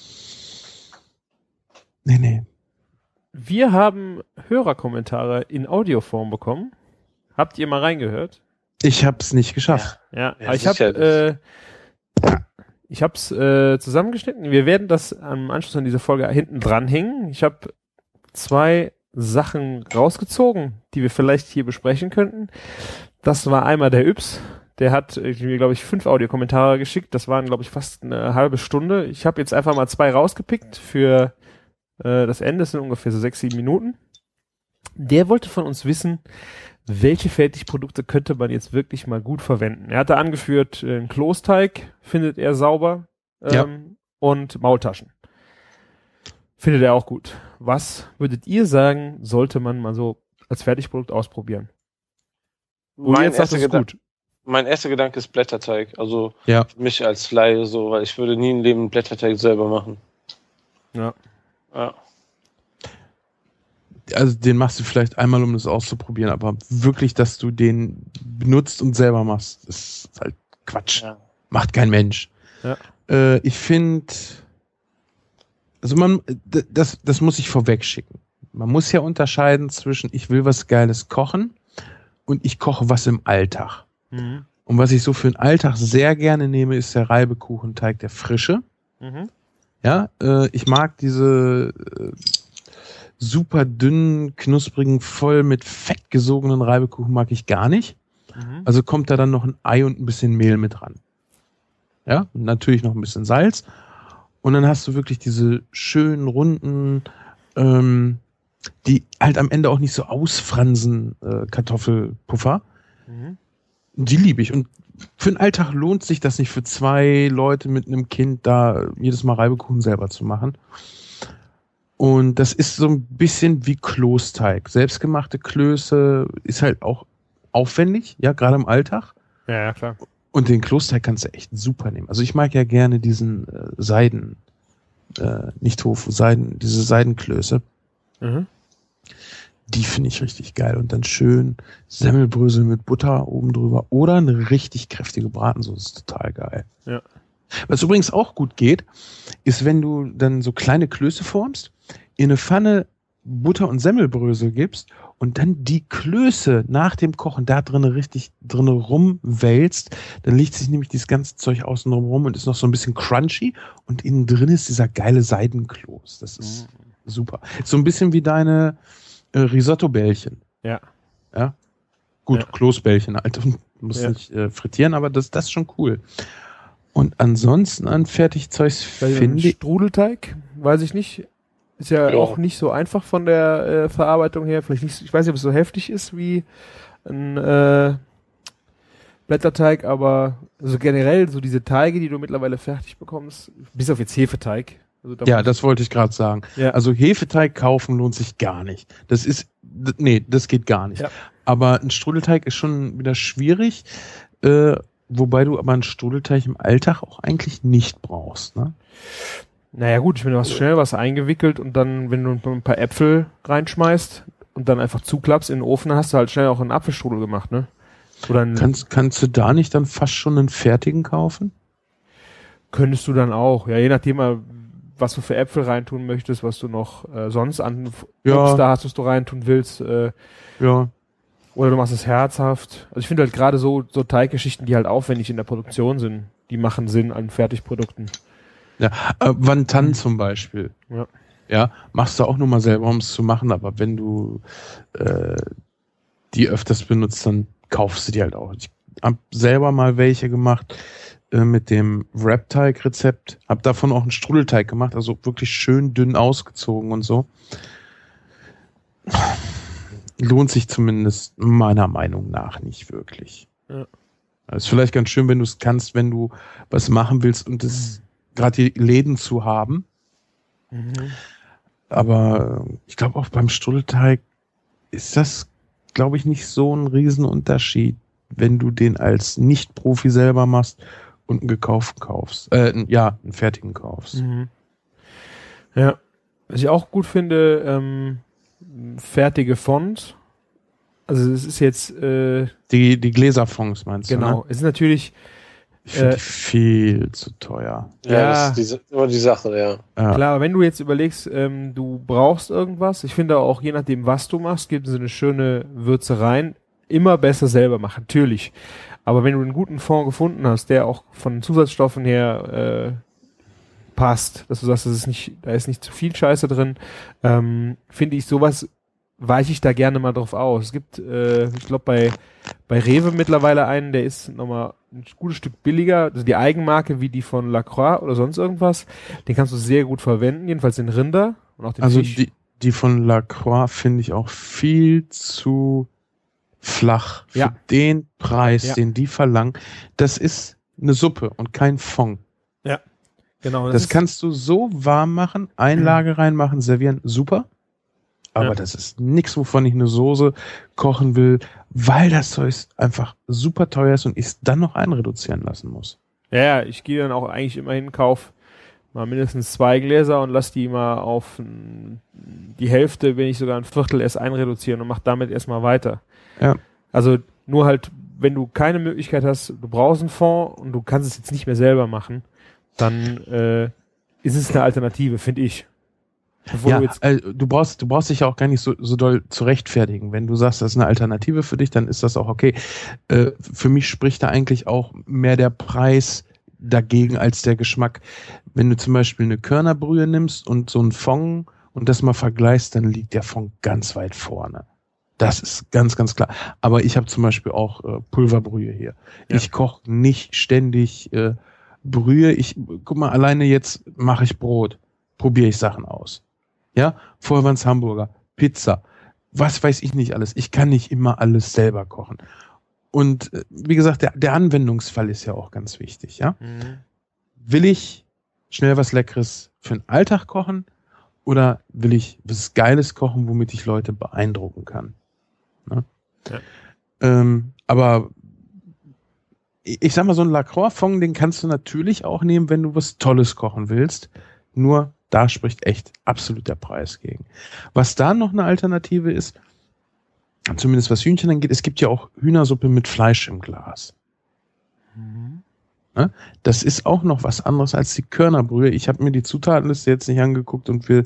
Speaker 1: Nee, nee.
Speaker 3: Wir haben Hörerkommentare in Audioform bekommen. Habt ihr mal reingehört?
Speaker 1: Ich hab's nicht geschafft.
Speaker 3: Ja,
Speaker 4: Ja,
Speaker 3: aber ich habe
Speaker 4: sicher,
Speaker 3: äh, ich habe es äh, zusammengeschnitten. Wir werden das am Anschluss an diese Folge hinten dranhängen. Ich habe zwei Sachen rausgezogen, die wir vielleicht hier besprechen könnten. Das war einmal der Yps. Der hat mir, glaube ich, fünf Audiokommentare geschickt. Das waren, glaube ich, fast eine halbe Stunde. Ich habe jetzt einfach mal zwei rausgepickt für äh, das Ende. Das sind ungefähr so sechs, sieben Minuten. Der wollte von uns wissen, welche Fertigprodukte könnte man jetzt wirklich mal gut verwenden. Er hatte angeführt, äh, einen Klosteig findet er sauber ähm,
Speaker 1: Ja.
Speaker 3: und Maultaschen. Findet er auch gut. Was würdet ihr sagen, sollte man mal so als Fertigprodukt ausprobieren? Wo ihr
Speaker 4: Mein
Speaker 3: jetzt sagt,
Speaker 4: erster,
Speaker 3: das ist
Speaker 4: Gedan-
Speaker 3: gut.
Speaker 4: mein erster Gedanke ist Blätterteig. Also
Speaker 1: Ja.
Speaker 4: für mich als Laie so, weil ich würde nie im Leben Blätterteig selber machen.
Speaker 3: Ja.
Speaker 4: Ja.
Speaker 1: Also den machst du vielleicht einmal, um das auszuprobieren, aber wirklich, dass du den benutzt und selber machst, ist halt Quatsch.
Speaker 4: Ja.
Speaker 1: Macht kein Mensch.
Speaker 3: Ja.
Speaker 1: Äh, ich finde, also man, d- das, das muss ich vorweg schicken. Man muss ja unterscheiden zwischen, ich will was Geiles kochen und ich koche was im Alltag.
Speaker 3: Mhm.
Speaker 1: Und was ich so für den Alltag sehr gerne nehme, ist der Reibekuchenteig, der frische.
Speaker 3: Mhm.
Speaker 1: Ja, äh, ich mag diese äh, super dünnen, knusprigen, voll mit Fett gesogenen Reibekuchen mag ich gar nicht.
Speaker 3: Mhm.
Speaker 1: Also kommt da dann noch ein Ei und ein bisschen Mehl mit ran. Ja, und natürlich noch ein bisschen Salz. Und dann hast du wirklich diese schönen, runden, ähm, die halt am Ende auch nicht so ausfransen, äh, Kartoffelpuffer.
Speaker 3: Mhm.
Speaker 1: Die liebe ich. Und für den Alltag lohnt sich das nicht für zwei Leute mit einem Kind da jedes Mal Reibekuchen selber zu machen. Und das ist so ein bisschen wie Klosteig. Selbstgemachte Klöße ist halt auch aufwendig, ja, gerade im Alltag.
Speaker 3: Ja, ja, klar.
Speaker 1: Und den Klosteig kannst du echt super nehmen. Also ich mag ja gerne diesen äh, Seiden, äh, nicht Tofu, Seiden, diese Seidenklöße.
Speaker 3: Mhm.
Speaker 1: Die finde ich richtig geil. Und dann schön Semmelbrösel mit Butter oben drüber oder eine richtig kräftige Bratensoße. Ist total geil.
Speaker 3: Ja.
Speaker 1: Was übrigens auch gut geht, ist, wenn du dann so kleine Klöße formst, in eine Pfanne Butter und Semmelbrösel gibst und dann die Klöße nach dem Kochen da drinnen richtig drinnen rumwälzt, dann legt sich nämlich dieses ganze Zeug außen rum und ist noch so ein bisschen crunchy und innen drin ist dieser geile Seidenkloß. Das ist
Speaker 3: Mhm.
Speaker 1: super. So ein bisschen wie deine äh, Risotto-Bällchen.
Speaker 3: Ja.
Speaker 1: Ja. Gut,
Speaker 3: Ja.
Speaker 1: Kloßbällchen halt. Du musst
Speaker 3: Ja.
Speaker 1: nicht äh, frittieren, aber das, das ist schon cool. Und ansonsten an Fertigzeugs
Speaker 3: Vielleicht ein
Speaker 1: finde ich.
Speaker 3: Strudelteig, weiß ich nicht. Ist ja,
Speaker 4: Ja.
Speaker 3: auch nicht so einfach von der äh, Verarbeitung her. Vielleicht nicht, ich weiß nicht, ob es so heftig ist wie ein äh, Blätterteig, aber also generell so diese Teige, die du mittlerweile fertig bekommst, bis auf jetzt Hefeteig. Also da
Speaker 1: Ja,
Speaker 3: muss-
Speaker 1: das wollte ich gerade sagen.
Speaker 3: Ja.
Speaker 1: Also Hefeteig kaufen lohnt sich gar nicht. Das ist, d- nee, das geht gar nicht.
Speaker 3: Ja.
Speaker 1: Aber ein Strudelteig ist schon wieder schwierig, äh, wobei du aber einen Strudelteig im Alltag auch eigentlich nicht brauchst. Ne?
Speaker 3: Naja gut, ich meine, du hast schnell was eingewickelt und dann, wenn du ein paar Äpfel reinschmeißt und dann einfach zuklappst in den Ofen, dann hast du halt schnell auch einen Apfelstrudel gemacht, ne? Oder einen,
Speaker 1: Kannst, kannst du da nicht dann fast schon einen fertigen kaufen?
Speaker 3: könntest du dann auch, ja, je nachdem, äh, was du für Äpfel reintun möchtest, was du noch äh, sonst an F-
Speaker 1: Ja.
Speaker 3: Obst da hast, was du reintun willst, äh,
Speaker 1: Ja.
Speaker 3: oder du machst es herzhaft. Also ich finde halt gerade so, so Teiggeschichten, die halt aufwendig in der Produktion sind, die machen Sinn an Fertigprodukten.
Speaker 1: Ja, äh, Wantan zum Beispiel.
Speaker 3: Ja.
Speaker 1: Ja, machst du auch nur mal selber, um es zu machen, aber wenn du äh, die öfters benutzt, dann kaufst du die halt auch. Ich habe selber mal welche gemacht äh, mit dem Wrap-Teig-Rezept, habe davon auch einen Strudelteig gemacht, also wirklich schön dünn ausgezogen und so. Lohnt sich zumindest meiner Meinung nach nicht wirklich.
Speaker 3: Ja.
Speaker 1: Ist vielleicht ganz schön, wenn du es kannst, wenn du was machen willst und es gerade die Läden zu haben.
Speaker 3: Mhm.
Speaker 1: Aber äh, ich glaube auch beim Strudelteig ist das glaube ich, nicht so ein Riesenunterschied, wenn du den als Nicht-Profi selber machst und einen gekauften kaufst. Äh, ja, einen fertigen kaufst.
Speaker 3: Mhm. Ja. Was ich auch gut finde, ähm, fertige Font. Also es ist jetzt äh,
Speaker 1: Die, die Gläserfonds meinst
Speaker 3: genau.
Speaker 1: du, ne?
Speaker 3: Es ist natürlich
Speaker 1: Ich finde
Speaker 3: Äh,
Speaker 1: die viel zu teuer.
Speaker 4: Ja,
Speaker 3: Ja.
Speaker 4: das ist die, immer die Sache, ja.
Speaker 1: Ja.
Speaker 3: klar, aber wenn du jetzt überlegst, ähm, du brauchst irgendwas, ich finde auch, je nachdem, was du machst, gibt es eine schöne Würze rein. Immer besser selber machen, natürlich. Aber wenn du einen guten Fond gefunden hast, der auch von Zusatzstoffen her äh, passt, dass du sagst, das ist nicht, da ist nicht zu viel Scheiße drin, ähm, finde ich sowas, weiche ich da gerne mal drauf aus. Es gibt, äh, ich glaube bei bei Rewe mittlerweile einen, der ist nochmal ein gutes Stück billiger, also die Eigenmarke wie die von Lacroix oder sonst irgendwas, den kannst du sehr gut verwenden, jedenfalls den Rinder und auch den
Speaker 1: Also
Speaker 3: Fisch.
Speaker 1: die, die von Lacroix finde ich auch viel zu flach für
Speaker 3: Ja.
Speaker 1: den Preis,
Speaker 3: Ja.
Speaker 1: den die verlangen. Das ist eine Suppe und kein Fond.
Speaker 3: Genau,
Speaker 1: Das
Speaker 3: ist-
Speaker 1: kannst du so warm machen, Einlage reinmachen, servieren, super. Aber
Speaker 3: Ja.
Speaker 1: das ist nichts, wovon ich eine Soße kochen will, weil das Zeug einfach super teuer ist und ich es dann noch einreduzieren lassen muss.
Speaker 3: Ja, ja, ich gehe dann auch eigentlich immer hin, kauf mal mindestens zwei Gläser und lass die mal auf n- die Hälfte, wenn nicht sogar ein Viertel erst einreduzieren und mach damit erstmal weiter.
Speaker 1: Ja.
Speaker 3: Also nur halt, wenn du keine Möglichkeit hast, du brauchst einen Fond und du kannst es jetzt nicht mehr selber machen, dann äh, ist es eine Alternative, finde ich. Bevor
Speaker 1: Ja,
Speaker 3: du jetzt,
Speaker 1: äh, du brauchst, du brauchst dich ja auch gar nicht so, so doll zu rechtfertigen. Wenn du sagst, das ist eine Alternative für dich, dann ist das auch okay. Äh, für mich spricht da eigentlich auch mehr der Preis dagegen als der Geschmack. Wenn du zum Beispiel eine Körnerbrühe nimmst und so einen Fond und das mal vergleichst, dann liegt der Fond ganz weit vorne. Das ist ganz, ganz klar. Aber ich habe zum Beispiel auch äh, Pulverbrühe hier.
Speaker 3: Ja.
Speaker 1: Ich koche nicht ständig äh, Brühe. Ich, guck mal, alleine jetzt mache ich Brot, probiere ich Sachen aus. Ja, vorher waren es Hamburger, Pizza, was weiß ich nicht alles. Ich kann nicht immer alles selber kochen. Und äh, wie gesagt, der, der Anwendungsfall ist ja auch ganz wichtig. Ja,
Speaker 3: Mhm.
Speaker 1: will ich schnell was Leckeres für den Alltag kochen oder will ich was Geiles kochen, womit ich Leute beeindrucken kann? Ne?
Speaker 3: Ja.
Speaker 1: Ähm, aber ich, ich sag mal, so ein Lacroix-Fond, den kannst du natürlich auch nehmen, wenn du was Tolles kochen willst. Nur da spricht echt absolut der Preis gegen. Was da noch eine Alternative ist, zumindest was Hühnchen angeht, es gibt ja auch Hühnersuppe mit Fleisch im Glas.
Speaker 3: Mhm.
Speaker 1: Ne? Das ist auch noch was anderes als die Körnerbrühe. Ich habe mir die Zutatenliste jetzt nicht angeguckt und wir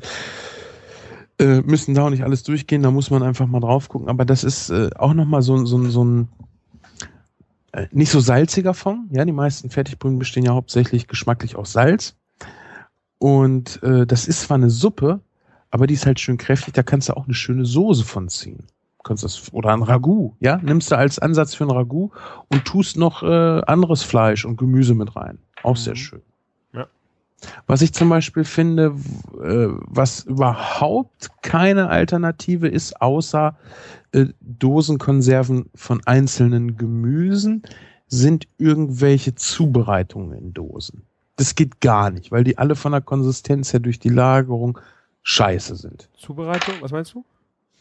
Speaker 1: äh, müssen da auch nicht alles durchgehen, da muss man einfach mal drauf gucken. Aber das ist äh, auch nochmal so, so, so ein äh, nicht so salziger Fond. Ja, die meisten Fertigbrühen bestehen ja hauptsächlich geschmacklich aus Salz. Und äh, das ist zwar eine Suppe, aber die ist halt schön kräftig, da kannst du auch eine schöne Soße von ziehen. Du kannst das, oder ein Ragout, ja, nimmst du als Ansatz für ein Ragout und tust noch äh, anderes Fleisch und Gemüse mit rein. Auch
Speaker 3: Mhm.
Speaker 1: sehr schön.
Speaker 3: Ja.
Speaker 1: Was ich zum Beispiel finde, w- äh, was überhaupt keine Alternative ist, außer äh, Dosenkonserven von einzelnen Gemüsen, sind irgendwelche Zubereitungen in Dosen. Das geht gar nicht, weil die alle von der Konsistenz her durch die Lagerung scheiße sind.
Speaker 3: Zubereitung, was meinst du?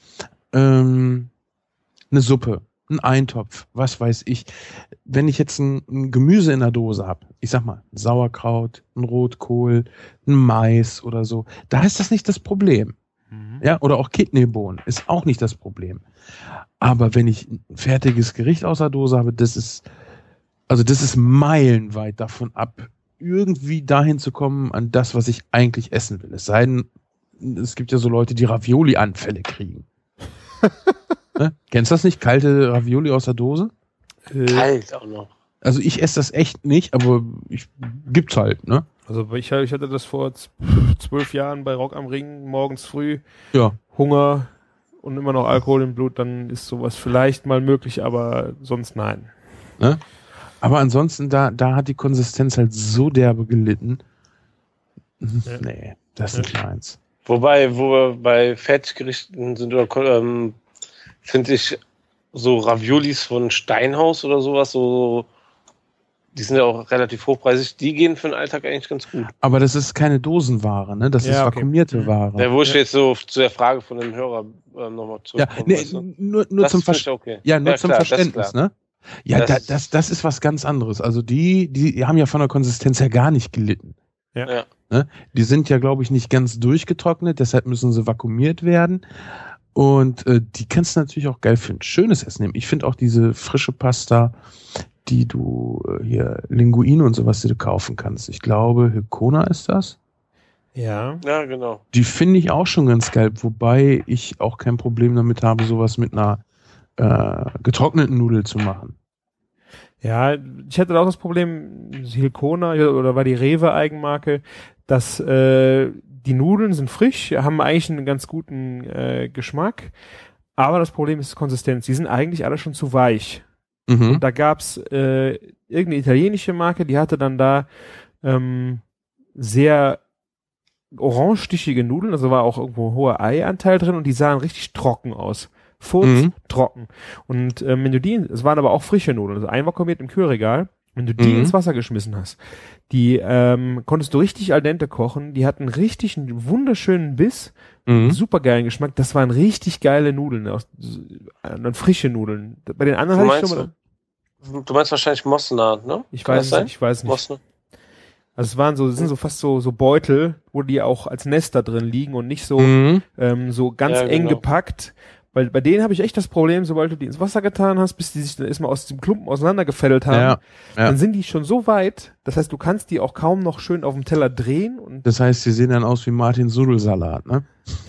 Speaker 1: Ähm, eine Suppe, ein Eintopf, was weiß ich. Wenn ich jetzt ein, ein Gemüse in der Dose habe, ich sag mal, ein Sauerkraut, ein Rotkohl, ein Mais oder so, da ist das nicht das Problem.
Speaker 3: Mhm.
Speaker 1: Ja, oder auch Kidneybohnen ist auch nicht das Problem. Aber wenn ich ein fertiges Gericht aus der Dose habe, das ist, also das ist meilenweit davon ab, irgendwie dahin zu kommen an das, was ich eigentlich essen will. Es sei denn, es gibt ja so Leute, die Ravioli-Anfälle kriegen. Ne? Kennst du das nicht? Kalte Ravioli aus der Dose?
Speaker 3: Äh,
Speaker 4: Kalt auch noch.
Speaker 1: Also ich esse das echt nicht, aber ich gibt's halt, ne?
Speaker 3: Also ich, ich hatte das vor z- zwölf Jahren bei Rock am Ring, morgens früh,
Speaker 1: Ja.
Speaker 3: Hunger und immer noch Alkohol im Blut, dann ist sowas vielleicht mal möglich, aber sonst nein.
Speaker 1: Ne? Aber ansonsten, da, da hat die Konsistenz halt so derbe gelitten.
Speaker 3: Ja.
Speaker 1: Nee, das ist nicht meins.
Speaker 4: Wobei, wo wir bei Fertiggerichten sind, oder ähm, finde ich so Raviolis von Steinhaus oder sowas, so die sind ja auch relativ hochpreisig, die gehen für den Alltag eigentlich ganz gut.
Speaker 1: Aber das ist keine Dosenware, ne? Das
Speaker 3: Ja,
Speaker 1: ist
Speaker 3: okay.
Speaker 1: vakuumierte Ware.
Speaker 4: Ja, wo ich jetzt so zu der Frage von dem Hörer ähm, nochmal
Speaker 1: Ja,
Speaker 4: zurückkomme.
Speaker 1: nee,
Speaker 4: weißt du?
Speaker 1: nur, nur
Speaker 4: Das
Speaker 1: zum,
Speaker 4: finde
Speaker 1: Ver
Speaker 4: ich okay.
Speaker 1: ja, nur
Speaker 4: Ja,
Speaker 1: zum
Speaker 4: klar, das ist
Speaker 1: Verständnis,
Speaker 4: klar.
Speaker 1: ne? Ja,
Speaker 4: Das
Speaker 1: das,
Speaker 4: ist-
Speaker 1: das, das ist was ganz anderes. Also die, die haben ja von der Konsistenz her gar nicht gelitten.
Speaker 3: Ja.
Speaker 4: Ja.
Speaker 1: Ne? Die sind ja, glaube ich, nicht ganz durchgetrocknet, deshalb müssen sie vakuumiert werden. Und äh, die kannst du natürlich auch geil für ein schönes Essen nehmen. Ich finde auch diese frische Pasta, die du äh, hier, Linguine und sowas, die du kaufen kannst. Ich glaube, Hykona ist das.
Speaker 3: Ja.
Speaker 4: Ja, genau.
Speaker 1: Die finde ich auch schon ganz geil, wobei ich auch kein Problem damit habe, sowas mit einer äh, getrockneten Nudel zu machen.
Speaker 3: Ja, ich hatte auch das Problem, Hilkona oder war die Rewe-Eigenmarke, dass äh, die Nudeln sind frisch, haben eigentlich einen ganz guten äh, Geschmack, aber das Problem ist die Konsistenz. Die sind eigentlich alle schon zu weich.
Speaker 1: Mhm.
Speaker 3: Und da gab's äh, irgendeine italienische Marke, die hatte dann da ähm, sehr orange-stichige Nudeln, also war auch irgendwo ein hoher Eianteil drin und die sahen richtig trocken aus. Furz,
Speaker 1: Mhm.
Speaker 3: trocken. Und ähm, wenn du die, es waren aber auch frische Nudeln, also einvakuumiert im Kühlregal, wenn du die
Speaker 1: Mhm.
Speaker 3: ins Wasser geschmissen hast, die ähm, konntest du richtig al dente kochen, die hatten richtig einen wunderschönen Biss,
Speaker 1: Mhm.
Speaker 3: super geilen Geschmack, das waren richtig geile Nudeln, aus, äh, frische Nudeln. Bei den anderen
Speaker 4: Du
Speaker 3: hatte ich
Speaker 4: meinst,
Speaker 3: schon mal,
Speaker 4: du meinst wahrscheinlich Mosna, ne?
Speaker 3: ich
Speaker 4: Kann
Speaker 3: weiß
Speaker 4: das
Speaker 3: es
Speaker 4: sein?
Speaker 3: nicht, ich weiß nicht.
Speaker 4: Mosna.
Speaker 3: Also es waren so, es sind so fast so, so Beutel, wo die auch als Nester drin liegen und nicht so,
Speaker 1: Mhm.
Speaker 3: ähm, so ganz
Speaker 4: Ja,
Speaker 3: eng
Speaker 4: genau.
Speaker 3: gepackt. Weil bei denen habe ich echt das Problem, sobald du die ins Wasser getan hast, bis die sich dann erstmal aus dem Klumpen auseinandergefädelt haben,
Speaker 1: Ja, ja.
Speaker 3: dann sind die schon so weit, das heißt, du kannst die auch kaum noch schön auf dem Teller drehen und
Speaker 1: Das heißt, sie sehen dann aus wie Martins Nudelsalat, ne?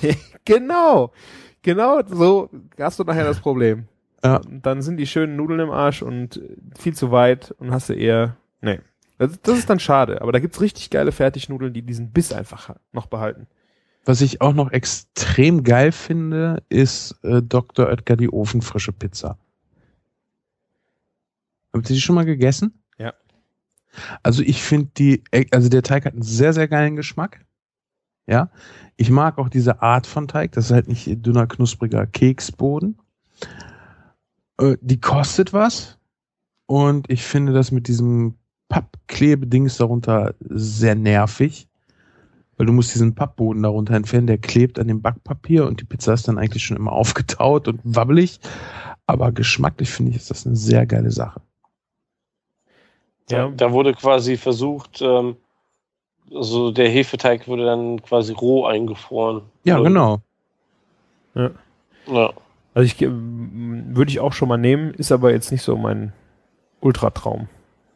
Speaker 3: genau, genau so hast du nachher das Problem.
Speaker 1: Ja.
Speaker 3: Und dann sind die schönen Nudeln im Arsch und viel zu weit und hast du eher, nee. Das, das ist dann schade, aber da gibt's richtig geile Fertignudeln, die diesen Biss einfach noch behalten.
Speaker 1: Was ich auch noch extrem geil finde, ist äh, Doktor Oetker die ofenfrische Pizza. Habt ihr die schon mal gegessen?
Speaker 3: Ja.
Speaker 1: Also ich finde die, also der Teig hat einen sehr, sehr geilen Geschmack. Ja. Ich mag auch diese Art von Teig. Das ist halt nicht dünner, knuspriger Keksboden. Äh, die kostet was. Und ich finde das mit diesem Pappklebedings darunter sehr nervig. Weil du musst diesen Pappboden darunter entfernen, der klebt an dem Backpapier und die Pizza ist dann eigentlich schon immer aufgetaut und wabbelig. Aber geschmacklich finde ich, ist das eine sehr geile Sache.
Speaker 4: Ja. Da, da wurde quasi versucht, ähm, also der Hefeteig wurde dann quasi roh eingefroren.
Speaker 1: Ja,
Speaker 4: Oder-
Speaker 1: genau.
Speaker 3: Ja.
Speaker 4: Ja.
Speaker 3: Also ich ähm, würde ich auch schon mal nehmen, ist aber jetzt nicht so mein Ultratraum.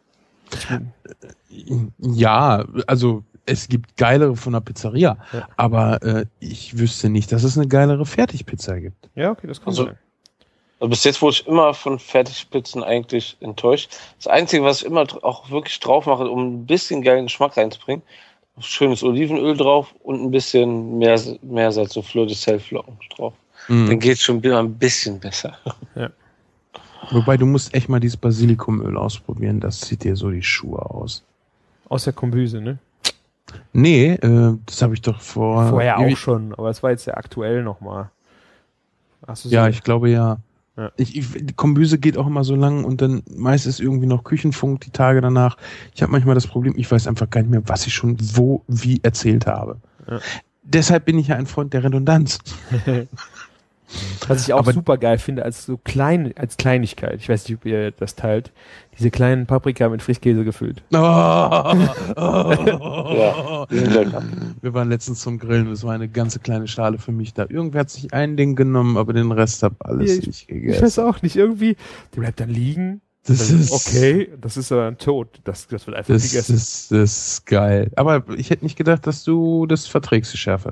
Speaker 1: Ja, also es gibt geilere von der Pizzeria,
Speaker 3: Ja.
Speaker 1: aber äh, ich wüsste nicht, dass es eine geilere Fertigpizza gibt.
Speaker 3: Ja, okay, das kann
Speaker 4: Also-
Speaker 3: sein.
Speaker 4: Also bis jetzt wurde ich immer von Fertigpizzen eigentlich enttäuscht. Das Einzige, was ich immer dr- auch wirklich drauf mache, um ein bisschen geilen Geschmack reinzubringen, schönes Olivenöl drauf und ein bisschen mehr, Meersalz, so Fleur de Sel Flocken drauf. Dann
Speaker 1: Mhm.
Speaker 4: geht es schon wieder ein bisschen besser.
Speaker 1: Wobei du musst echt mal dieses Basilikumöl ausprobieren, das zieht dir so die Schuhe aus.
Speaker 3: Aus der Kombüse, ne?
Speaker 1: Nee, äh, das habe ich doch vor...
Speaker 3: Vorher auch
Speaker 1: ewig-
Speaker 3: schon, aber es war jetzt sehr aktuell nochmal. Hast du so-
Speaker 1: Ja, ich glaube ja.
Speaker 3: Ja.
Speaker 1: Ich, ich, die Kombüse geht auch immer so lang und dann meist ist irgendwie noch Küchenfunk die Tage danach. Ich habe manchmal das Problem, ich weiß einfach gar nicht mehr, was ich schon wo, wie erzählt habe.
Speaker 3: Ja.
Speaker 1: Deshalb bin ich ja ein Freund der Redundanz.
Speaker 3: Was ich auch
Speaker 1: Aber-
Speaker 3: super geil finde, als so klein, als Kleinigkeit, ich weiß nicht, ob ihr das teilt, diese kleinen Paprika mit Frischkäse gefüllt.
Speaker 1: Oh,
Speaker 4: Ja.
Speaker 1: oh,
Speaker 4: Lecker.
Speaker 1: Wir waren letztens zum Grillen, es war eine ganze kleine Schale für mich da. Irgendwer hat sich ein Ding genommen, aber den Rest hab alles
Speaker 3: Ja,
Speaker 1: nicht
Speaker 3: Ich weiß
Speaker 1: gegessen.
Speaker 3: auch nicht, irgendwie, die bleibt dann liegen.
Speaker 1: Das
Speaker 3: Dann,
Speaker 1: ist,
Speaker 3: okay, das ist aber ein Tod. Das, das wird einfach
Speaker 1: Das,
Speaker 3: gegessen.
Speaker 1: ist, das ist geil. Aber ich hätte nicht gedacht, dass du das verträgst, die Schärfe.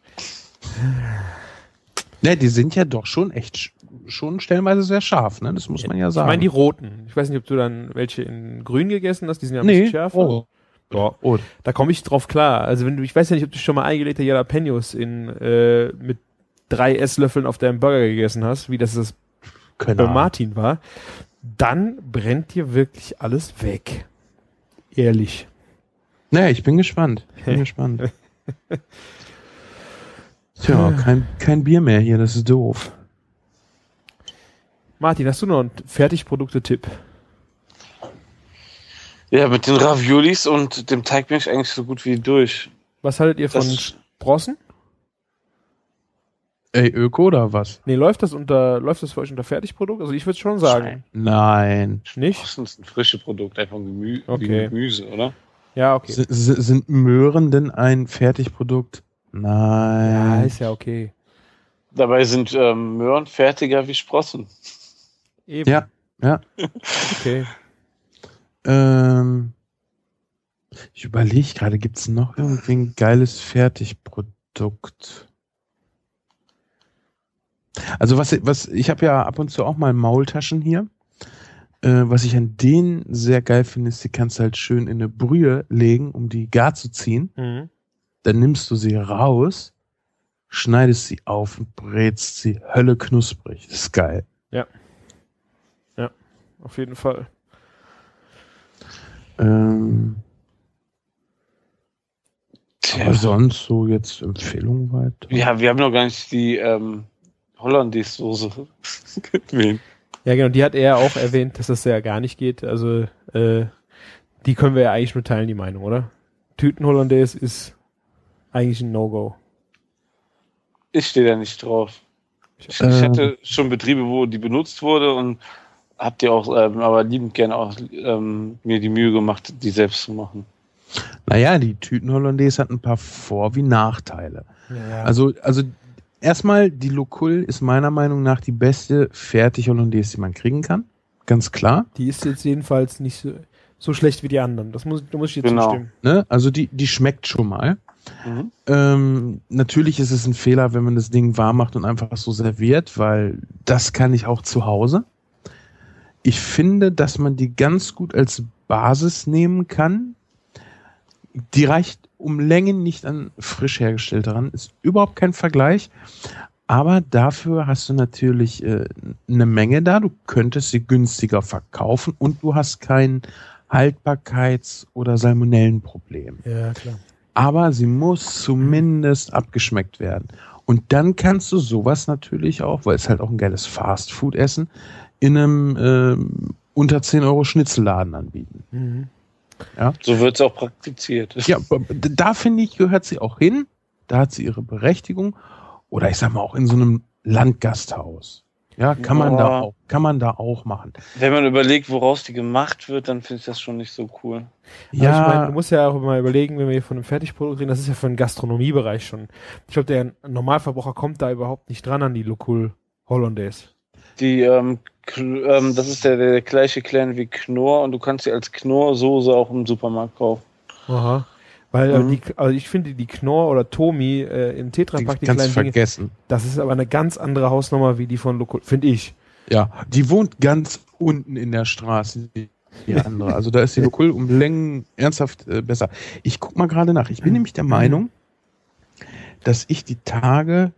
Speaker 1: Ne, die sind ja doch schon echt, sch- schon stellenweise sehr scharf, ne? Das muss man ja
Speaker 3: Ich
Speaker 1: sagen.
Speaker 3: meine die roten. Ich weiß nicht, ob du dann welche in grün gegessen hast, die sind ja ein
Speaker 1: nee,
Speaker 3: bisschen schärfer.
Speaker 1: oh.
Speaker 3: Ja,
Speaker 1: Oh.
Speaker 3: da komme ich drauf klar. Also wenn du, ich weiß ja nicht, ob du schon mal eingelegte Jalapenos in äh, mit drei Esslöffeln auf deinem Burger gegessen hast, wie das das
Speaker 1: Keine
Speaker 3: bei
Speaker 1: Ahnung.
Speaker 3: Martin war, dann brennt dir wirklich alles weg. Ehrlich.
Speaker 1: Nee, ich bin gespannt. Ich bin gespannt. Tja, kein, kein Bier mehr hier, das ist doof.
Speaker 3: Martin, hast du noch einen Fertigprodukte-Tipp?
Speaker 4: Ja, mit den Raviolis und dem Teig bin ich eigentlich so gut wie durch.
Speaker 3: Was haltet ihr von
Speaker 4: Das-
Speaker 3: Sprossen?
Speaker 1: Ey, Öko oder was?
Speaker 3: Nee, läuft das unter, läuft das für euch unter Fertigprodukt? Also ich würde schon sagen.
Speaker 1: Nein.
Speaker 3: Nicht?
Speaker 4: Das ist ein frisches Produkt, einfach Gemü
Speaker 3: Okay.
Speaker 4: wie Gemüse, oder?
Speaker 3: Ja, okay.
Speaker 1: S s- sind Möhren denn ein Fertigprodukt?
Speaker 3: Ja,
Speaker 1: Nein.
Speaker 3: ist ja okay.
Speaker 4: Dabei sind ähm, Möhren fertiger wie Sprossen.
Speaker 3: Eben.
Speaker 1: Ja, ja.
Speaker 3: Okay.
Speaker 1: Ähm, ich überlege gerade, gibt es noch irgendwie ein geiles Fertigprodukt? Also was, was ich habe ja ab und zu auch mal Maultaschen hier. Äh, was ich an denen sehr geil finde, ist, die kannst du halt schön in eine Brühe legen, um die gar zu ziehen.
Speaker 3: Mhm.
Speaker 1: Dann nimmst du sie raus, schneidest sie auf und brätst sie Hölle knusprig. Das ist geil.
Speaker 3: Auf jeden Fall.
Speaker 1: Ähm,
Speaker 4: Tja.
Speaker 1: aber sonst so jetzt Empfehlungen weiter.
Speaker 4: Ja, wir haben noch gar nicht die ähm, Hollandaise-Soße gewählt.
Speaker 3: Ja, genau, die hat er auch erwähnt, dass das ja gar nicht geht. Also, äh, die können wir ja eigentlich nur teilen, die Meinung, oder? Tüten-Hollandaise ist eigentlich ein No-Go.
Speaker 4: Ich stehe da nicht drauf. Ich, ich
Speaker 1: Ähm.
Speaker 4: hatte schon Betriebe, wo die benutzt wurde und habt ihr auch ähm, aber liebend gerne auch ähm, mir die Mühe gemacht, die selbst zu machen.
Speaker 1: Naja, die Tüten-Hollandaise hat ein paar Vor- wie Nachteile.
Speaker 3: Ja.
Speaker 1: Also, also erstmal, die Locul ist meiner Meinung nach die beste Fertig-Hollandaise, die man kriegen kann. Ganz klar.
Speaker 3: Die ist jetzt jedenfalls nicht so, so schlecht wie die anderen. Das muss, da muss ich dir
Speaker 4: Genau.
Speaker 3: zustimmen.
Speaker 1: Ne? Also die, die schmeckt schon mal.
Speaker 4: Mhm.
Speaker 1: Ähm, natürlich ist es ein Fehler, wenn man das Ding warm macht und einfach so serviert, weil das kann ich auch zu Hause. Ich finde, dass man die ganz gut als Basis nehmen kann. Die reicht um Längen nicht an frisch hergestellt ran. Ist überhaupt kein Vergleich. Aber dafür hast du natürlich äh, eine Menge da. Du könntest sie günstiger verkaufen und du hast kein Haltbarkeits- oder Salmonellenproblem.
Speaker 3: Ja, klar.
Speaker 1: Aber sie muss zumindest abgeschmeckt werden. Und dann kannst du sowas natürlich auch, weil es halt auch ein geiles Fastfood-Essen, in einem ähm, unter zehn Euro Schnitzelladen anbieten.
Speaker 3: Mhm.
Speaker 4: So wird es auch praktiziert.
Speaker 1: Ja, da finde ich, gehört sie auch hin. Da hat sie ihre Berechtigung. Oder ich sag mal auch in so einem Landgasthaus. Ja, kann man
Speaker 4: Ja.
Speaker 1: da auch, kann man da auch machen.
Speaker 4: Wenn man überlegt, woraus die gemacht wird, dann finde ich das schon nicht so cool.
Speaker 3: Aber ich meine,
Speaker 1: Ja,
Speaker 3: du musst ja auch mal überlegen, wenn wir hier von einem Fertigprodukt reden, das ist ja für den Gastronomiebereich schon. Ich glaube, der Normalverbraucher kommt da überhaupt nicht dran an die Locul Hollandaise.
Speaker 4: Die, ähm, Kl- ähm, das ist der, der gleiche Clan wie Knorr und du kannst sie als Knorr-Soße auch im Supermarkt kaufen.
Speaker 3: Aha. Weil äh,
Speaker 1: Mhm.
Speaker 3: die, also ich finde die Knorr oder Tomi äh, im
Speaker 1: die
Speaker 3: Tetrapack, die
Speaker 1: kannst du
Speaker 3: kleinen Dinge,
Speaker 1: vergessen.
Speaker 3: das ist aber eine ganz andere Hausnummer wie die von Locul, finde ich.
Speaker 1: Ja, die wohnt ganz unten in der Straße, die die andere. Also da ist die Locul um Längen ernsthaft äh, besser. Ich guck mal gerade nach. Ich bin nämlich der Meinung, dass ich die Tage,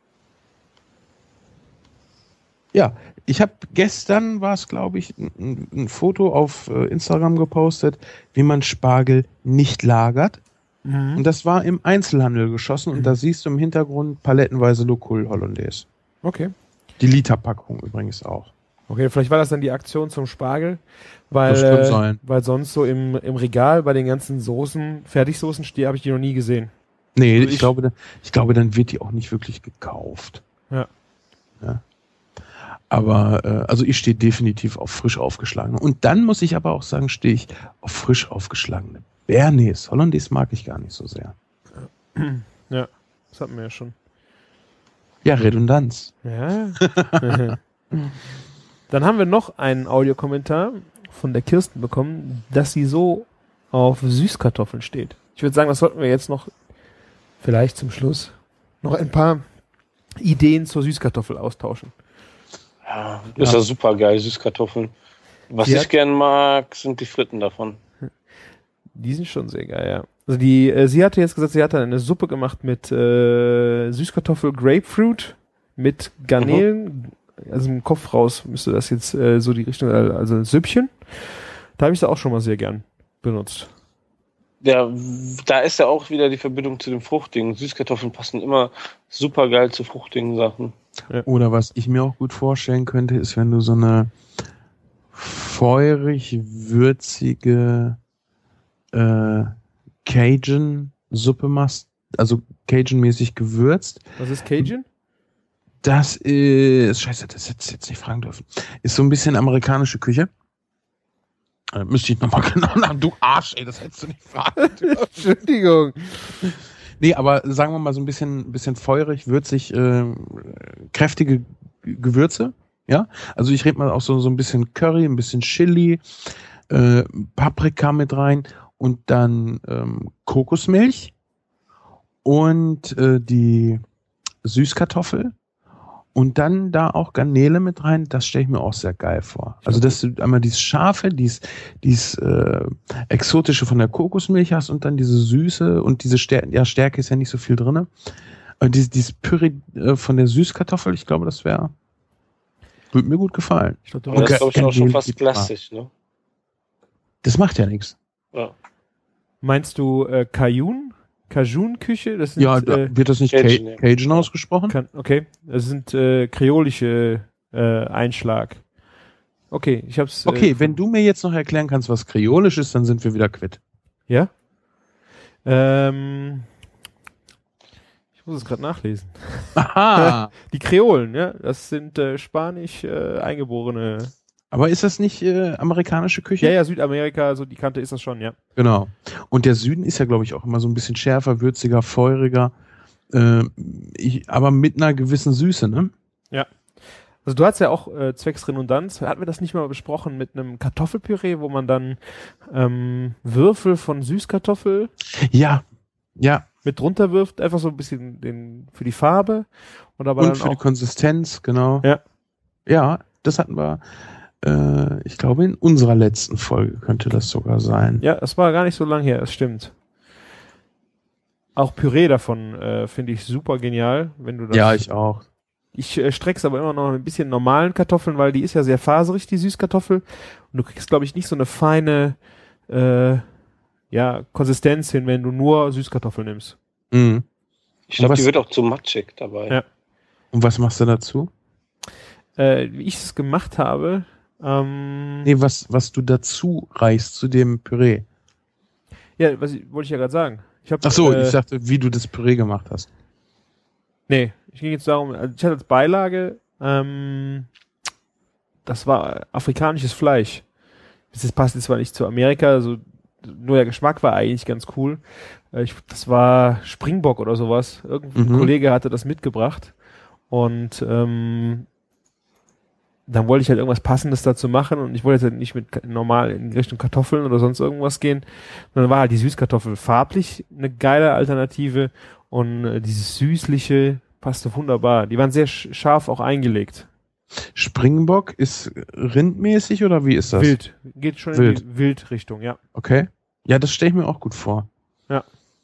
Speaker 1: ja, ich habe gestern, war es glaube ich, ein, ein Foto auf äh, Instagram gepostet, wie man Spargel nicht lagert. Und das war im Einzelhandel geschossen und da siehst du im Hintergrund palettenweise Locul Hollandaise.
Speaker 3: Okay.
Speaker 1: Die Literpackung übrigens auch.
Speaker 3: Okay, vielleicht war das dann die Aktion zum Spargel, weil,
Speaker 1: Das kann
Speaker 3: äh,
Speaker 1: sein.
Speaker 3: weil sonst so im, im Regal bei den ganzen Soßen, Fertigsoßen stehe, habe ich die noch nie gesehen.
Speaker 1: Nee,
Speaker 3: Also
Speaker 1: ich,
Speaker 3: ich-
Speaker 1: glaube, da- ich glaube, dann wird die auch nicht wirklich gekauft.
Speaker 3: Ja.
Speaker 1: Ja. Aber, äh, also ich stehe definitiv auf frisch aufgeschlagene. Und dann muss ich aber auch sagen, stehe ich auf frisch aufgeschlagene Bernays. Hollandaise mag ich gar nicht so sehr.
Speaker 3: Ja, das hatten wir ja schon.
Speaker 1: Ja, Redundanz.
Speaker 3: Ja. Dann haben wir noch einen Audiokommentar von der Kirsten bekommen, dass sie so auf Süßkartoffeln steht. Ich würde sagen, das sollten wir jetzt noch vielleicht zum Schluss noch ein paar Ideen zur Süßkartoffel austauschen.
Speaker 4: Ja, ist ja super geil, Süßkartoffeln. Was
Speaker 3: Die
Speaker 4: ich
Speaker 3: hat-
Speaker 4: gern mag, sind die Fritten davon.
Speaker 3: Die sind schon sehr geil, ja. Also die, äh, sie hatte jetzt gesagt, sie hatte eine Suppe gemacht mit äh, Süßkartoffel, Grapefruit, mit Garnelen, also im Kopf raus müsste das jetzt äh, so die Richtung, äh, also ein Süppchen. Da habe ich sie auch schon mal sehr gern benutzt.
Speaker 4: Ja, da ist ja auch wieder die Verbindung zu den fruchtigen. Süßkartoffeln passen immer super geil zu fruchtigen Sachen.
Speaker 1: Oder was ich mir auch gut vorstellen könnte, ist, wenn du so eine feurig, würzige äh, Cajun-Suppe machst, also Cajun-mäßig gewürzt.
Speaker 3: Was ist Cajun?
Speaker 1: Das ist, scheiße, das hätte ich jetzt nicht fragen dürfen. Ist so ein bisschen amerikanische Küche. Äh, müsste ich nochmal genau nach, du Arsch, ey, das hättest du nicht fragen dürfen.
Speaker 3: Entschuldigung.
Speaker 1: Nee, aber sagen wir mal so ein bisschen, bisschen feurig, würzig, äh, kräftige Gewürze. Ja, also ich rede mal auch so, so ein bisschen Curry, ein bisschen Chili, äh, Paprika mit rein und dann ähm, Kokosmilch und äh, die Süßkartoffel und dann da auch Garnele mit rein. Das stelle ich mir auch sehr geil vor. Also dass du einmal dieses Scharfe, dieses, dieses äh, Exotische von der Kokosmilch hast und dann diese Süße und diese Stärke, ja Stärke ist ja nicht so viel drin. Und dieses, dieses Püree äh, von der Süßkartoffel, ich glaube, das wäre würde mir gut gefallen.
Speaker 3: Ich glaub, du
Speaker 4: Aber das ist, glaube ich, auch schon fast
Speaker 1: Garnele-
Speaker 4: klassisch, ne?
Speaker 1: Das macht ja nichts.
Speaker 4: Ja.
Speaker 3: Meinst du äh, Cajun? Cajun-Küche? Das sind,
Speaker 1: Ja, da
Speaker 3: äh,
Speaker 1: wird das nicht
Speaker 4: Cajun,
Speaker 1: Cajun,
Speaker 4: ja.
Speaker 1: Cajun ausgesprochen?
Speaker 3: kann, okay, das sind äh, kreolische äh, Einschlag. Okay, ich hab's. Äh,
Speaker 1: Okay, wenn du mir jetzt noch erklären kannst, was kreolisch ist, dann sind wir wieder quitt.
Speaker 3: Ja? Ähm, ich muss es gerade nachlesen.
Speaker 1: Aha!
Speaker 3: Die Kreolen, ja, das sind äh, spanisch äh, eingeborene.
Speaker 1: Aber ist das nicht äh, amerikanische Küche?
Speaker 3: Ja, ja, Südamerika, so die Kante ist das schon, ja.
Speaker 1: Genau. Und der Süden ist ja, glaube ich, auch immer so ein bisschen schärfer, würziger, feuriger, äh, ich, aber mit einer gewissen Süße, ne?
Speaker 3: Also du hast ja auch äh, zwecks Redundanz, hatten wir das nicht mal besprochen mit einem Kartoffelpüree, wo man dann ähm, Würfel von Süßkartoffel
Speaker 1: Ja, ja.
Speaker 3: mit drunter wirft, einfach so ein bisschen den für die Farbe und aber
Speaker 1: Und
Speaker 3: dann
Speaker 1: für die
Speaker 3: auch
Speaker 1: Konsistenz, genau.
Speaker 3: Ja.
Speaker 1: Ja, das hatten wir, äh, ich glaube, in unserer letzten Folge könnte das sogar sein.
Speaker 3: ja, das war gar nicht so lang her, das stimmt. Auch Püree davon äh, finde ich super genial, wenn du das.
Speaker 1: Ja, ich auch.
Speaker 3: Ich äh, streck's aber immer noch ein bisschen normalen Kartoffeln, weil die ist ja sehr faserig, die Süßkartoffel. Und du kriegst, glaube ich, nicht so eine feine äh, ja, Konsistenz hin, wenn du nur Süßkartoffeln nimmst.
Speaker 1: Mhm.
Speaker 4: Ich glaube,
Speaker 1: Was-
Speaker 4: die wird auch zu matschig dabei.
Speaker 3: Ja.
Speaker 1: Und was machst du dazu?
Speaker 3: Äh, wie ich es gemacht habe, ähm,
Speaker 1: Nee, was, was du dazu reichst zu dem Püree.
Speaker 3: ja, was ich- wollte ich ja gerade sagen. Ich hab,
Speaker 1: Ach so,
Speaker 3: äh,
Speaker 1: ich dachte, wie du das Püree gemacht hast.
Speaker 3: Nee, ich ging jetzt darum, also ich hatte als Beilage, ähm, das war afrikanisches Fleisch. Das passt jetzt zwar nicht zu Amerika, also nur der Geschmack war eigentlich ganz cool. Äh, Ich, das war Springbock oder sowas. Irgendein
Speaker 1: Mhm.
Speaker 3: Kollege hatte das mitgebracht und ähm, dann wollte ich halt irgendwas Passendes dazu machen und ich wollte jetzt halt nicht mit ka- normal in Richtung Kartoffeln oder sonst irgendwas gehen. Und dann war halt die Süßkartoffel farblich eine geile Alternative und äh, dieses Süßliche passte wunderbar. Die waren sehr sch scharf auch eingelegt.
Speaker 1: Springbock ist rindmäßig oder wie ist das?
Speaker 3: Wild. Geht schon
Speaker 1: Wild.
Speaker 3: in die Wildrichtung, ja.
Speaker 1: Okay. Ja, das stelle ich mir auch gut vor.
Speaker 3: Ja.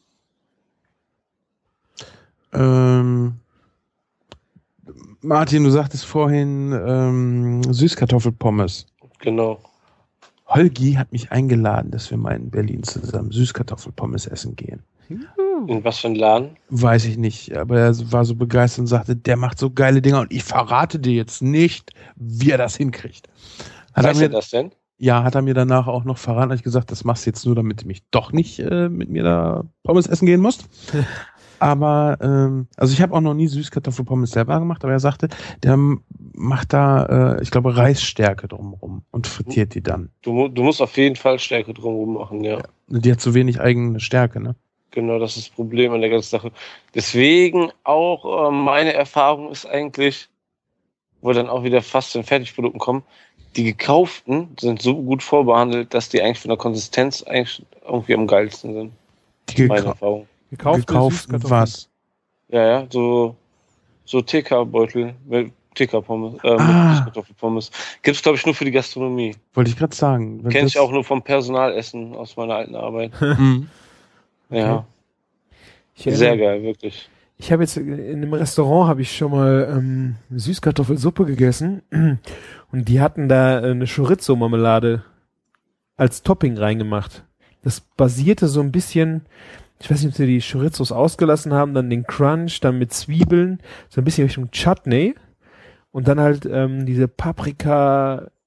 Speaker 1: Ähm, Martin, du sagtest vorhin ähm, Süßkartoffelpommes.
Speaker 4: Genau.
Speaker 1: Holgi hat mich eingeladen, dass wir mal in Berlin zusammen Süßkartoffelpommes essen gehen.
Speaker 4: In was für ein Laden?
Speaker 1: Weiß ich nicht, aber er war so begeistert und sagte, der macht so geile Dinger und ich verrate dir jetzt nicht, wie er das hinkriegt. Hat er
Speaker 4: Weiß
Speaker 1: mir,
Speaker 4: er das denn?
Speaker 1: ja, hat er mir danach auch noch verraten, habe ich gesagt, das machst du jetzt nur, damit du mich doch nicht äh, mit mir da Pommes essen gehen musst. Aber, ähm, also ich habe auch noch nie Süßkartoffelpommes selber gemacht, aber er sagte, der macht da, äh, ich glaube, Reisstärke drumherum und frittiert die dann.
Speaker 4: Du, mu- du musst auf jeden Fall Stärke drumherum machen, ja.
Speaker 1: Die hat zu wenig eigene Stärke, ne?
Speaker 4: Genau, das ist das Problem an der ganzen Sache. Deswegen auch äh, meine Erfahrung ist eigentlich, wo wir dann auch wieder fast zu den Fertigprodukten kommen, die gekauften sind so gut vorbehandelt, dass die eigentlich von der Konsistenz eigentlich irgendwie am geilsten sind.
Speaker 1: Die
Speaker 4: Meine
Speaker 1: gekau
Speaker 4: Erfahrung.
Speaker 3: Gekaufte
Speaker 1: gekauften
Speaker 3: Süßkartoffeln.
Speaker 1: was?
Speaker 4: Ja, ja, so, so T K-Beutel, mit T K-Pommes, äh,
Speaker 1: Ah.
Speaker 4: mit Süßkartoffelpommes. Gibt's, glaube ich, nur für die Gastronomie.
Speaker 1: Wollte ich gerade sagen. Wenn
Speaker 4: Kenne
Speaker 1: das-
Speaker 4: ich auch nur vom Personalessen aus meiner alten Arbeit.
Speaker 1: Mhm.
Speaker 4: Ja,
Speaker 3: Ich
Speaker 4: sehr
Speaker 3: erinnere-
Speaker 4: geil, wirklich.
Speaker 3: Ich habe jetzt in einem Restaurant habe ich schon mal ähm, Süßkartoffelsuppe gegessen und die hatten da äh, eine Chorizo-Marmelade als Topping reingemacht. Das basierte so ein bisschen, ich weiß nicht, ob sie die Chorizos ausgelassen haben, dann den Crunch, dann mit Zwiebeln, so ein bisschen Richtung Chutney und dann halt ähm, diese Paprika,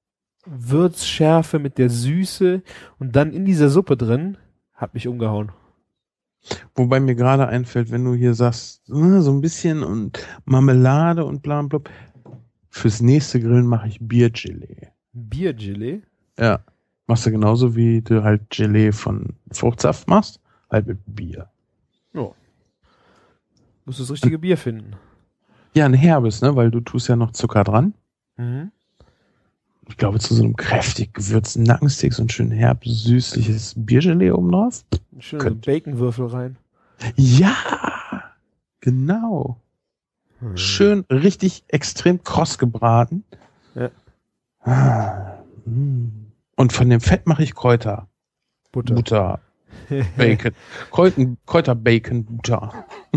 Speaker 3: Würzschärfe mit der Süße und dann in dieser Suppe drin, hat mich umgehauen.
Speaker 1: Wobei mir gerade einfällt, wenn du hier sagst, so ein bisschen und Marmelade und bla bla. Fürs nächste Grillen mache ich Biergelee.
Speaker 3: Biergelee?
Speaker 1: Ja. Machst du genauso, wie du halt Gelee von Fruchtsaft machst, halt mit Bier.
Speaker 3: Ja. Musst du das richtige Bier finden.
Speaker 1: Ja, ein herbes, ne, weil du tust ja noch Zucker dran.
Speaker 3: Mhm.
Speaker 1: Ich glaube, zu so einem kräftig gewürzten Nackensteak so ein schön herb, süßliches Biergelee oben drauf.
Speaker 3: Schön so Baconwürfel rein.
Speaker 1: Ja, genau. Hm. Schön, richtig extrem kross gebraten.
Speaker 3: Ja.
Speaker 1: Ah, und von dem Fett mache ich Kräuter.
Speaker 3: Butter.
Speaker 1: Butter. Bacon. Kräuter, Kräuter, Bacon, Butter.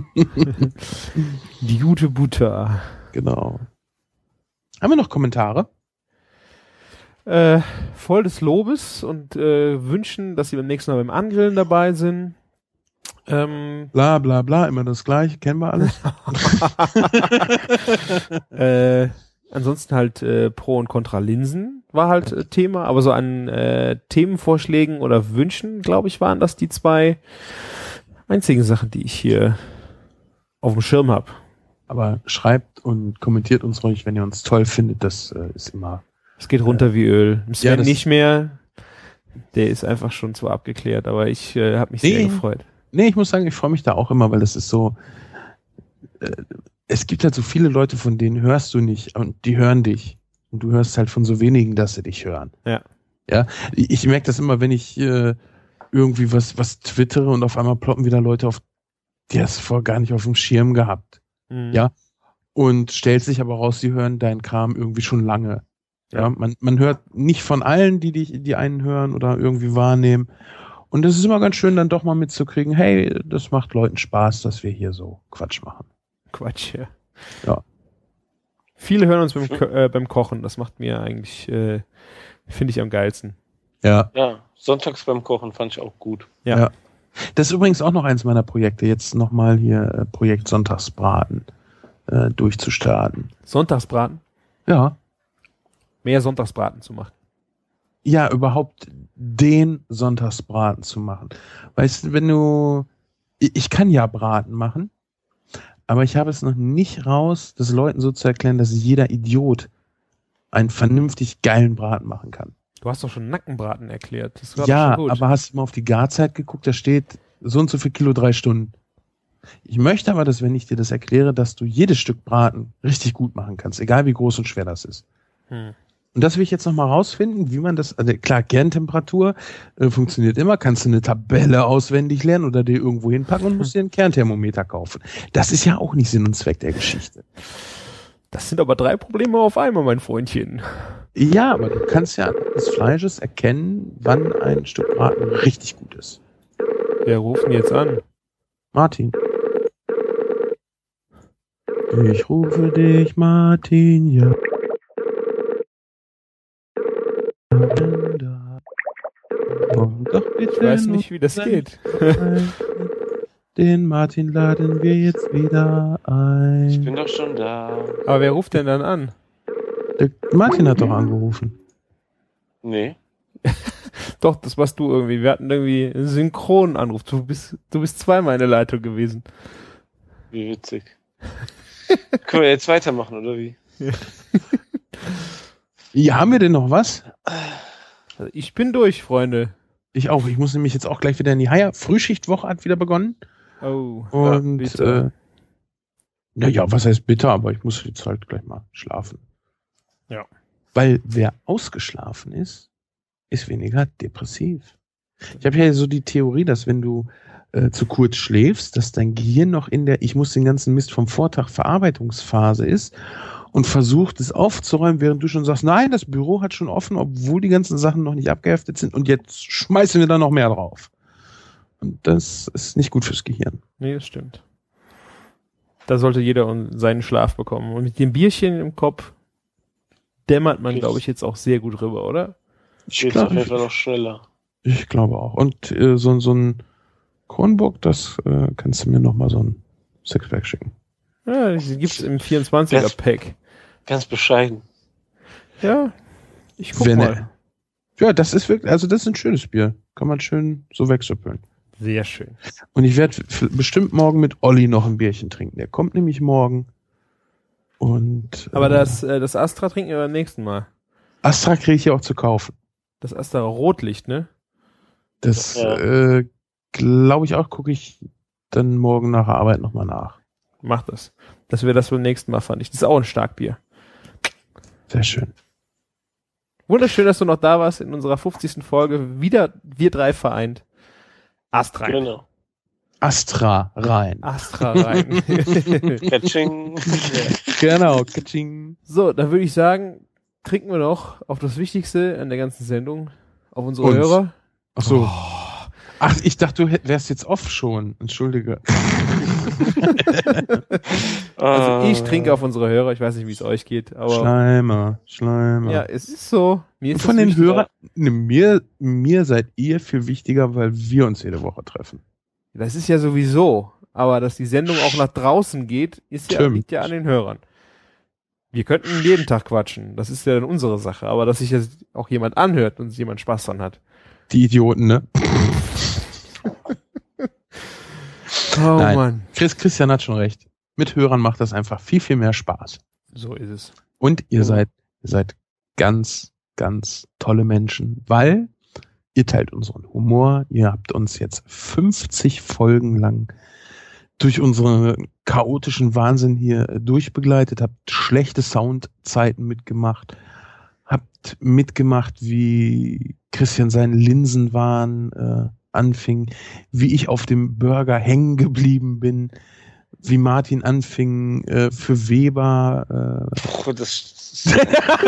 Speaker 3: Die gute Butter.
Speaker 1: Genau. Haben wir noch Kommentare?
Speaker 3: Äh, voll des Lobes und äh, wünschen, dass sie beim nächsten Mal beim Angrillen dabei sind. Ähm,
Speaker 1: bla bla bla, immer das Gleiche, kennen wir alles.
Speaker 3: äh, ansonsten halt äh, Pro und Contra Linsen war halt äh, Thema, aber so an äh, Themenvorschlägen oder Wünschen, glaube ich, waren das die zwei einzigen Sachen, die ich hier auf dem Schirm habe.
Speaker 1: Aber schreibt und kommentiert uns ruhig, wenn ihr uns toll findet, das äh, ist immer...
Speaker 3: Es geht runter äh, wie Öl. Sven
Speaker 1: ja,
Speaker 3: nicht mehr, der ist einfach schon zu abgeklärt, aber ich äh, habe mich nee, sehr gefreut.
Speaker 1: Nee, ich muss sagen, ich freue mich da auch immer, weil das ist so, äh, es gibt halt so viele Leute, von denen hörst du nicht und die hören dich. Und du hörst halt von so wenigen, dass sie dich hören.
Speaker 3: Ja.
Speaker 1: Ja, ich, ich merke das immer, wenn ich äh, irgendwie was, was twittere und auf einmal ploppen wieder Leute auf, die hast du vorher gar nicht auf dem Schirm gehabt. Mhm. Ja. Und stellt sich aber raus, sie hören deinen Kram irgendwie schon lange. Ja, man, man hört nicht von allen, die dich, die einen hören oder irgendwie wahrnehmen. Und es ist immer ganz schön, dann doch mal mitzukriegen, hey, das macht Leuten Spaß, dass wir hier so Quatsch machen.
Speaker 3: Quatsch, ja.
Speaker 1: Ja.
Speaker 3: Viele hören uns beim, äh, beim Kochen. Das macht mir eigentlich, äh, finde ich am geilsten.
Speaker 1: Ja.
Speaker 4: Ja, sonntags beim Kochen fand ich auch gut.
Speaker 3: Ja.
Speaker 1: ja. Das ist übrigens auch noch eins meiner Projekte, jetzt nochmal hier äh, Projekt Sonntagsbraten äh, durchzustarten.
Speaker 3: Sonntagsbraten?
Speaker 1: Ja.
Speaker 3: Mehr Sonntagsbraten zu machen.
Speaker 1: Ja, überhaupt den Sonntagsbraten zu machen. Weißt du, wenn du, ich kann ja Braten machen, aber ich habe es noch nicht raus, das Leuten so zu erklären, dass jeder Idiot einen vernünftig geilen Braten machen kann.
Speaker 3: Du hast doch schon Nackenbraten erklärt. Das war
Speaker 1: ja,
Speaker 3: schon gut.
Speaker 1: Aber hast du mal auf die Garzeit geguckt, da steht so und so viel Kilo, drei Stunden. Ich möchte aber, dass, wenn ich dir das erkläre, dass du jedes Stück Braten richtig gut machen kannst, egal wie groß und schwer das ist. Hm. Und das will ich jetzt nochmal rausfinden, wie man das, also klar, Kerntemperatur äh, funktioniert immer, kannst du eine Tabelle auswendig lernen oder dir irgendwo hinpacken und musst dir einen Kernthermometer kaufen. Das ist ja auch nicht Sinn und Zweck der Geschichte.
Speaker 3: Das sind aber drei Probleme auf einmal, mein Freundchen.
Speaker 1: Ja, aber du kannst ja anhand des Fleisches erkennen, wann ein Stück Braten richtig gut ist.
Speaker 3: Wer ruft ihn jetzt an?
Speaker 1: Martin. Ich rufe dich, Martin, ja. Doch bitte
Speaker 3: ich weiß nicht, wie das geht.
Speaker 1: Den Martin laden wir jetzt wieder ein.
Speaker 4: Ich bin doch schon da.
Speaker 3: Aber wer ruft denn dann an?
Speaker 1: Der Martin hat doch angerufen.
Speaker 4: Nee.
Speaker 3: Doch, das warst du irgendwie. Wir hatten irgendwie einen synchronen Anruf. Du bist, du bist zweimal in der Leitung gewesen.
Speaker 4: Wie witzig. Können wir jetzt weitermachen, oder wie?
Speaker 1: Ja, haben wir denn noch was?
Speaker 3: Also ich bin durch, Freunde.
Speaker 1: Ich auch. Ich muss nämlich jetzt auch gleich wieder in die Haie. Frühschichtwoche hat wieder begonnen.
Speaker 3: Oh.
Speaker 1: Und
Speaker 3: ja,
Speaker 1: äh, naja, was heißt bitter, aber ich muss jetzt halt gleich mal schlafen.
Speaker 3: Ja.
Speaker 1: Weil wer ausgeschlafen ist, ist weniger depressiv. Ich habe ja so die Theorie, dass wenn du äh, zu kurz schläfst, dass dein Gehirn noch in der ich muss den ganzen Mist vom Vortag Verarbeitungsphase ist und versucht es aufzuräumen, während du schon sagst, nein, das Büro hat schon offen, obwohl die ganzen Sachen noch nicht abgeheftet sind und jetzt schmeißen wir da noch mehr drauf. Und das ist nicht gut fürs Gehirn.
Speaker 3: Nee, das stimmt. Da sollte jeder seinen Schlaf bekommen. Und mit dem Bierchen im Kopf dämmert man, glaube ich, jetzt auch sehr gut rüber, oder?
Speaker 4: Ich glaube, auf jeden Fall noch schneller.
Speaker 1: Ich glaube auch. Und äh, so, so ein Kronburg, das äh, kannst du mir noch mal so ein Sixpack schicken.
Speaker 3: Ja, die gibt's im vierundzwanziger Pack.
Speaker 4: Ganz bescheiden.
Speaker 3: Ja. Ich guck
Speaker 1: Wenn
Speaker 3: mal.
Speaker 1: er- Ja, das ist wirklich, also das ist ein schönes Bier. Kann man schön so wegsüppeln.
Speaker 3: Sehr schön.
Speaker 1: Und ich werde f- bestimmt morgen mit Olli noch ein Bierchen trinken. Der kommt nämlich morgen. Und
Speaker 3: Aber
Speaker 1: äh,
Speaker 3: das, äh, das Astra trinken wir beim nächsten Mal.
Speaker 1: Astra kriege ich ja auch zu kaufen.
Speaker 3: Das Astra Rotlicht, ne?
Speaker 1: Das
Speaker 4: Ja.
Speaker 1: äh, glaube ich auch, gucke ich dann morgen nach der Arbeit nochmal nach.
Speaker 3: Mach das. Dass wir das beim nächsten Mal fand ich. Das ist auch ein Starkbier.
Speaker 1: Sehr schön.
Speaker 3: Wunderschön, dass du noch da warst in unserer fünfzigsten Folge. Wieder wir drei vereint. Astra.
Speaker 4: Genau.
Speaker 1: Astra rein.
Speaker 3: Astra rein.
Speaker 4: Catching.
Speaker 1: Genau. Katsching.
Speaker 3: So, dann würde ich sagen, trinken wir noch auf das Wichtigste an der ganzen Sendung. Auf unsere
Speaker 1: Uns.
Speaker 3: Hörer.
Speaker 1: Ach so. Ach, ich dachte, du hätt- wärst jetzt off schon. Entschuldige.
Speaker 3: Also ich
Speaker 4: Ah.
Speaker 3: trinke auf unsere Hörer. Ich weiß nicht, wie es euch geht, aber
Speaker 1: Schleimer, Schleimer.
Speaker 3: ja, es ist so. Mir ist
Speaker 1: Von
Speaker 3: das
Speaker 1: den
Speaker 3: wichtig.
Speaker 1: Hörern, ne, mir, mir seid ihr viel wichtiger, weil wir uns jede Woche treffen.
Speaker 3: Das ist ja sowieso. Aber dass die Sendung auch nach draußen geht, ist ja,
Speaker 1: Stimmt.
Speaker 3: liegt ja an den Hörern. Wir könnten jeden Tag quatschen. Das ist ja dann unsere Sache. Aber dass sich jetzt auch jemand anhört und jemand Spaß dran hat.
Speaker 1: Die Idioten, ne?
Speaker 3: Oh
Speaker 1: Nein.
Speaker 3: Mann.
Speaker 1: Chris, Christian hat schon recht. Mit Hörern macht das einfach viel, viel mehr Spaß.
Speaker 3: So ist es.
Speaker 1: Und ihr
Speaker 3: Mhm.
Speaker 1: seid, ihr seid ganz, ganz tolle Menschen, weil ihr teilt unseren Humor. Ihr habt uns jetzt fünfzig Folgen lang durch unseren chaotischen Wahnsinn hier äh, durchbegleitet, habt schlechte Soundzeiten mitgemacht, habt mitgemacht, wie Christian seinen Linsenwahn äh, anfing, wie ich auf dem Burger hängen geblieben bin, wie Martin anfing äh, für Weber. Äh,
Speaker 4: Puh, das
Speaker 1: ich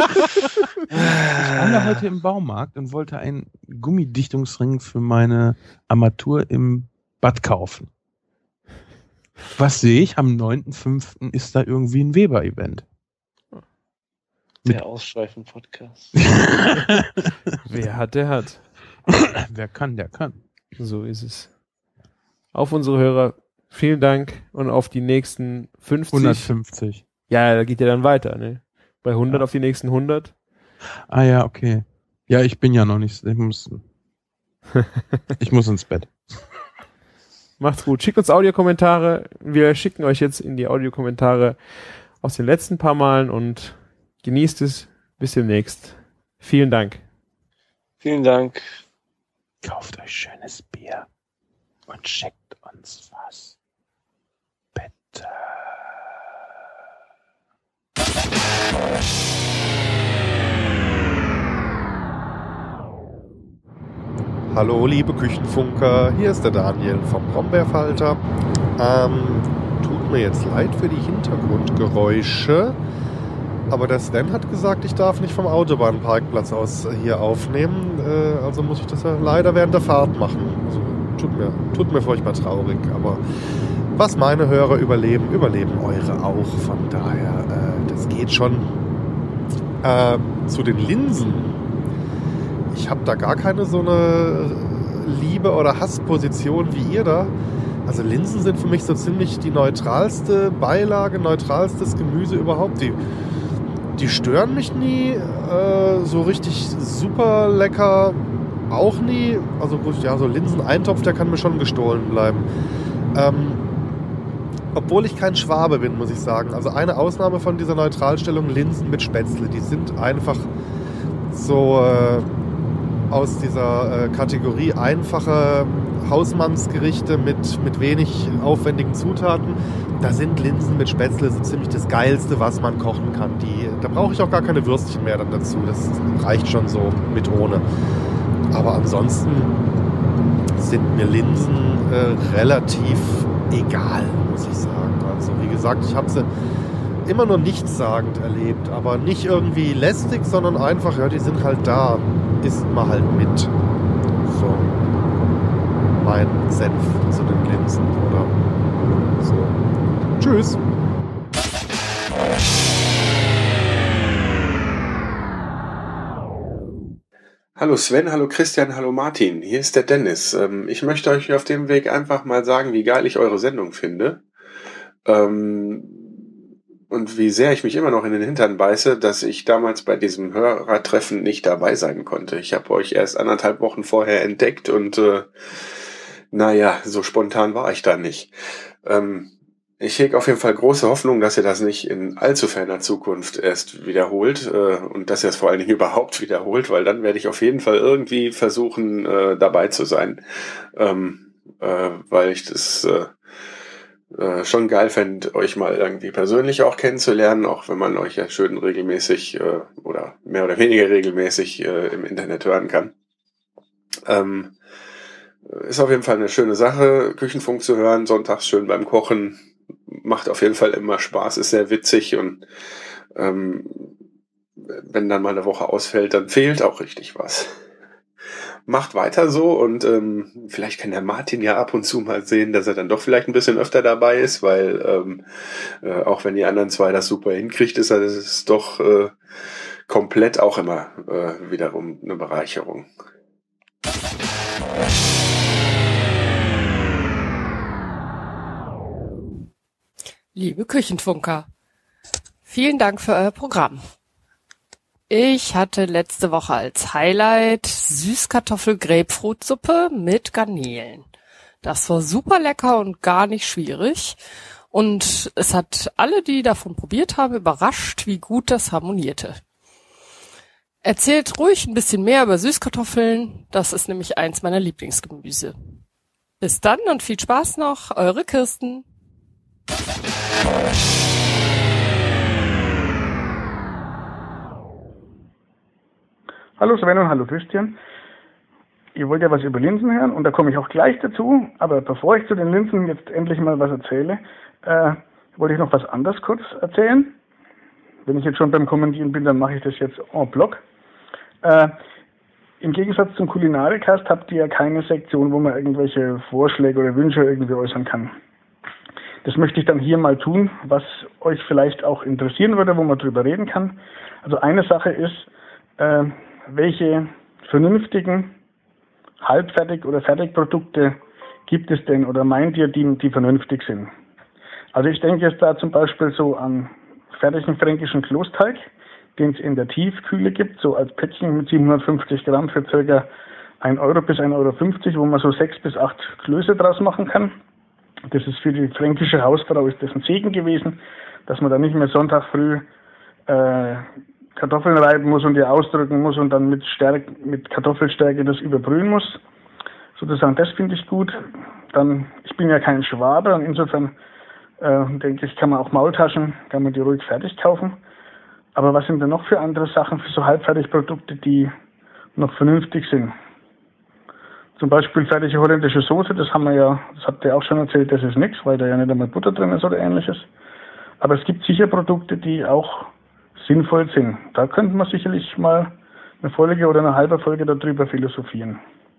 Speaker 1: war heute im Baumarkt und wollte einen Gummidichtungsring für meine Armatur im Bad kaufen. Was sehe ich? Am neunten fünften ist da irgendwie ein Weber-Event.
Speaker 4: der Ausschweifen-Podcast.
Speaker 3: Wer hat, der hat.
Speaker 1: Wer kann, der kann.
Speaker 3: So ist es. Auf unsere Hörer, vielen Dank und auf die nächsten fünfzig.
Speaker 1: hundertfünfzig.
Speaker 3: Ja, da geht ja dann weiter, ne? Bei hundert
Speaker 1: Ja.
Speaker 3: auf die nächsten hundert.
Speaker 1: Ah ja, okay. Ja, ich bin ja noch nicht. Ich muss, ich muss ins Bett.
Speaker 3: Macht's gut. Schickt uns Audiokommentare. Wir schicken euch jetzt in die Audiokommentare aus den letzten paar Malen und genießt es. Bis demnächst. Vielen Dank.
Speaker 4: Vielen Dank.
Speaker 1: Kauft euch schönes Bier und schickt uns was. Bitte.
Speaker 5: Hallo liebe Küchenfunker, hier ist der Daniel vom Brombeerfalter. Ähm, tut mir jetzt leid für die Hintergrundgeräusche, aber der Sven hat gesagt, ich darf nicht vom Autobahnparkplatz aus hier aufnehmen, äh, also muss ich das ja leider während der Fahrt machen. Also, tut mir, tut mir furchtbar traurig, aber was meine Hörer überleben, überleben eure auch, von daher, äh, das geht schon. Äh, zu den Linsen. Ich habe da gar keine so eine Liebe- oder Hassposition wie ihr da. Also Linsen sind für mich so ziemlich die neutralste Beilage, neutralstes Gemüse überhaupt. Die, die stören mich nie. Äh, so richtig super lecker auch nie. Also gut, ja, so Linseneintopf, der kann mir schon gestohlen bleiben. Ähm, obwohl ich kein Schwabe bin, muss ich sagen. Also eine Ausnahme von dieser Neutralstellung, Linsen mit Spätzle. Die sind einfach so... Äh, aus dieser äh, Kategorie einfache Hausmannsgerichte mit, mit wenig aufwendigen Zutaten. Da sind Linsen mit Spätzle so ziemlich das Geilste, was man kochen kann. Die, da brauche ich auch gar keine Würstchen mehr dann dazu. Das reicht schon so mit ohne. Aber ansonsten sind mir Linsen äh, relativ egal, muss ich sagen. Also wie gesagt, ich habe sie immer nur nichtssagend erlebt, aber nicht irgendwie lästig, sondern einfach, ja, die sind halt da, isst man halt mit. So, mein Senf zu den Linsen oder so. Tschüss.
Speaker 6: Hallo Sven, hallo Christian, hallo Martin. Hier ist der Dennis. Ähm, ich möchte euch auf dem Weg einfach mal sagen, wie geil ich eure Sendung finde. Ähm, und wie sehr ich mich immer noch in den Hintern beiße, dass ich damals bei diesem Hörertreffen nicht dabei sein konnte. Ich habe euch erst anderthalb Wochen vorher entdeckt und äh, naja, so spontan war ich da nicht. Ähm, ich hege auf jeden Fall große Hoffnung, dass ihr das nicht in allzu ferner Zukunft erst wiederholt äh, und dass ihr es vor allen Dingen überhaupt wiederholt, weil dann werde ich auf jeden Fall irgendwie versuchen, äh, dabei zu sein, ähm, äh, weil ich das äh, äh, schon geil fände, euch mal irgendwie persönlich auch kennenzulernen, auch wenn man euch ja schön regelmäßig äh, oder mehr oder weniger regelmäßig äh, im Internet hören kann. Ähm, ist auf jeden Fall eine schöne Sache, Küchenfunk zu hören, sonntags schön beim Kochen. Macht auf jeden Fall immer Spaß, ist sehr witzig und ähm, wenn dann mal eine Woche ausfällt, dann fehlt auch richtig was. Macht weiter so und ähm, vielleicht kann der Martin ja ab und zu mal sehen, dass er dann doch vielleicht ein bisschen öfter dabei ist, weil ähm, äh, auch wenn die anderen zwei das super hinkriegt, ist das doch äh, komplett auch immer äh, wiederum eine Bereicherung.
Speaker 7: Liebe Küchenfunker, vielen Dank für euer Programm. Ich hatte letzte Woche als Highlight Süßkartoffel-Grapefruitsuppe mit Garnelen. Das war super lecker und gar nicht schwierig. Und es hat alle, die davon probiert haben, überrascht, wie gut das harmonierte. Erzählt ruhig ein bisschen mehr über Süßkartoffeln. Das ist nämlich eins meiner Lieblingsgemüse. Bis dann und viel Spaß noch, eure Kirsten.
Speaker 8: Hallo Sven und hallo Christian. Ihr wollt ja was über Linsen hören und da komme ich auch gleich dazu. Aber bevor ich zu den Linsen jetzt endlich mal was erzähle, äh, wollte ich noch was anderes kurz erzählen. Wenn ich jetzt schon beim Kommentieren bin, dann mache ich das jetzt en bloc. Äh, Im Gegensatz zum Kulinarikast habt ihr ja keine Sektion, wo man irgendwelche Vorschläge oder Wünsche irgendwie äußern kann. Das möchte ich dann hier mal tun, was euch vielleicht auch interessieren würde, wo man drüber reden kann. Also eine Sache ist, äh, welche vernünftigen Halbfertig- oder Fertigprodukte gibt es denn oder meint ihr, die, die vernünftig sind? Also ich denke jetzt da zum Beispiel so an fertigen fränkischen Klosteig, den es in der Tiefkühle gibt, so als Päckchen mit siebenhundertfünfzig Gramm für circa ein Euro bis ein Euro fünfzig, wo man so sechs bis acht Klöße draus machen kann. Das ist für die fränkische Hausfrau ist das ein Segen gewesen, dass man da nicht mehr Sonntag früh äh, Kartoffeln reiben muss und die ausdrücken muss und dann mit Stärke, mit Kartoffelstärke das überbrühen muss. Sozusagen, das finde ich gut. Dann, ich bin ja kein Schwabe und insofern äh, denke ich, kann man auch Maultaschen, kann man die ruhig fertig kaufen. Aber was sind denn noch für andere Sachen, für so Halbfertigprodukte, die noch vernünftig sind? Zum Beispiel fertige holländische Soße, das haben wir ja, das habt ihr auch schon erzählt, das ist nichts, weil da ja nicht einmal Butter drin ist oder ähnliches. Aber es gibt sicher Produkte, die auch sinnvoll sind. Da könnte man sicherlich mal eine Folge oder eine halbe Folge darüber philosophieren.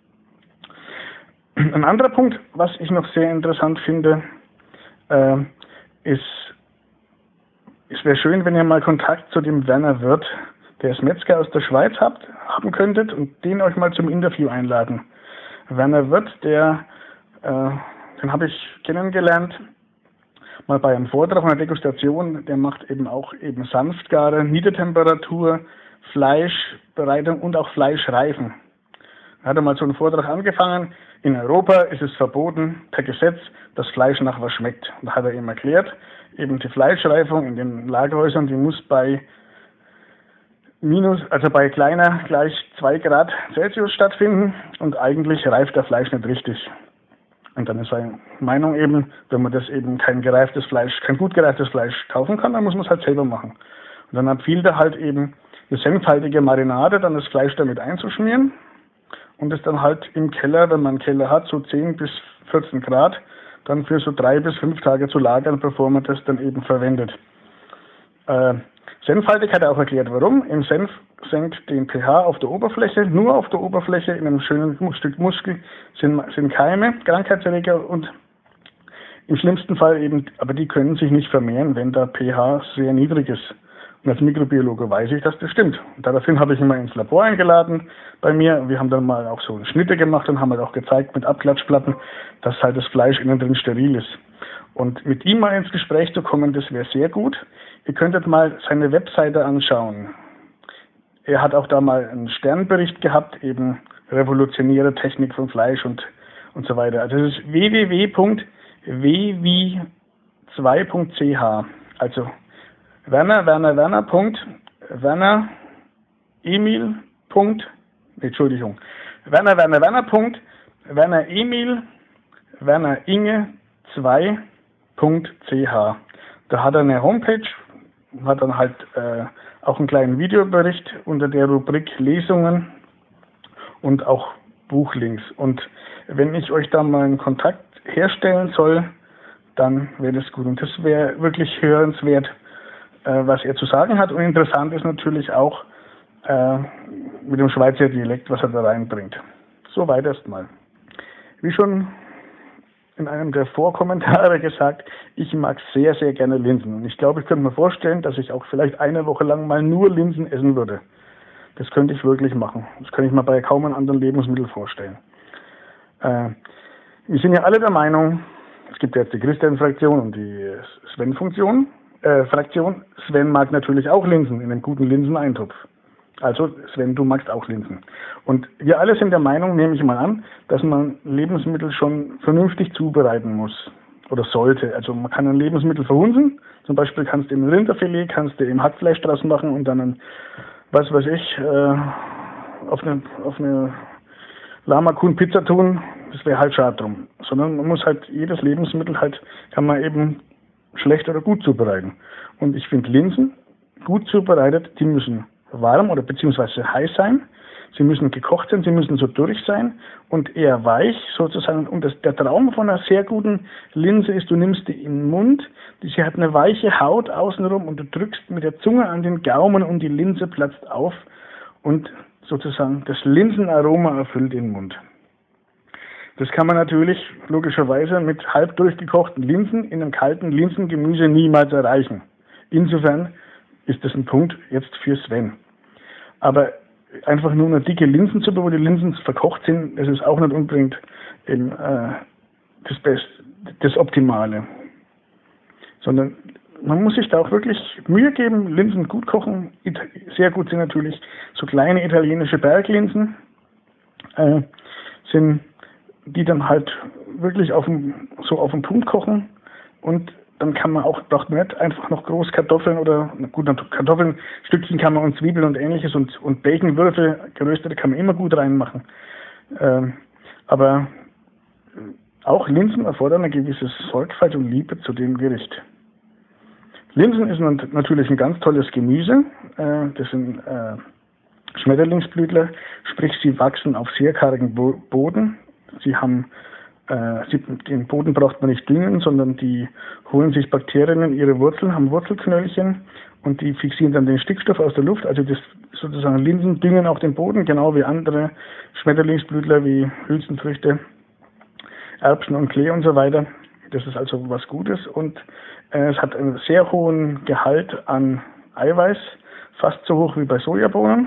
Speaker 8: Ein anderer Punkt, was ich noch sehr interessant finde, äh, ist, es wäre schön, wenn ihr mal Kontakt zu dem Werner Wirth, der ist Metzger aus der Schweiz, habt, haben könntet und den euch mal zum Interview einladen. Werner Wirth, der, äh, den habe ich kennengelernt, mal bei einem Vortrag, einer Degustation, der macht eben auch eben Sanftgare, Niedertemperatur, Fleischbereitung und auch Fleischreifen. Er hatte mal so einen Vortrag angefangen, in Europa ist es verboten, per Gesetz, dass Fleisch nach was schmeckt. Und da hat er eben erklärt, eben die Fleischreifung in den Lagerhäusern, die muss bei minus, also bei kleiner gleich zwei Grad Celsius stattfinden und eigentlich reift der Fleisch nicht richtig. Und dann ist seine Meinung eben, wenn man das eben kein gereiftes Fleisch, kein gut gereiftes Fleisch kaufen kann, dann muss man es halt selber machen. Und dann empfiehlt er halt eben eine senfhaltige Marinade, dann das Fleisch damit einzuschmieren und es dann halt im Keller, wenn man einen Keller hat, so zehn bis vierzehn Grad, dann für so drei bis fünf Tage zu lagern, bevor man das dann eben verwendet. Äh, Senfhaltig hat er auch erklärt, warum. Im Senf senkt den pH auf der Oberfläche, nur auf der Oberfläche, in einem schönen Stück Muskel sind, sind Keime, Krankheitserreger und im schlimmsten Fall eben, aber die können sich nicht vermehren, wenn der pH sehr niedrig ist. Und als Mikrobiologe weiß ich, dass das stimmt. Und daraufhin habe ich ihn mal ins Labor eingeladen bei mir. Wir haben dann mal auch so Schnitte gemacht und haben halt auch gezeigt mit Abklatschplatten, dass halt das Fleisch innen drin steril ist. Und mit ihm mal ins Gespräch zu kommen, das wäre sehr gut. Ihr könntet mal seine Webseite anschauen. Er hat auch da mal einen Sternbericht gehabt, eben revolutionäre Technik von Fleisch und, und so weiter. Also das ist w w w punkt w wie zwei punkt c h. Also Werner, Werner, Werner. Punkt, Werner, Emil. Punkt, Entschuldigung. Werner, Werner, Werner. Punkt, Werner, Emil, Werner, Inge, zwei punkt c h. Da hat er eine Homepage, hat dann halt äh, auch einen kleinen Videobericht unter der Rubrik Lesungen und auch Buchlinks. Und wenn ich euch da mal einen Kontakt herstellen soll, dann wäre das gut. Und das wäre wirklich hörenswert, äh, was er zu sagen hat. Und interessant ist natürlich auch äh, mit dem Schweizer Dialekt, was er da reinbringt. Soweit erstmal. Wie schon in einem der Vorkommentare gesagt, ich mag sehr, sehr gerne Linsen. Und ich glaube, ich könnte mir vorstellen, dass ich auch vielleicht eine Woche lang mal nur Linsen essen würde. Das könnte ich wirklich machen. Das kann ich mir bei kaum einem anderen Lebensmittel vorstellen. Äh, wir sind ja alle der Meinung, es gibt ja jetzt die Christian-Fraktion und die Sven-Funktion. Äh, Fraktion. Sven mag natürlich auch Linsen in einem guten Linseneintopf. Also Sven, du magst auch Linsen. Und wir alle sind der Meinung, nehme ich mal an, dass man Lebensmittel schon vernünftig zubereiten muss oder sollte. Also man kann ein Lebensmittel verhunzen. Zum Beispiel kannst du im Rinderfilet, kannst du im Hackfleisch draus machen und dann ein, was weiß ich, äh, auf eine, auf eine Lama-Kuhn-Pizza tun. Das wäre halt schade drum. Sondern man muss halt jedes Lebensmittel halt, kann man eben schlecht oder gut zubereiten. Und ich finde Linsen gut zubereitet, die müssen warm oder beziehungsweise heiß sein. Sie müssen gekocht sein, sie müssen so durch sein und eher weich sozusagen. Und das, der Traum von einer sehr guten Linse ist, du nimmst die in den Mund, sie hat eine weiche Haut außenrum und du drückst mit der Zunge an den Gaumen und die Linse platzt auf und sozusagen das Linsenaroma erfüllt den Mund. Das kann man natürlich logischerweise mit halb durchgekochten Linsen in einem kalten Linsengemüse niemals erreichen. Insofern ist das ein Punkt jetzt für Sven. Aber einfach nur eine dicke Linsensuppe, wo die Linsen verkocht sind, das ist auch nicht unbedingt eben, äh, das Beste, das Optimale. Sondern man muss sich da auch wirklich Mühe geben, Linsen gut kochen. Sehr gut sind natürlich so kleine italienische Berglinsen, äh, sind die dann halt wirklich auf dem, so auf dem Punkt kochen und dann kann man auch, braucht man nicht einfach noch groß Kartoffeln oder, gut, Kartoffeln, Stückchen kann man und Zwiebeln und ähnliches und, und Baconwürfel, geröstete kann man immer gut reinmachen. Ähm, aber auch Linsen erfordern eine gewisse Sorgfalt und Liebe zu dem Gericht. Linsen ist natürlich ein ganz tolles Gemüse. Äh, das sind äh, Schmetterlingsblütler, sprich sie wachsen auf sehr kargen Bo- Boden. Sie haben Äh, sie, den Boden braucht man nicht düngen, sondern die holen sich Bakterien in ihre Wurzeln, haben Wurzelknöllchen und die fixieren dann den Stickstoff aus der Luft. Also das sozusagen Linsen düngen auch den Boden, genau wie andere Schmetterlingsblütler wie Hülsenfrüchte, Erbsen und Klee und so weiter. Das ist also was Gutes und äh, es hat einen sehr hohen Gehalt an Eiweiß, fast so hoch wie bei Sojabohnen.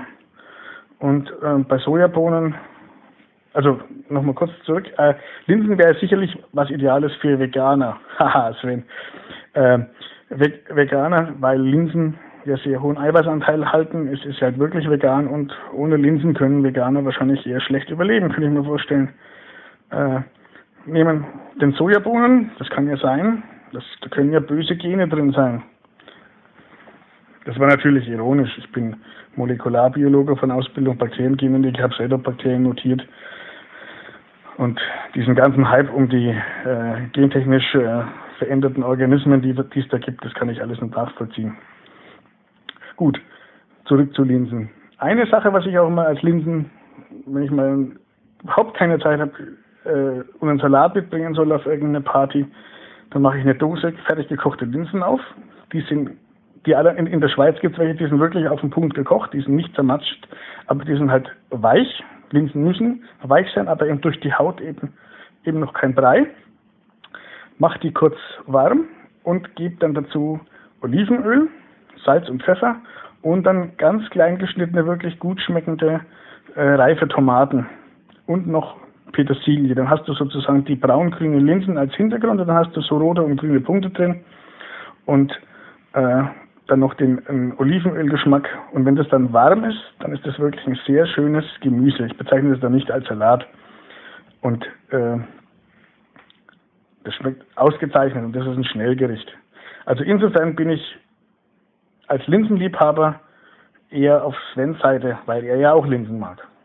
Speaker 8: Und äh, bei Sojabohnen Also nochmal kurz zurück. Äh, Linsen wäre sicherlich was Ideales für Veganer. Haha, Sven. Äh, Ve- Veganer, weil Linsen ja sehr hohen Eiweißanteil halten. Es ist halt wirklich vegan und ohne Linsen können Veganer wahrscheinlich eher schlecht überleben, könnte ich mir vorstellen. Äh, nehmen den Sojabohnen, das kann ja sein. Das, da können ja böse Gene drin sein. Das war natürlich ironisch. Ich bin Molekularbiologe von Ausbildung, Bakteriengenetik, ich habe selber Bakterien notiert. Und diesen ganzen Hype um die äh, gentechnisch äh, veränderten Organismen, die, die es da gibt, das kann ich alles nicht nachvollziehen. Gut, zurück zu Linsen. Eine Sache, was ich auch immer als Linsen, wenn ich mal überhaupt keine Zeit habe äh, und einen Salat mitbringen soll auf irgendeine Party, dann mache ich eine Dose fertig gekochte Linsen auf. Die sind, die alle in, in der Schweiz gibt es welche, die sind wirklich auf den Punkt gekocht, die sind nicht zermatscht, aber die sind halt weich. Linsen müssen weich sein, aber eben durch die Haut eben, eben noch kein Brei. Mach die kurz warm und gib dann dazu Olivenöl, Salz und Pfeffer und dann ganz klein geschnittene, wirklich gut schmeckende, äh, reife Tomaten und noch Petersilie. Dann hast du sozusagen die braun-grünen Linsen als Hintergrund und dann hast du so rote und grüne Punkte drin und äh, dann noch den äh, Olivenölgeschmack. Und wenn das dann warm ist, dann ist das wirklich ein sehr schönes Gemüse. Ich bezeichne das dann nicht als Salat. Und äh, das schmeckt ausgezeichnet und das ist ein Schnellgericht. Also insofern bin ich als Linsenliebhaber eher auf Svens Seite, weil er ja auch Linsen mag.